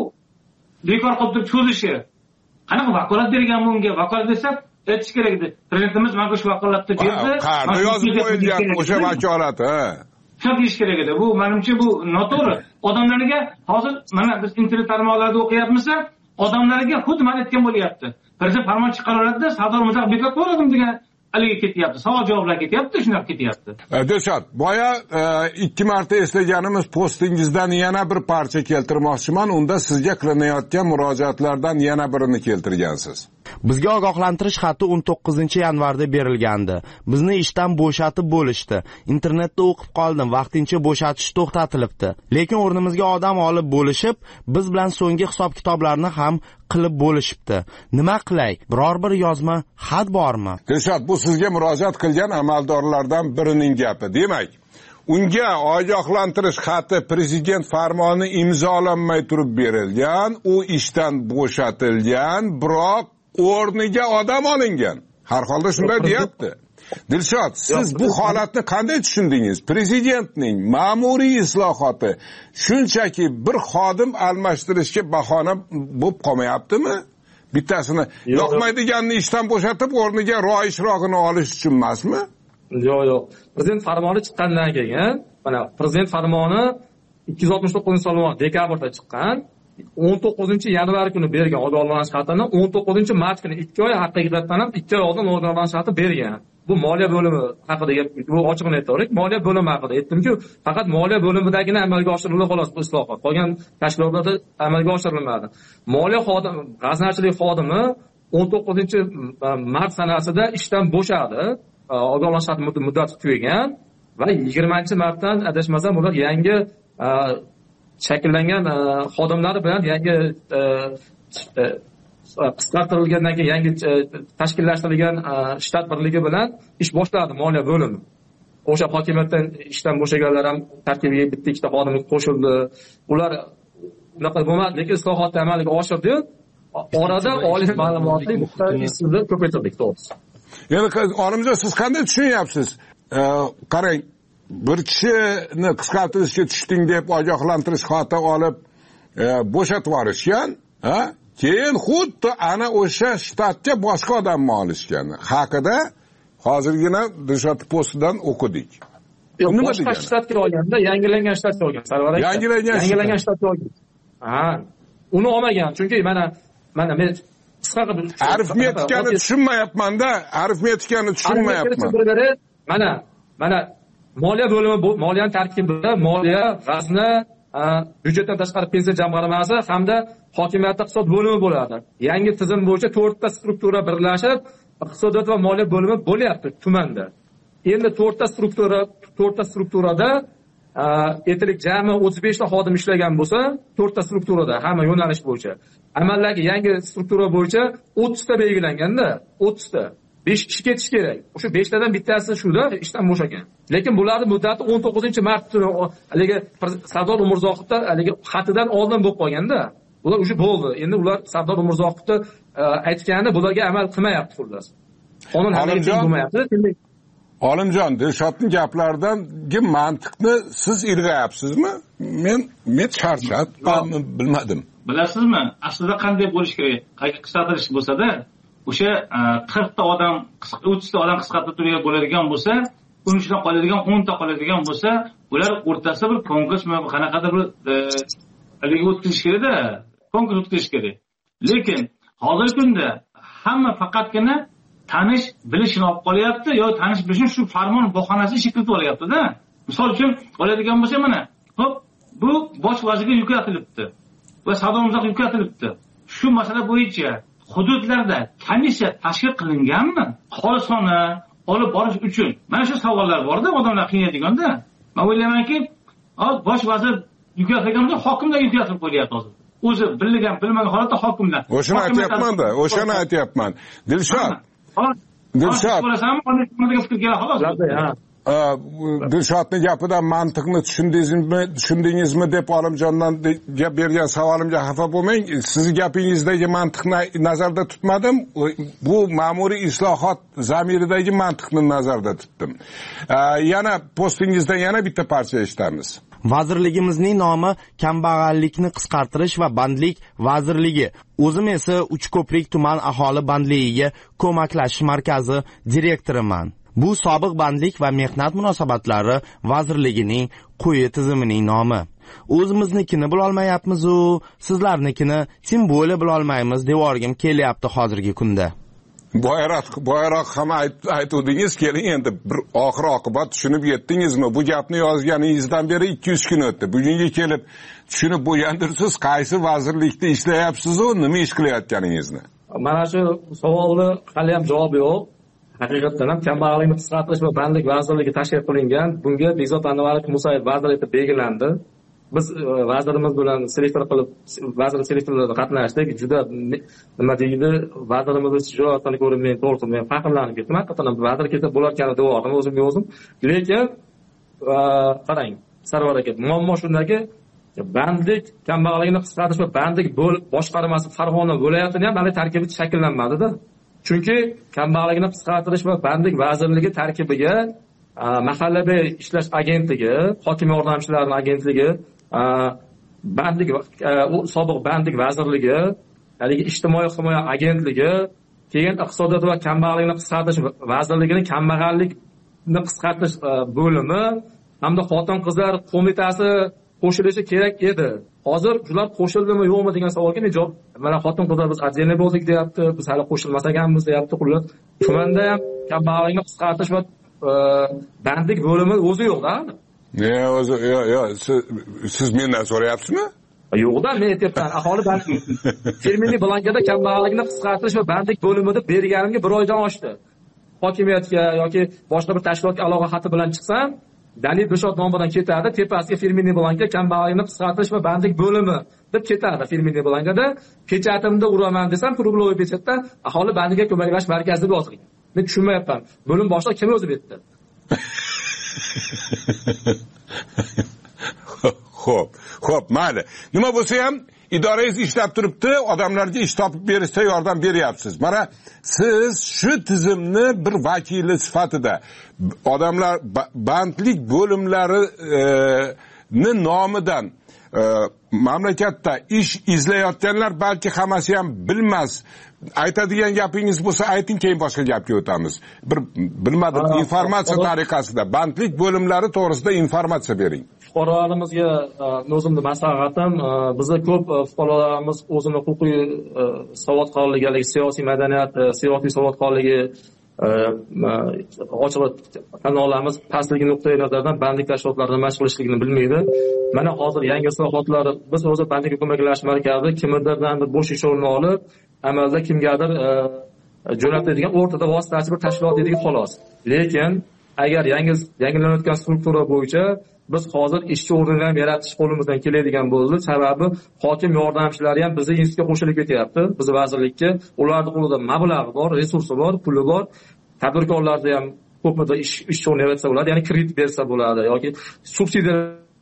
bekor qilib cho'zishi qanaqa vakolat bergan bunga? Vakolat desa, aytish kerak edi. Prezidentimiz mana shu vakolatni berdi. Qayerda yozib qo'yilgan o'sha vakolat, ha? Shuni deyish kerak edi. Bu menimcha bu noto'g'ri. Odamlarga hozir mana biz internet tarmoqlarida o'qiyapmiz, odamlarga xuddi mana aytgan bo'lyapti. Prezident farmon chiqaraveradi-da, Sardor Umurzoqov bekor qiladi degan aliga ketyapti, savol javoblar ketyapti, shunaqa ketyapti. Dilshod, boya ikki marta eslaganimiz postingizdan yana bir parcha keltirmoqchiman. Unda sizga qilinayotgan murojaatlardan yana birini keltirgansiz. Bizga ogohlantirish xati o'n to'qqizinchi yanvarda berilgandi. Bizni ishdan bo'shatib bo'lishdi. Internetda o'qib qoldim, vaqtincha bo'shatish to'xtatilibdi. Lekin o'rnimizga odam olib bo'lishib, biz bilan so'nggi hisob-kitoblarni ham qilib bo'lishibdi. Nima qilay? Biror bir yozma xat bormi? Dilshod, bu sizga murojaat qilgan amaldorlardan birining gapi. Demak, unga ogohlantirish xati prezident farmoni imzolanmay turib berilgan, u ishdan bo'shatilgan, biroq o'rniga odam olingan. Har holda shunday deyapti. Dilshod, siz bu holatni qanday tushundingiz? Prezidentning ma'muriy islohoti shunchaki bir xodim almashtirishga bahona bo'lib qolmayaptimi? Bittasini yoqmaydiganni ishdan bo'shatib, o'rniga roishroqini olish uchun emasmi? Yo'q, yo'q. Prezident farmoni chiqqandan keyin, mana prezident farmoni ikki yuz oltmish to'qqizinchi yil dekabrda chiqqan. o'n to'qqizinchi yanvar kuni bergan ogohlantirish xatini o'n to'qqizinchi mart kuni ikki oy haqiqatan ham ikki oy oldin ogohlantirish xati bergan. Bu moliya bo'limi haqida gap, bu ochiqni aytavering. Moliya bo'limi haqida aytdimki, faqat moliya bo'limidagina amalga oshirildi xolos bu islohot. Qolgan tashkilotlarda amalga oshirilmadi. Moliya xodimi, g'aznachilik xodimi o'n to'qqizinchi mart sanasida ishdan bo'shadi. Ogohlantirish xati muddati tugagan va yigirmanchi martdan adashmasam ular yangi shakllangan xodimlari bilan yangi qisqartirilgandan keyin yangi tashkillashtirilgan shtat birligi bilan ish boshladi moliya bo'limi. O'sha hokimiyatdan ishdan bo'shaganlar ham tarkibiga bitta ikkita xodim qo'shildi. Ular unaqa bo'lmadi, lekin islohotni amalga oshirdi. Orada oliy ma'lumotli mutaxassislar ko'paytirdik to'g'risi. Endi olimjon, siz qanday tushunyapsiz? Qarang, bir kishini qisqartirishga tushding deb ogohlantirish xati olib bo'shatib yuborishgan, ha? Keyin xuddi ana o'sha shtatga boshqa odamni olishgan haqida hozirgina Dilshod postidan o'qidik. Yo'q, boshqa shtatga olganda yangilangan shtatga olgan. Sarvar aka. Yangilangan yangilangan shtatga olgan. Ha, uni olmagan. Chunki mana mana men qisqa qilib arifmetikani tushunmayapman-da, arifmetikani tushunmayapman. Mana mana moliya bo'limi, moliyaning tarkibida moliya, g'azna, byudjetdan tashqari pensiya jamg'armasi hamda hokimiyat iqtisod bo'limi bo'ladi. Yangi tizim bo'yicha to'rtta struktura birlashib, iqtisodiyot va moliya bo'limi bo'lyapti tumanda. Endi to'rtta struktura, to'rtta strukturada aytaylik jami o'ttiz besh ta xodim ishlagan bo'lsa, to'rtta strukturada hamma yo'nalish bo'yicha. Amaldagi yangi struktura bo'yicha o'ttiz ta belgilanganda, o'ttiz ta besh kishi ketish kerak. O'sha besh tadan bittasi shuda ishdan bo'shagan. Lekin bularning muddati o'n to'qqizinchi mart kuni haligi Sardor Umurzoqovda haligi xatidan oldin bo'lib qolganda, ular o'sha bo'ldi. Endi ular Sardor Umurzoqovda aytgani bularga amal qilmayapti xullas. Qonun harakati bo'lmayapti. Olimjon, Dilshodning gaplaridangi mantiqni siz ilg'ayapsizmi? Men men charchatmanmi, bilmadim. Bilasizmi, aslida qanday bo'lish kerak? Qayki qisqartirish bo'lsa-da, o'sha qirq ta odam, o'ttiz ta odam qisqartirib turgan bo'ladigan bo'lsa, uning ichidan qoladigan o'n ta qoladigan bo'lsa, ular o'rtasida bir konkurs va qanaqadir bir haligi o'tkazish kerak-da, konkurs o'tkazish kerak. Lekin hozirgi kunda hamma faqatgina tanish bilishini olib qolyapti yo tanish bilishini shu farmon bahonasi shekilda olyapti-da. Misol uchun oladigan bo'lsa, mana, xo'p, bu bosh vazirga yuklatilibdi va savdo muzoq yuklatilibdi. Shu masala bo'yicha hududlarda komissiya tashkil qilinganmi? Xolisona olib borish uchun. Mana shu savollar bor-da, odamlar qiynaydiganda. Men o'ylaymanki, bosh vazir yuklatilganda hokimlar yuklatib qo'yapti hozir. O'zi bilgan, bilmagan holatda hokimlar. O'shani aytyapman-da, o'shani aytyapman. Dilshod Dilshod Dilshodning gapidan mantiqni tushundingizmi, tushundingizmi deb Olimjondan gap bergan savolimga xafa bo'lmang. Sizning gapingizdagi mantiqni nazarda tutmadim. Bu ma'muriy islohot zamiridagi mantiqni nazarda tutdim. Yana postingizdan yana bitta parcha eshitamiz. Vazirligimizning nomi kambag'allikni qisqartirish va bandlik vazirligi. O'zim esa Uchko'prik tuman aholi bandligiga ko'maklashish markazi direktoriman. Bu sobiq bandlik va mehnat munosabatlari vazirligining quyi tizimining nomi. O'zimiznikini bila olmayapmiz-u, sizlarnikini tim bo'la bila olmaymiz devorgim kelyapti hozirgi kunda. Boyroq, boyroq ham aytdingiz, keling endi bir oxir oqibat tushunib yetdingizmi? Bu gapni yozganingizdan beri ikki yuz kun o'tdi. Bugunga kelib tushunib bo'lgandirsiz, qaysi vazirlikda ishlayapsiz-u, nima ish qilayotganingizni? Mana shu savolni hali ham javob yo'q. Haqiqatan ham kambag'allikni qisqartirish va bandlik vazirligi tashkil qilingan. Bunga Bekzod Anvarovich Musayev vazir etib belgilandi. Biz vazirimiz bilan selektor qilib, vazir selektorlarida qatnashdik. Juda nima deydi, vazirimiz shijoatini ko'rib men to'g'ri men faxrlanib ketdim. Haqiqatan vazir kelsa bo'larkan deb o'yladim o'zimga o'zim. Lekin qarang, Sarvar aka, muammo shundaki, bandlik kambag'allikni qisqartirish va bandlik boshqarmasi Farg'ona viloyatini ham hali tarkibi shakllanmadi-da. Chunki kambag'allikni qisqartirish va bandlik vazirligi tarkibiga mahallaviy ishlash agentligi, hokimiyat yordamchilarining agentligi, bandlik sobiq bandlik vazirligi, haligi ijtimoiy himoya agentligi, keyin iqtisodiyot va kambag'allikni qisqartirish vazirligining kambag'allikni qisqartirish bo'limi hamda xotin-qizlar qo'mitasi qo'shilishi kerak edi. Hozir ular qo'shildimi yo'qmi degan savolga men javob, mana xotin-qizlar biz отдельно bo'ldik deyapti, biz hali qo'shilmas ekanmiz deyapti. Xullas, tumanda ham kambag'allikni qisqartirish va bandlik bo'limi o'zi yo'q-da. Yo'q, o'zi yo'q, yo'q, siz mendan so'rayapsizmi? Yo'q-da, men aytyapman, aholi bandlik. Terminli blankada kambag'allikni qisqartirish va bandlik bo'limi deb berganimga bir oydan oshdi. Hokimiyatga yoki boshqa bir tashkilotga aloqa xati bilan chiqsam, dalil Dilshod nomidan ketadi, tepasiga firminniy blanka kambag'allikni qisqartirish va bandlik bo'limi deb ketadi. Firminniy blankada pechatimda uraman desam, kruglov pechatda aholi bandlikka ko'maklash markazi deb yozilgan. Men tushunmayapman. Bo'lim boshlig'i kim o'zi bu yerda? Xo'p, xo'p, mayli. Nima bo'lsa ham idorangiz ishlab turibdi, odamlarga ish topib berishda yordam beryapsiz. Mana siz shu tizimni bir vakili sifatida odamlar bandlik bo'limlarini nomidan e, mamlakatda ish izlayotganlar balki hammasi ham bilmas. Aytadigan gapingiz bo'lsa ayting, keyin boshqa gapga o'tamiz. Bir bilmadim, informatsiya tariqasida bandlik bo'limlari to'g'risida informatsiya bering. Fuqarolarimizga o'zimning maslahatim, bizda ko'p fuqarolarimiz o'zini huquqiy savodxonligi, siyosiy madaniyat, siyosiy savodxonligi ochiq kanallarimiz pastligi nuqtai nazaridan bandlik tashkilotlarida nima qilishligini bilmaydi. Mana hozir yangi islohotlar, biz o'zi bandlikka ko'maklash markazi kimlardan bir bo'sh ish o'rnini olib, amalda kimgadir jo'natadigan o'rtada vositachi bir tashkilot edik xolos. Lekin agar yangi yangilanayotgan struktura bo'yicha biz hozir ishchi o'rnini ham yaratish qo'limizdan keladigan bo'ldi. Sababi hokim yordamchilari ham bizning institutga qo'shilib ketyapti. Biz vazirlikka, ularning qo'lida mablag' bor, resursi bor, puli bor. Tadbirkorlarda ham ko'pmida ish ish o'rni yaratsa bo'ladi, ya'ni kredit bersa bo'ladi yoki subsidiya.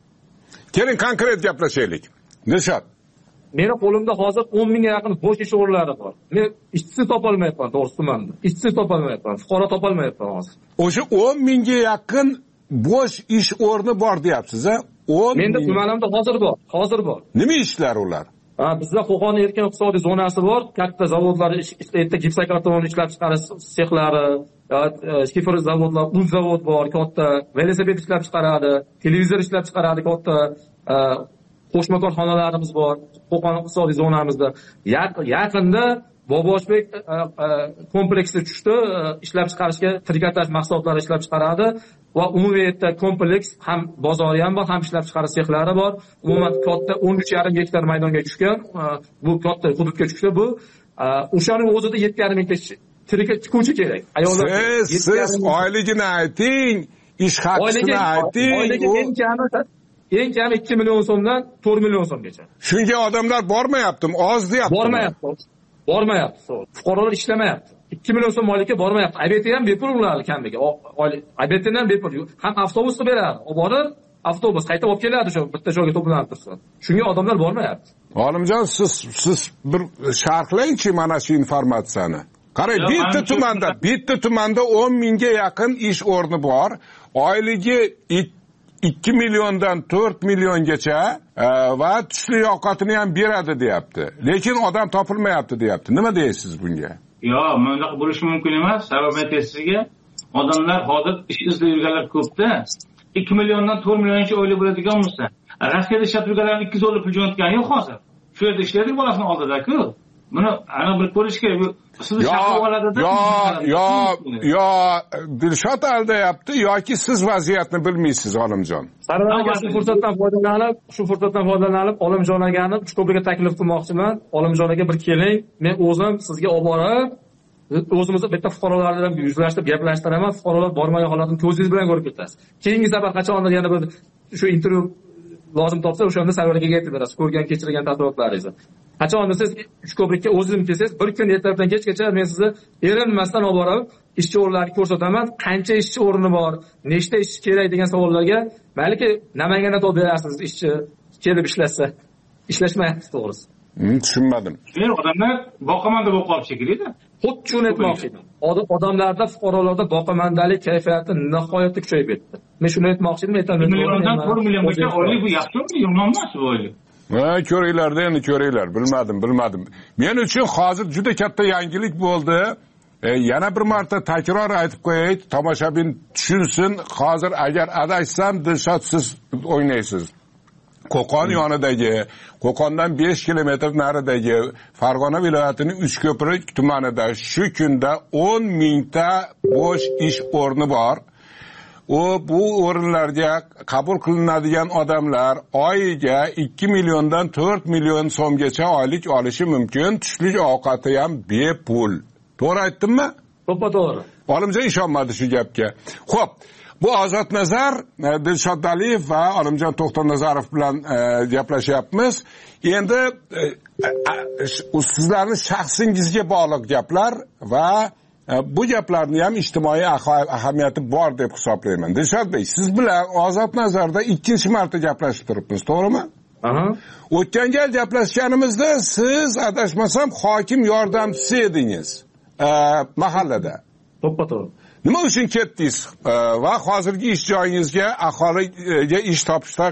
Keling konkret gaplashaylik. Dilshod, meni qo'limda hozir o'n mingga yaqin bo'sh ish o'rinlari bor. Men ishchi topolmayapman, to'g'risi tumanda. Ishchi topolmayapman, fuqaro topolmayapman hozir. O'sha o'n mingga yaqin bo'sh ish o'rni bor deyapsiz-a? Menda tumanimda hozir bor, hozir bor. Nima ishlar ular? Ha, bizda Qo'qon erkin iqtisodiy zonasi bor. Katta zavodlar, erta gipsokarton ishlab chiqarish sexlari, shifr zavodlar, un zavod bor, katta velosiped ishlab chiqaradi, televizor ishlab chiqaradi, katta qo'shma korxonalarimiz bor Qo'qon iqtisodiy zonamizda. Yaqinda Boboshbek kompleksi tushdi, ishlab chiqarishga trikotaj mahsulotlari ishlab chiqaradi va umumiy kompleks ham bozori ham bor, ham ishlab chiqarish sexlari bor. Umuman katta o'n uch yarim gektar maydonga tushgan, bu katta hududga tushdi. Bu o'shaning o'zida yetti yarim mingta tikuvchi kerak. Ayollar siz siz oyligini ayting, ish haqini ayting. Oyligi eng kami eng kami ikki million so'mdan to'rt million so'mgacha. Shunga odamlar bormayaptimi? Oz deyapti. Bormayapti. Bormayapti. Fuqarolar ishlamayapti. ikki million so'm oylikka bormayapti. A B T ham bepul ularni kamiga. Oylik A B T'dan ham bepul. Ham avtobusda beradi. Olib borib, avtobus qaytib olib keladi, shu bitta joyga to'planib tursa. Shunga odamlar bormayapti. Olimjon, siz siz bir sharhlang-chi mana shu informatsiyani. Qarang, bitta tumanda, bitta tumanda o'n mingga yaqin ish o'rni bor. Oyligi ikki milliondan to'rt milliongacha va tushli ovqatini ham beradi deyapti. Lekin odam topilmayapti deyapti. Nima deysiz bunga? Yo'q, bunday bo'lishi mumkin emas. Sabab aytaysizga, odamlar hozir ish izlab yurganlar ko'pda. ikki milliondan to'rt milliongacha oylab bo'ladigan bo'lsa, Rossiyada ishlab yurganlar ikki yuz dollar pul jo'natgani yo'q hozir. Shu yerda ishlaydi bolasini oldida-ku. Buni ana bir ko'rish kerak. Sizni chaqirib oladida. Yo, yo, yo, Dilshod aldayapti yoki siz vaziyatni bilmaysiz, Olimjon. Sarvar shu fursatdan foydalanib, shu fursatdan foydalanib Olimjon agani Uchko'prikka taklif qilmoqchiman. Olimjon aka bir keling, men o'zim sizga olib borib, o'zimizni bitta fuqarolar bilan yuzlashtirib gaplashtiraman. Fuqarolar bormagan holatini ko'zingiz bilan ko'rib ketasiz. Keyingi safar qachondir yana bir shu intervyu lozim topsa, o'shanda Sarvar akaga aytib berasiz, ko'rgan kechirgan tafsilotlaringizni. Qachondir siz Uchko'prikka o'zim kelsangiz, bir kun ertalabdan kechgacha men sizni erinmasdan olib borib, ishchi o'rinlarini ko'rsataman. Qancha ishchi o'rni bor, nechta ishchi kerak degan savollarga, balki Namanganda to'p berasiz, ishchi kelib ishlatsa. Ishlashmayapti to'g'risi. Hmm, tushunmadim. Men odamlar boqamanda bo'lib qolib shekilli-da. Xuddi shuni aytmoqchi edim. Odamlarda, fuqarolarda boqamandalik kayfiyati nihoyatda kuchayib ketdi. Men shuni aytmoqchi edim. bir milliondan to'rt milliongacha oylik bu yaxshimi, yomon emas bu oylik. Ha, ko'ringlar-da, endi ko'ringlar. Bilmadim, bilmadim. Men uchun hozir juda katta yangilik bo'ldi. E, yana bir marta takror aytib qo'yay, tomoshabin tushunsin. Hozir agar adashsam, Dilshod siz o'ynaysiz. Qo'qon yonidagi, Qo'qondan besh kilometr naridagi Farg'ona viloyatining Uchko'prik tumanida shu kunda o'n mingta bo'sh ish o'rni bor. U bu o'rinlarga qabul qilinadigan odamlar oyiga ikki milliondan to'rt million so'mgacha oylik olishi mumkin. Tushlik ovqati ham bepul. To'g'ri aytdimmi? To'ppa to'g'ri. Olimjon ishonmadi shu gapga. Xo'p, bu Ozodnazar Dilshod Aliyev va Olimjon To'xtanazarov bilan gaplashyapmiz. Endi sizlarning shaxsingizga bog'liq gaplar va bu gaplarni ham ijtimoiy ahamiyati bor deb hisoblayman. Dilshod Bey, siz bilan Ozodnazarda ikkinchi marta gaplashib turibmiz, to'g'rimi? Aha. O'tgan gal gaplashganimizda siz adashmasam hokim yordamchisi edingiz mahallada. To'ppa-to'g'ri. Nima uchun ketdingiz va hozirgi ish joyingizga aholiga ish topishda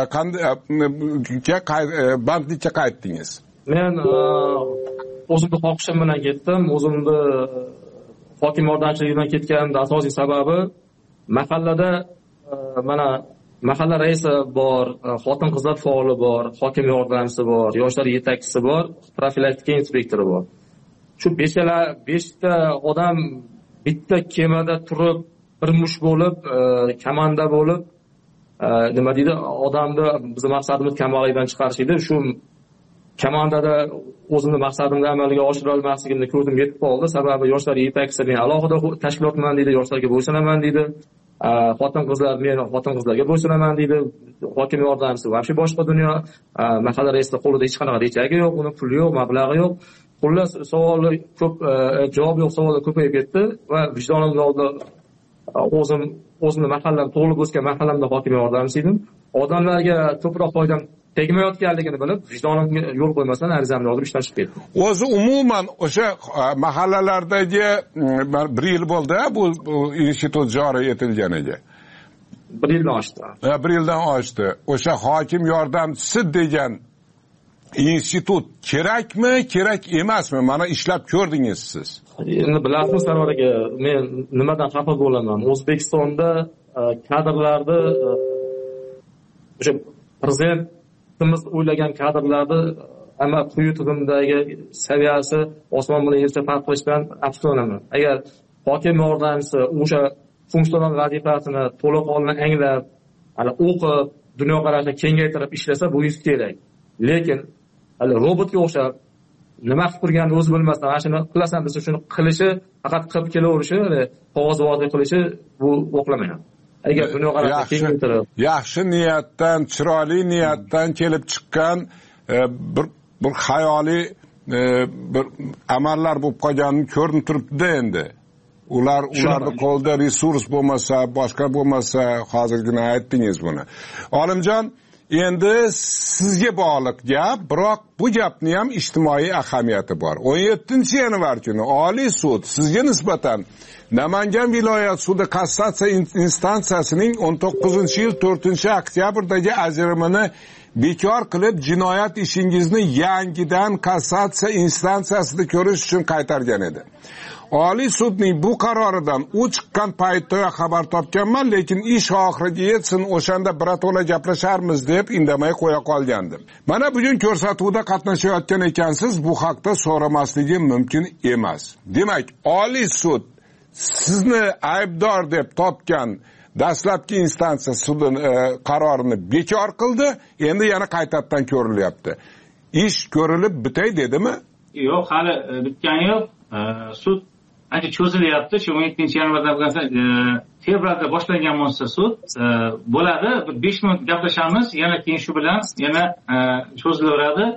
qanday bandlikka qaytdingiz? Men o'zimning xohishim bilan ketdim. O'zimni hokim yordamchiligidan ketganimning asosiy sababi mahallada mana mahalla raisi bor, xotin-qizlar faoli bor, hokim yordamchisi bor, yoshlar yetakchisi bor, profilaktika inspektori bor. Shu beshala beshta odam bitta kemada turib, bir mush bo'lib, komanda bo'lib, nima deydi, odamni bizning maqsadimiz kambag'allikdan chiqarish edi. Shu komandada o'zimning maqsadimni amalga oshira olmasligimni ko'rdim, yetib qoldi. Sababi yoshlar yetakchisi men alohida tashkilotman deydi, yoshlarga bo'ysunaman deydi. Xotin-qizlar men xotin-qizlarga bo'ysunaman deydi. Hokim yordamchisi va boshqa dunyo, mahalla raisida qo'lida hech qanaqa rejagi yo'q, uni puli yo'q, mablag'i yo'q. Xullas, savoli ko'p, javob yo'q, savollar ko'payib ketdi va vijdonimni oldida o'zim o'zimning mahallam, tug'ilib o'sgan mahallamda hokim yordamchisi edim. Odamlarga ko'proq foydam tegmayotganligini bilib, vijdonimga yo'l qo'ymasdan arizamni olib ishdan chiqib ketdim. O'zi umuman o'sha mahallalardagi bir yil bo'ldi bu institut joriy etilganiga. Bir yildan oshdi. Ha, bir yildan oshdi. O'sha hokim yordamchisi degan institut kerakmi, kerak emasmi? Mana ishlab ko'rdingiz siz. Endi bilasizmi Sarvar aka, men nimadan xafa bo'laman? O'zbekistonda kadrlarni o'sha prezidentimiz o'ylagan kadrlarni ama quyi tizimdagi saviyasi osmon bilan yercha farq qilishdan afsuslanaman. Agar hokim yordamchisi o'sha funksional vazifasini to'liq holdan anglab, hali o'qib, dunyoqarashini kengaytirib ishlasa bu yuz kerak. Lekin hali robotga o'xshab nima qilib turganini o'zi bilmasdan ana shuni qilasan desa shuni qilishi, faqat qilib kelaverishi, qog'ozbozlik qilishi bu o'qlamayman. Agar dunyoqarashini kengaytirib, yaxshi niyatdan, chiroyli niyatdan kelib chiqqan bir bir xayoliy bir amallar bo'lib qolganini ko'rinib turibdi endi. Ular ularning qo'lida resurs bo'lmasa, boshqa bo'lmasa, hozirgina aytdingiz buni. Olimjon, endi sizga bog'liq gap, biroq bu gapning ham ijtimoiy ahamiyati bor. o'n yettinchi yanvar kuni Oliy sud sizga nisbatan Namangan viloyat sudi kassatsiya instansiyasining o'n to'qqizinchi yil to'rtinchi oktyabrdagi ajrimini bekor qilib, jinoyat ishingizni yangidan kassatsiya instansiyasida ko'rish uchun qaytargan edi. Oliy sudning bu qaroridan u chiqqan paytda xabar topganman, lekin ish oxiriga yetsin, o'shanda birato'la gaplasharmiz deb indamay qo'ya qolgandim. Mana bugun ko'rsatuvda qatnashayotgan ekansiz, bu haqda so'ramasligim mumkin emas. Demak, Oliy sud sizni aybdor deb topgan dastlabki instansiya sudi qarorini bekor qildi, endi yana qaytadan ko'rilyapti. Ish ko'rilib bitay dedimi? Yo'q, hali bitgani yo'q. Sud ancha cho'zilyapti. Shu o'n yettinchi yanvarda bo'lsa, fevralda boshlangan bo'lsa sud bo'ladi. Bir besh minut gaplashamiz, yana keyin shu bilan yana cho'zilaveradi.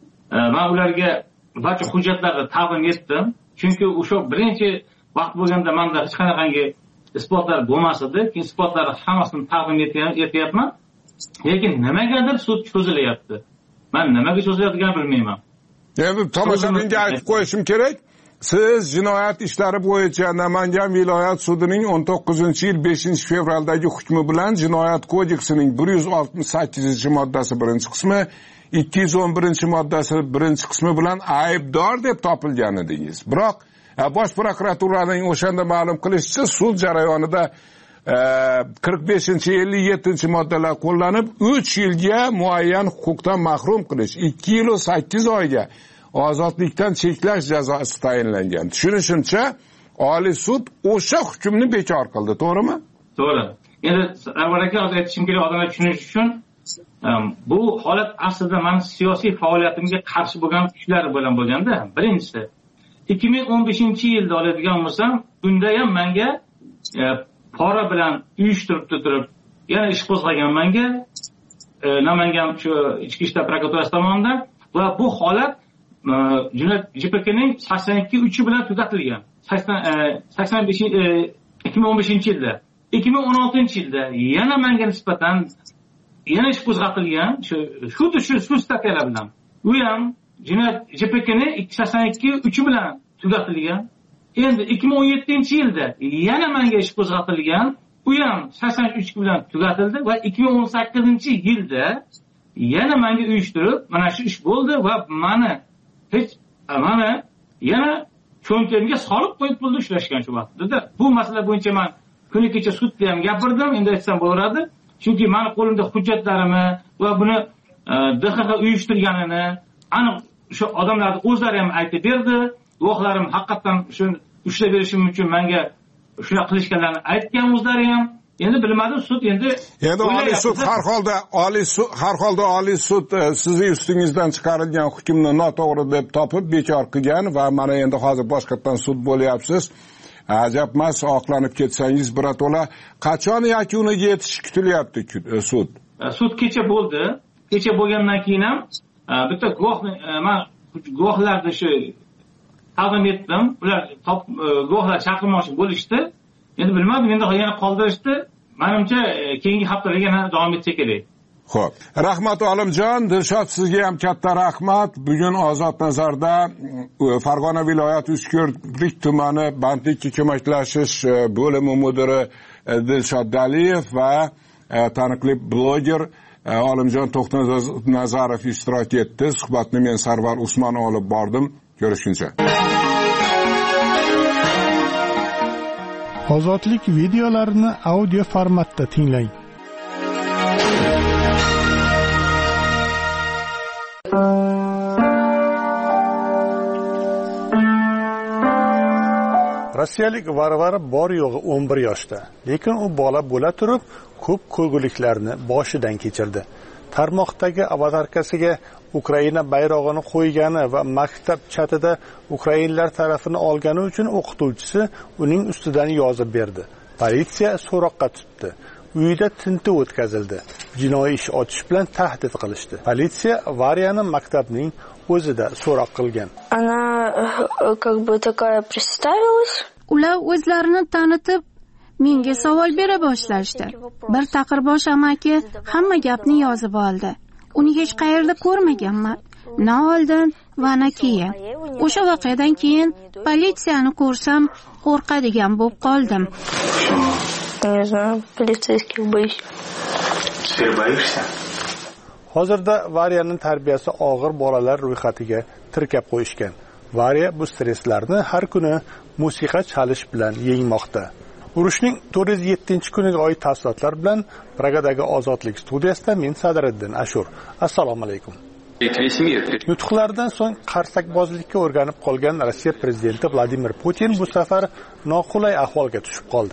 Men ularga barcha hujjatlarni taqdim etdim. Chunki o'sha birinchi vaqt bo'lganda menda hech qanaqangi isbotlar bo'lmas edi. Keyin isbotlarni hammasini taqdim etyapman. Lekin nimagadir sud cho'zilyapti. Men nimaga cho'zilayotganini bilmayman. Endi tomoshabinga aytib qo'yishim kerak. Siz jinoyat ishlari bo'yicha Namangan viloyat sudining o'n to'qqizinchi yil beshinchi fevraldagi hukmi bilan Jinoyat kodeksining bir yuz oltmish sakkizinchi moddasi birinchi qismi, ikki yuz o'n birinchi moddasi birinchi qismi bilan aybdor deb topilgan edingiz. Biroq Bosh prokuraturaning o'shanda ma'lum qilishicha, sud jarayonida qirq beshinchi ellik yettinchi moddalar qo'llanib uch yilga muayyan huquqdan mahrum qilish, ikki yil sakkiz oyga ozodlikdan cheklash jazosi tayinlangan. Tushunishimcha, Oliy sud o'sha hukmni bekor qildi, to'g'rimi? To'g'ri. Endi avval aka aytishim kerak, odamlar tushunishi uchun, bu holat aslida mening siyosiy faoliyatimga qarshi bo'lgan kuchlar bilan bo'lganda, birinchisi ikki ming o'n beshinchi yilda oladigan bo'lsam, unda ham menga pora bilan uyushtirib turib yana ish qo'zg'agan menga Namangan shu ichki ishlar prokuraturasi tomonidan va bu holat jinoyat J P K'ning sakson ikki uchi bilan tugatilgan. sakson besh ikki ming o'n beshinchi yilda, ikki ming o'n oltinchi yilda yana menga nisbatan yana ish qo'zg'atilgan, shu xuddi shu shu statyalar bilan. U ham jinoyat J P K'ning sakson ikki uchi bilan tugatilgan. Endi ikki ming o'n yettinchi yilda yana menga ish qo'zg'atilgan. U ham sakson uch bilan tugatildi va ikki ming o'n sakkizinchi yilda yana menga uyushtirib mana shu ish bo'ldi va meni hech mana yana cho'ntamga solib qo'yib pulni ushlashgan shu vaqtda. Bu masala bo'yicha men kuni kecha sudda ham gapirdim, endi aytsam bo'laveradi. Chunki meni qo'limda hujjatlarimni va buni D X X uyushtirganini aniq o'sha odamlarning o'zlari ham aytib berdi. Guvohlarim haqiqatan shu ushlab berishim uchun menga shuna qilishganlarni aytgan o'zlari ham. Endi bilmadim, sud endi endi oliy sud har holda oliy sud har holda oliy sud sizning ustingizdan chiqarilgan hukmni noto'g'ri deb topib bekor qilgan va mana endi hozir boshqatdan sud bo'lyapsiz. Ajab emas, oqlanib ketsangiz birato'la. Qachon yakuniga yetish kutilyapti sud? Sud kecha bo'ldi. Kecha bo'lgandan keyin ham bitta guvohni men guvohlarni shu taqdim etdim. Ular guvohlar chaqirmoqchi bo'lishdi. Endi bilmadim, endi yana qoldirishdi. Menimcha keyingi haftalarga yana davom etsa kerak. Xo'p, rahmat Olimjon, Dilshod sizga ham katta rahmat. Bugun Ozod nazarda Farg'ona viloyati Uchko'prik tumani bandlikka ko'maklashish bo'limi mudiri Dilshod Daliyev va taniqli bloger Olimjon To'xtanazarov ishtirok etdi. Suhbatni men Sarvar Usmon olib bordim. Ko'rishguncha. Ozodlik videolarini audio formatda tinglang. Rossiyalik Varvara bor yo'g'i o'n bir yoshda, lekin u bola bo'la turib ko'p ko'rguliklarni boshidan kechirdi. Tarmoqdagi avatarkasiga Ukraina bayrog'ini qo'ygani va maktab chatida ukrainlar tarafini olgani uchun o'qituvchisi uning ustidan yozib berdi. Politsiya so'roqqa tutdi. Uyida tintuv o'tkazildi. Jinoiy ish ochish bilan tahdid qilishdi. Politsiya Varyani maktabning o'zida so'roq qilgan. Она как бы такая представилась. Ular o'zlarini tanitib menga savol bera boshlashdi. Bir taqirbosh amaki hamma gapni yozib oldi. Uni hech qayerda ko'rmaganman. Na oldin va na keyin. O'sha voqeadan keyin politsiyani ko'rsam qo'rqadigan bo'lib qoldim. Не знаю, полицейских боюсь. Теперь боишься? Hozirda Varyaning tarbiyasi og'ir bolalar ro'yxatiga tirkab qo'yishgan. Varya bu stresslarni har kuni musiqa chalish bilan yengmoqda. Urushning to'rt yuz yettinchi kuniga oid tafsilotlar bilan Pragadagi Ozodlik studiyasida men Sadriddin Ashur. Assalomu alaykum. Yutuqlardan so'ng qarsakbozlikka o'rganib qolgan Rossiya prezidenti Vladimir Putin bu safar noqulay ahvolga tushib qoldi.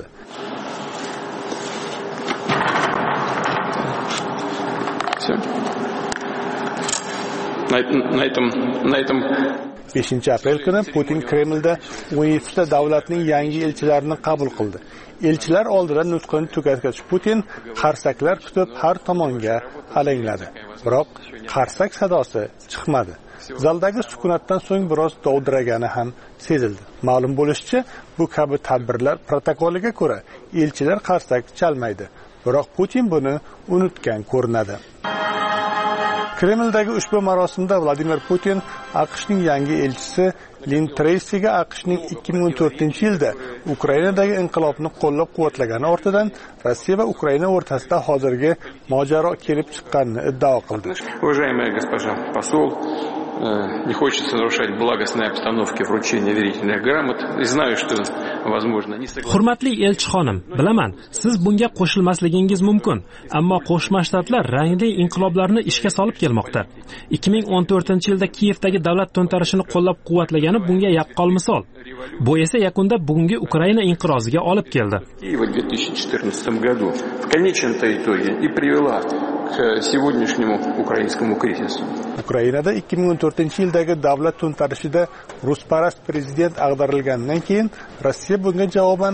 На этом, на этом beshinchi aprel kuni Putin Kremlda o'n yettita davlatning yangi elchilarini qabul qildi. Elchilar oldida nutqini tugatgach Putin qarsaklar kutib har tomonga alangladi. Biroq qarsak sadosi chiqmadi. Zaldagi sukunatdan so'ng biroz dovdiragani ham sezildi. Ma'lum bo'lishicha, bu kabi tadbirlar protokoliga ko'ra elchilar qarsak chalmaydi. Biroq Putin buni unutgan ko'rinadi. Kremldagi ushbu marosimda Vladimir Putin AQShning yangi elchisi Lin Treysiga AQShning ikki ming o'n to'rtinchi yilda Ukrainadagi inqilobni qo'llab-quvvatlagani ortidan Rossiya va Ukraina o'rtasida hozirgi mojaro kelib chiqqanini iddao qildi. Уважаемая госпожа посол, не хочется нарушать благостной обстановки вручения верительных грамот. И знаю, что возможно не согласен. Hurmatli elchixonim, bilaman, siz bunga qo'shilmasligingiz mumkin, ammo Qo'shma Shtatlar rangli inqiloblarni ishga solib kelmoqda. ikki ming o'n to'rtinchi yilda Kiyevdagi davlat to'ntarishini qo'llab-quvvatlagani bunga yaqqol misol. Bu esa yakunda bugungi Ukraina inqiroziga olib keldi. В две тысячи четырнадцатом году в конечном-то итоге и привела к сегодняшнему украинскому кризису. Ukrainada ikki ming o'n to'rtinchi yildagi davlat to'ntarishida rusparast prezident ag'darilgandan keyin Rossiya bunga javoban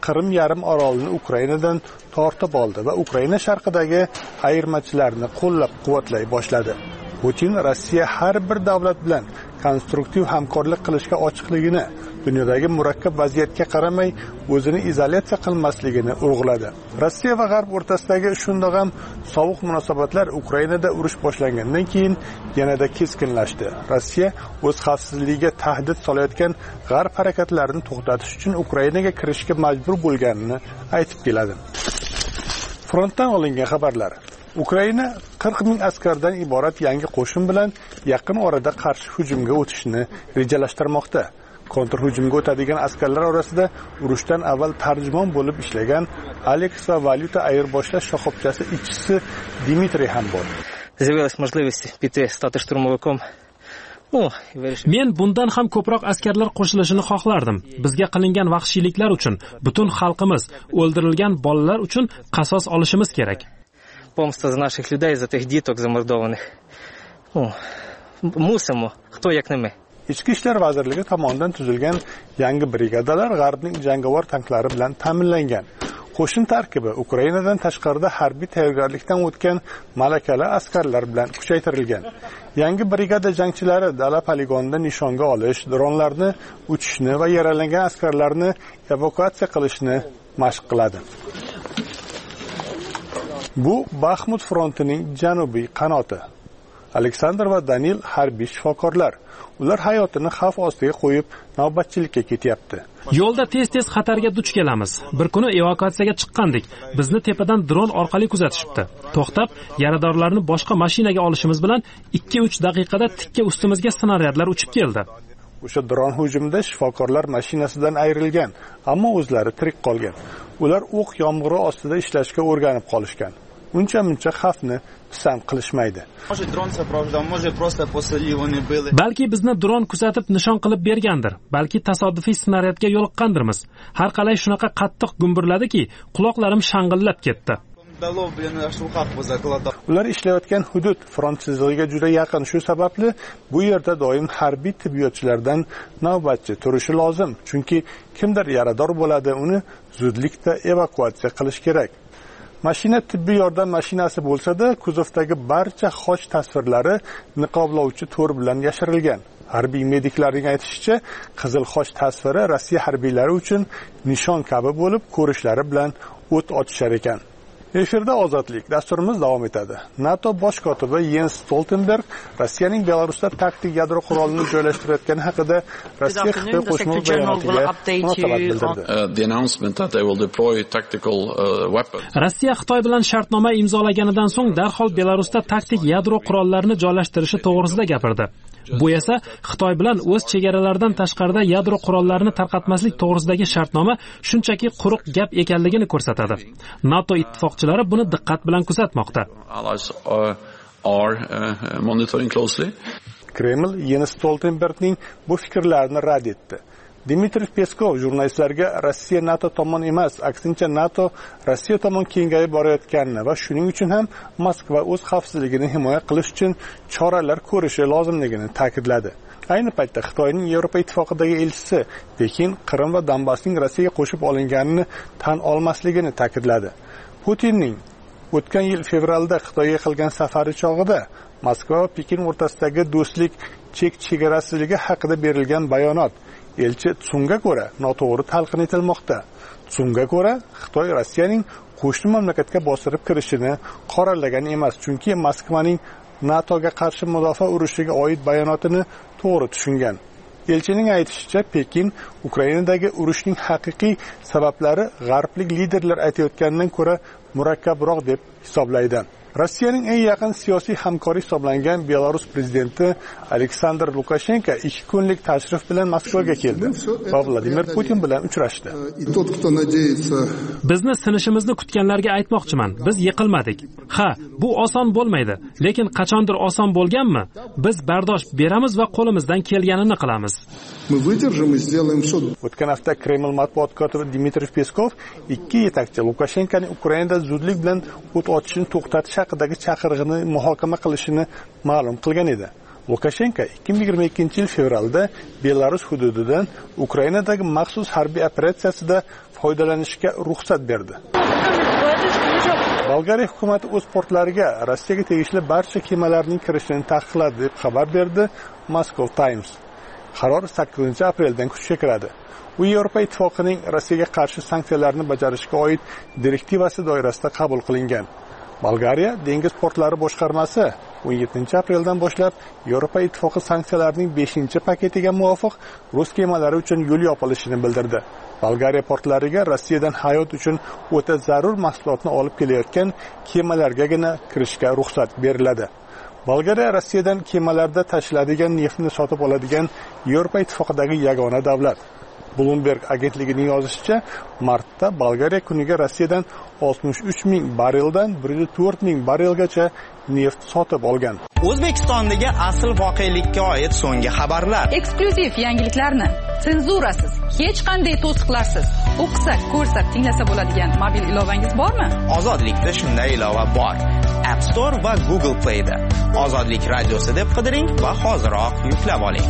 Qrim yarim orolini Ukrainadan tortib oldi va Ukraina sharqidagi ayirmachilarni qo'llab-quvvatlay boshladi. Putin Rossiya har bir davlat bilan konstruktiv hamkorlik qilishga ochiqligini, dunyodagi murakkab vaziyatga qaramay o'zini izolyatsiya qilmasligini urg'uladi. Rossiya va G'arb o'rtasidagi shundoq ham sovuq munosabatlar Ukrainada urush boshlangandan keyin yanada keskinlashdi. Rossiya o'z xavfsizligiga tahdid solayotgan G'arb harakatlarini to'xtatish uchun Ukrainaga kirishga majbur bo'lganini aytib keladi. Frontdan olingan xabarlar. Ukraina qirq ming askardan iborat yangi qo'shin bilan yaqin orada qarshi hujumga o'tishni rejalashtirmoqda. Kontrhujumga o'tadigan askarlar orasida urushdan avval tarjimon bo'lib ishlagan Alex va valyuta ayirboshlash shoxobchasi ishchisi Dmitriy ham bor. Men bundan ham ko'proq askarlar qo'shilishini xohlardim. Bizga qilingan vahshiyliklar uchun, butun xalqimiz, o'ldirilgan bolalar uchun qasos olishimiz kerak. Помста за наших людей, за тех діток замордованих. Ну, мусимо, хто як не ми. Ichki ishlar vazirligi tomonidan tuzilgan yangi brigadalar G'arbning jangovar tanklari bilan ta'minlangan. Qo'shin tarkibi Ukrainadan tashqarida harbiy tayyorgarlikdan o'tgan malakali askarlar bilan kuchaytirilgan. Yangi brigada jangchilari dala poligonida nishonga olish, dronlarni uchishni va yaralangan askarlarni evakuatsiya qilishni mashq qiladi. Bu Baxmut frontining janubiy qanoti. Aleksandr va Danil harbiy shifokorlar. Ular hayotini xavf ostiga qo'yib, navbatchilikka ketyapti. Yo'lda tez-tez xatarga duch kelamiz. Bir kuni evakuatsiyaga chiqqandik. Bizni tepadan dron orqali kuzatishibdi. To'xtab, yaradorlarni boshqa mashinaga olishimiz bilan ikki uch daqiqada tikka ustimizga snaryadlar uchib keldi. O'sha dron hujumida shifokorlar mashinasidan ayrilgan, ammo o'zlari tirik qolgan. Ular o'q yomg'iri ostida ishlashga o'rganib qolishgan. Uncha-muncha xavfni pisand qilishmaydi. Balki bizni dron kuzatib nishon qilib bergandir. Balki tasodifiy snaryadga yo'liqqandirmiz. Har qalay shunaqa qattiq gumburladiki, quloqlarim shang'illab ketdi. Ular ishlayotgan hudud front chizig'iga juda yaqin. Shu sababli bu yerda doim harbiy tibbiyotchilardan navbatchi turishi lozim. Chunki kimdir yarador bo'ladi, uni zudlikda evakuatsiya qilish kerak. Mashina tibbiy yordam mashinasi bo'lsa-da, kuzovdagi barcha xoch tasvirlari niqoblovchi to'r bilan yashirilgan. Harbiy mediklarning aytishicha, qizil xoch tasviri Rossiya harbiylari uchun nishon kabi bo'lib, ko'rishlari bilan o't ochishar ekan. Efirda ozodlik dasturimiz davom etadi. NATO bosh kotibi Jens Stoltenberg Rossiyaning Belarusda taktik yadro qurolini joylashtirayotgani haqida Rossiya Xitoy qo'shma bayonotiga munosabat bildirdi. Rossiya Xitoy bilan shartnoma imzolaganidan so'ng darhol Belarusda taktik yadro qurollarini joylashtirishi to'g'risida gapirdi. Bu esa Xitoy bilan o'z chegaralaridan tashqarida yadro qurollarini tarqatmaslik to'g'risidagi shartnoma shunchaki quruq gap ekanligini ko'rsatadi. NATO ittifoqchilari buni diqqat bilan kuzatmoqda. Kreml Jens Stoltenbergning bu fikrlarini rad etdi. Dmitriy Peskov jurnalistlarga Rossiya NATO tomon emas, aksincha NATO Rossiya tomon kengayib borayotganini va shuning uchun ham Moskva o'z xavfsizligini himoya qilish uchun choralar ko'rishi lozimligini ta'kidladi. Ayni paytda Xitoyning Yevropa ittifoqidagi elchisi Pekin Qrim va Donbassning Rossiyaga qo'shib olinganini tan olmasligini ta'kidladi. Putinning o'tgan yil fevralda Xitoyga qilgan safari chog'ida Moskva va Pekin o'rtasidagi do'stlik chek chegarasizligi haqida berilgan bayonot elchi Tsunga ko'ra noto'g'ri talqin etilmoqda. Tsunga ko'ra Xitoy Rossiyaning qo'shni mamlakatga bostirib kirishini qoralagan emas, chunki Moskvaning NATOga qarshi mudofaa urushiga oid bayonotini to'g'ri tushungan. Elchining aytishicha, Pekin Ukrainadagi urushning haqiqiy sabablari g'arblik liderlar aytayotganidan ko'ra murakkabroq deb hisoblaydi. Rossiyaning eng yaqin siyosiy hamkori hisoblangan Belarus prezidenti Aleksandr Lukashenko ikki kunlik tashrif bilan Moskvaga keldi va Vladimir Putin bilan uchrashdi. Bizni sinishimizni kutganlarga aytmoqchiman, biz yiqilmadik. Ha, bu oson bo'lmaydi, lekin qachondir oson bo'lganmi? Biz bardosh beramiz va qo'limizdan kelganini qilamiz. O'tgan hafta Kreml matbuot kotibi Dmitriy Peskov ikki yetakchi Lukashenkoning Ukrainada zudlik bilan o't ochishni to'xtatish haqidagi chaqirig'ini muhokama qilishini ma'lum qilgan edi. Lukashenko ikki ming yigirma ikkinchi yil fevralda Belarus hududidan Ukrainadagi maxsus harbiy operatsiyasida foydalanishga ruxsat berdi. Bolgariya hukumati o'z portlariga Rossiyaga tegishli barcha kemalarning kirishini taqiqladi deb xabar berdi Moscow Times. Qaror sakkizinchi apreldan kuchga kiradi. U Yevropa Ittifoqining Rossiyaga qarshi sanksiyalarni bajarishga oid direktivasi doirasida qabul qilingan. Bolgariya dengiz portlari boshqarmasi o'n yettinchi apreldan boshlab Yevropa Ittifoqi sanksiyalarining beshinchi paketiga muvofiq rus kemalari uchun yo'l yopilishini bildirdi. Bolgariya portlariga Rossiyadan hayot uchun o'ta zarur mahsulotni olib kelayotgan kemalargagina kirishga ruxsat beriladi. Bolgariya Rossiyadan kemalarda tashiladigan neftni sotib oladigan Yevropa Ittifoqidagi yagona davlat. Bloomberg agentligining yozishicha, martda Bolgariya kuniga Rossiyadan oltmish uch ming bareldan bir yuz to'rt ming barelgacha neft sotib olgan. O'zbekistondagi asl voqelikka oid so'nggi xabarlar. Eksklyuziv yangiliklarni senzurasiz, hech qanday to'siqlarsiz o'qisa, ko'rsa, tinglasa bo'ladigan mobil ilovangiz bormi? Ozodlikda shunday ilova bor. App Store va Google Play'da. Ozodlik radiosi deb qidiring va hoziroq yuklab oling.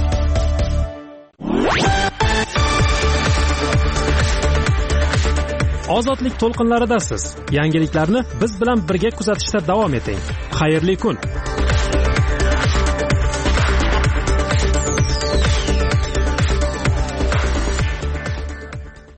Ozodlik to'lqinlaridasiz. Yangiliklarni biz bilan birga kuzatishda davom eting. Xayrli kun.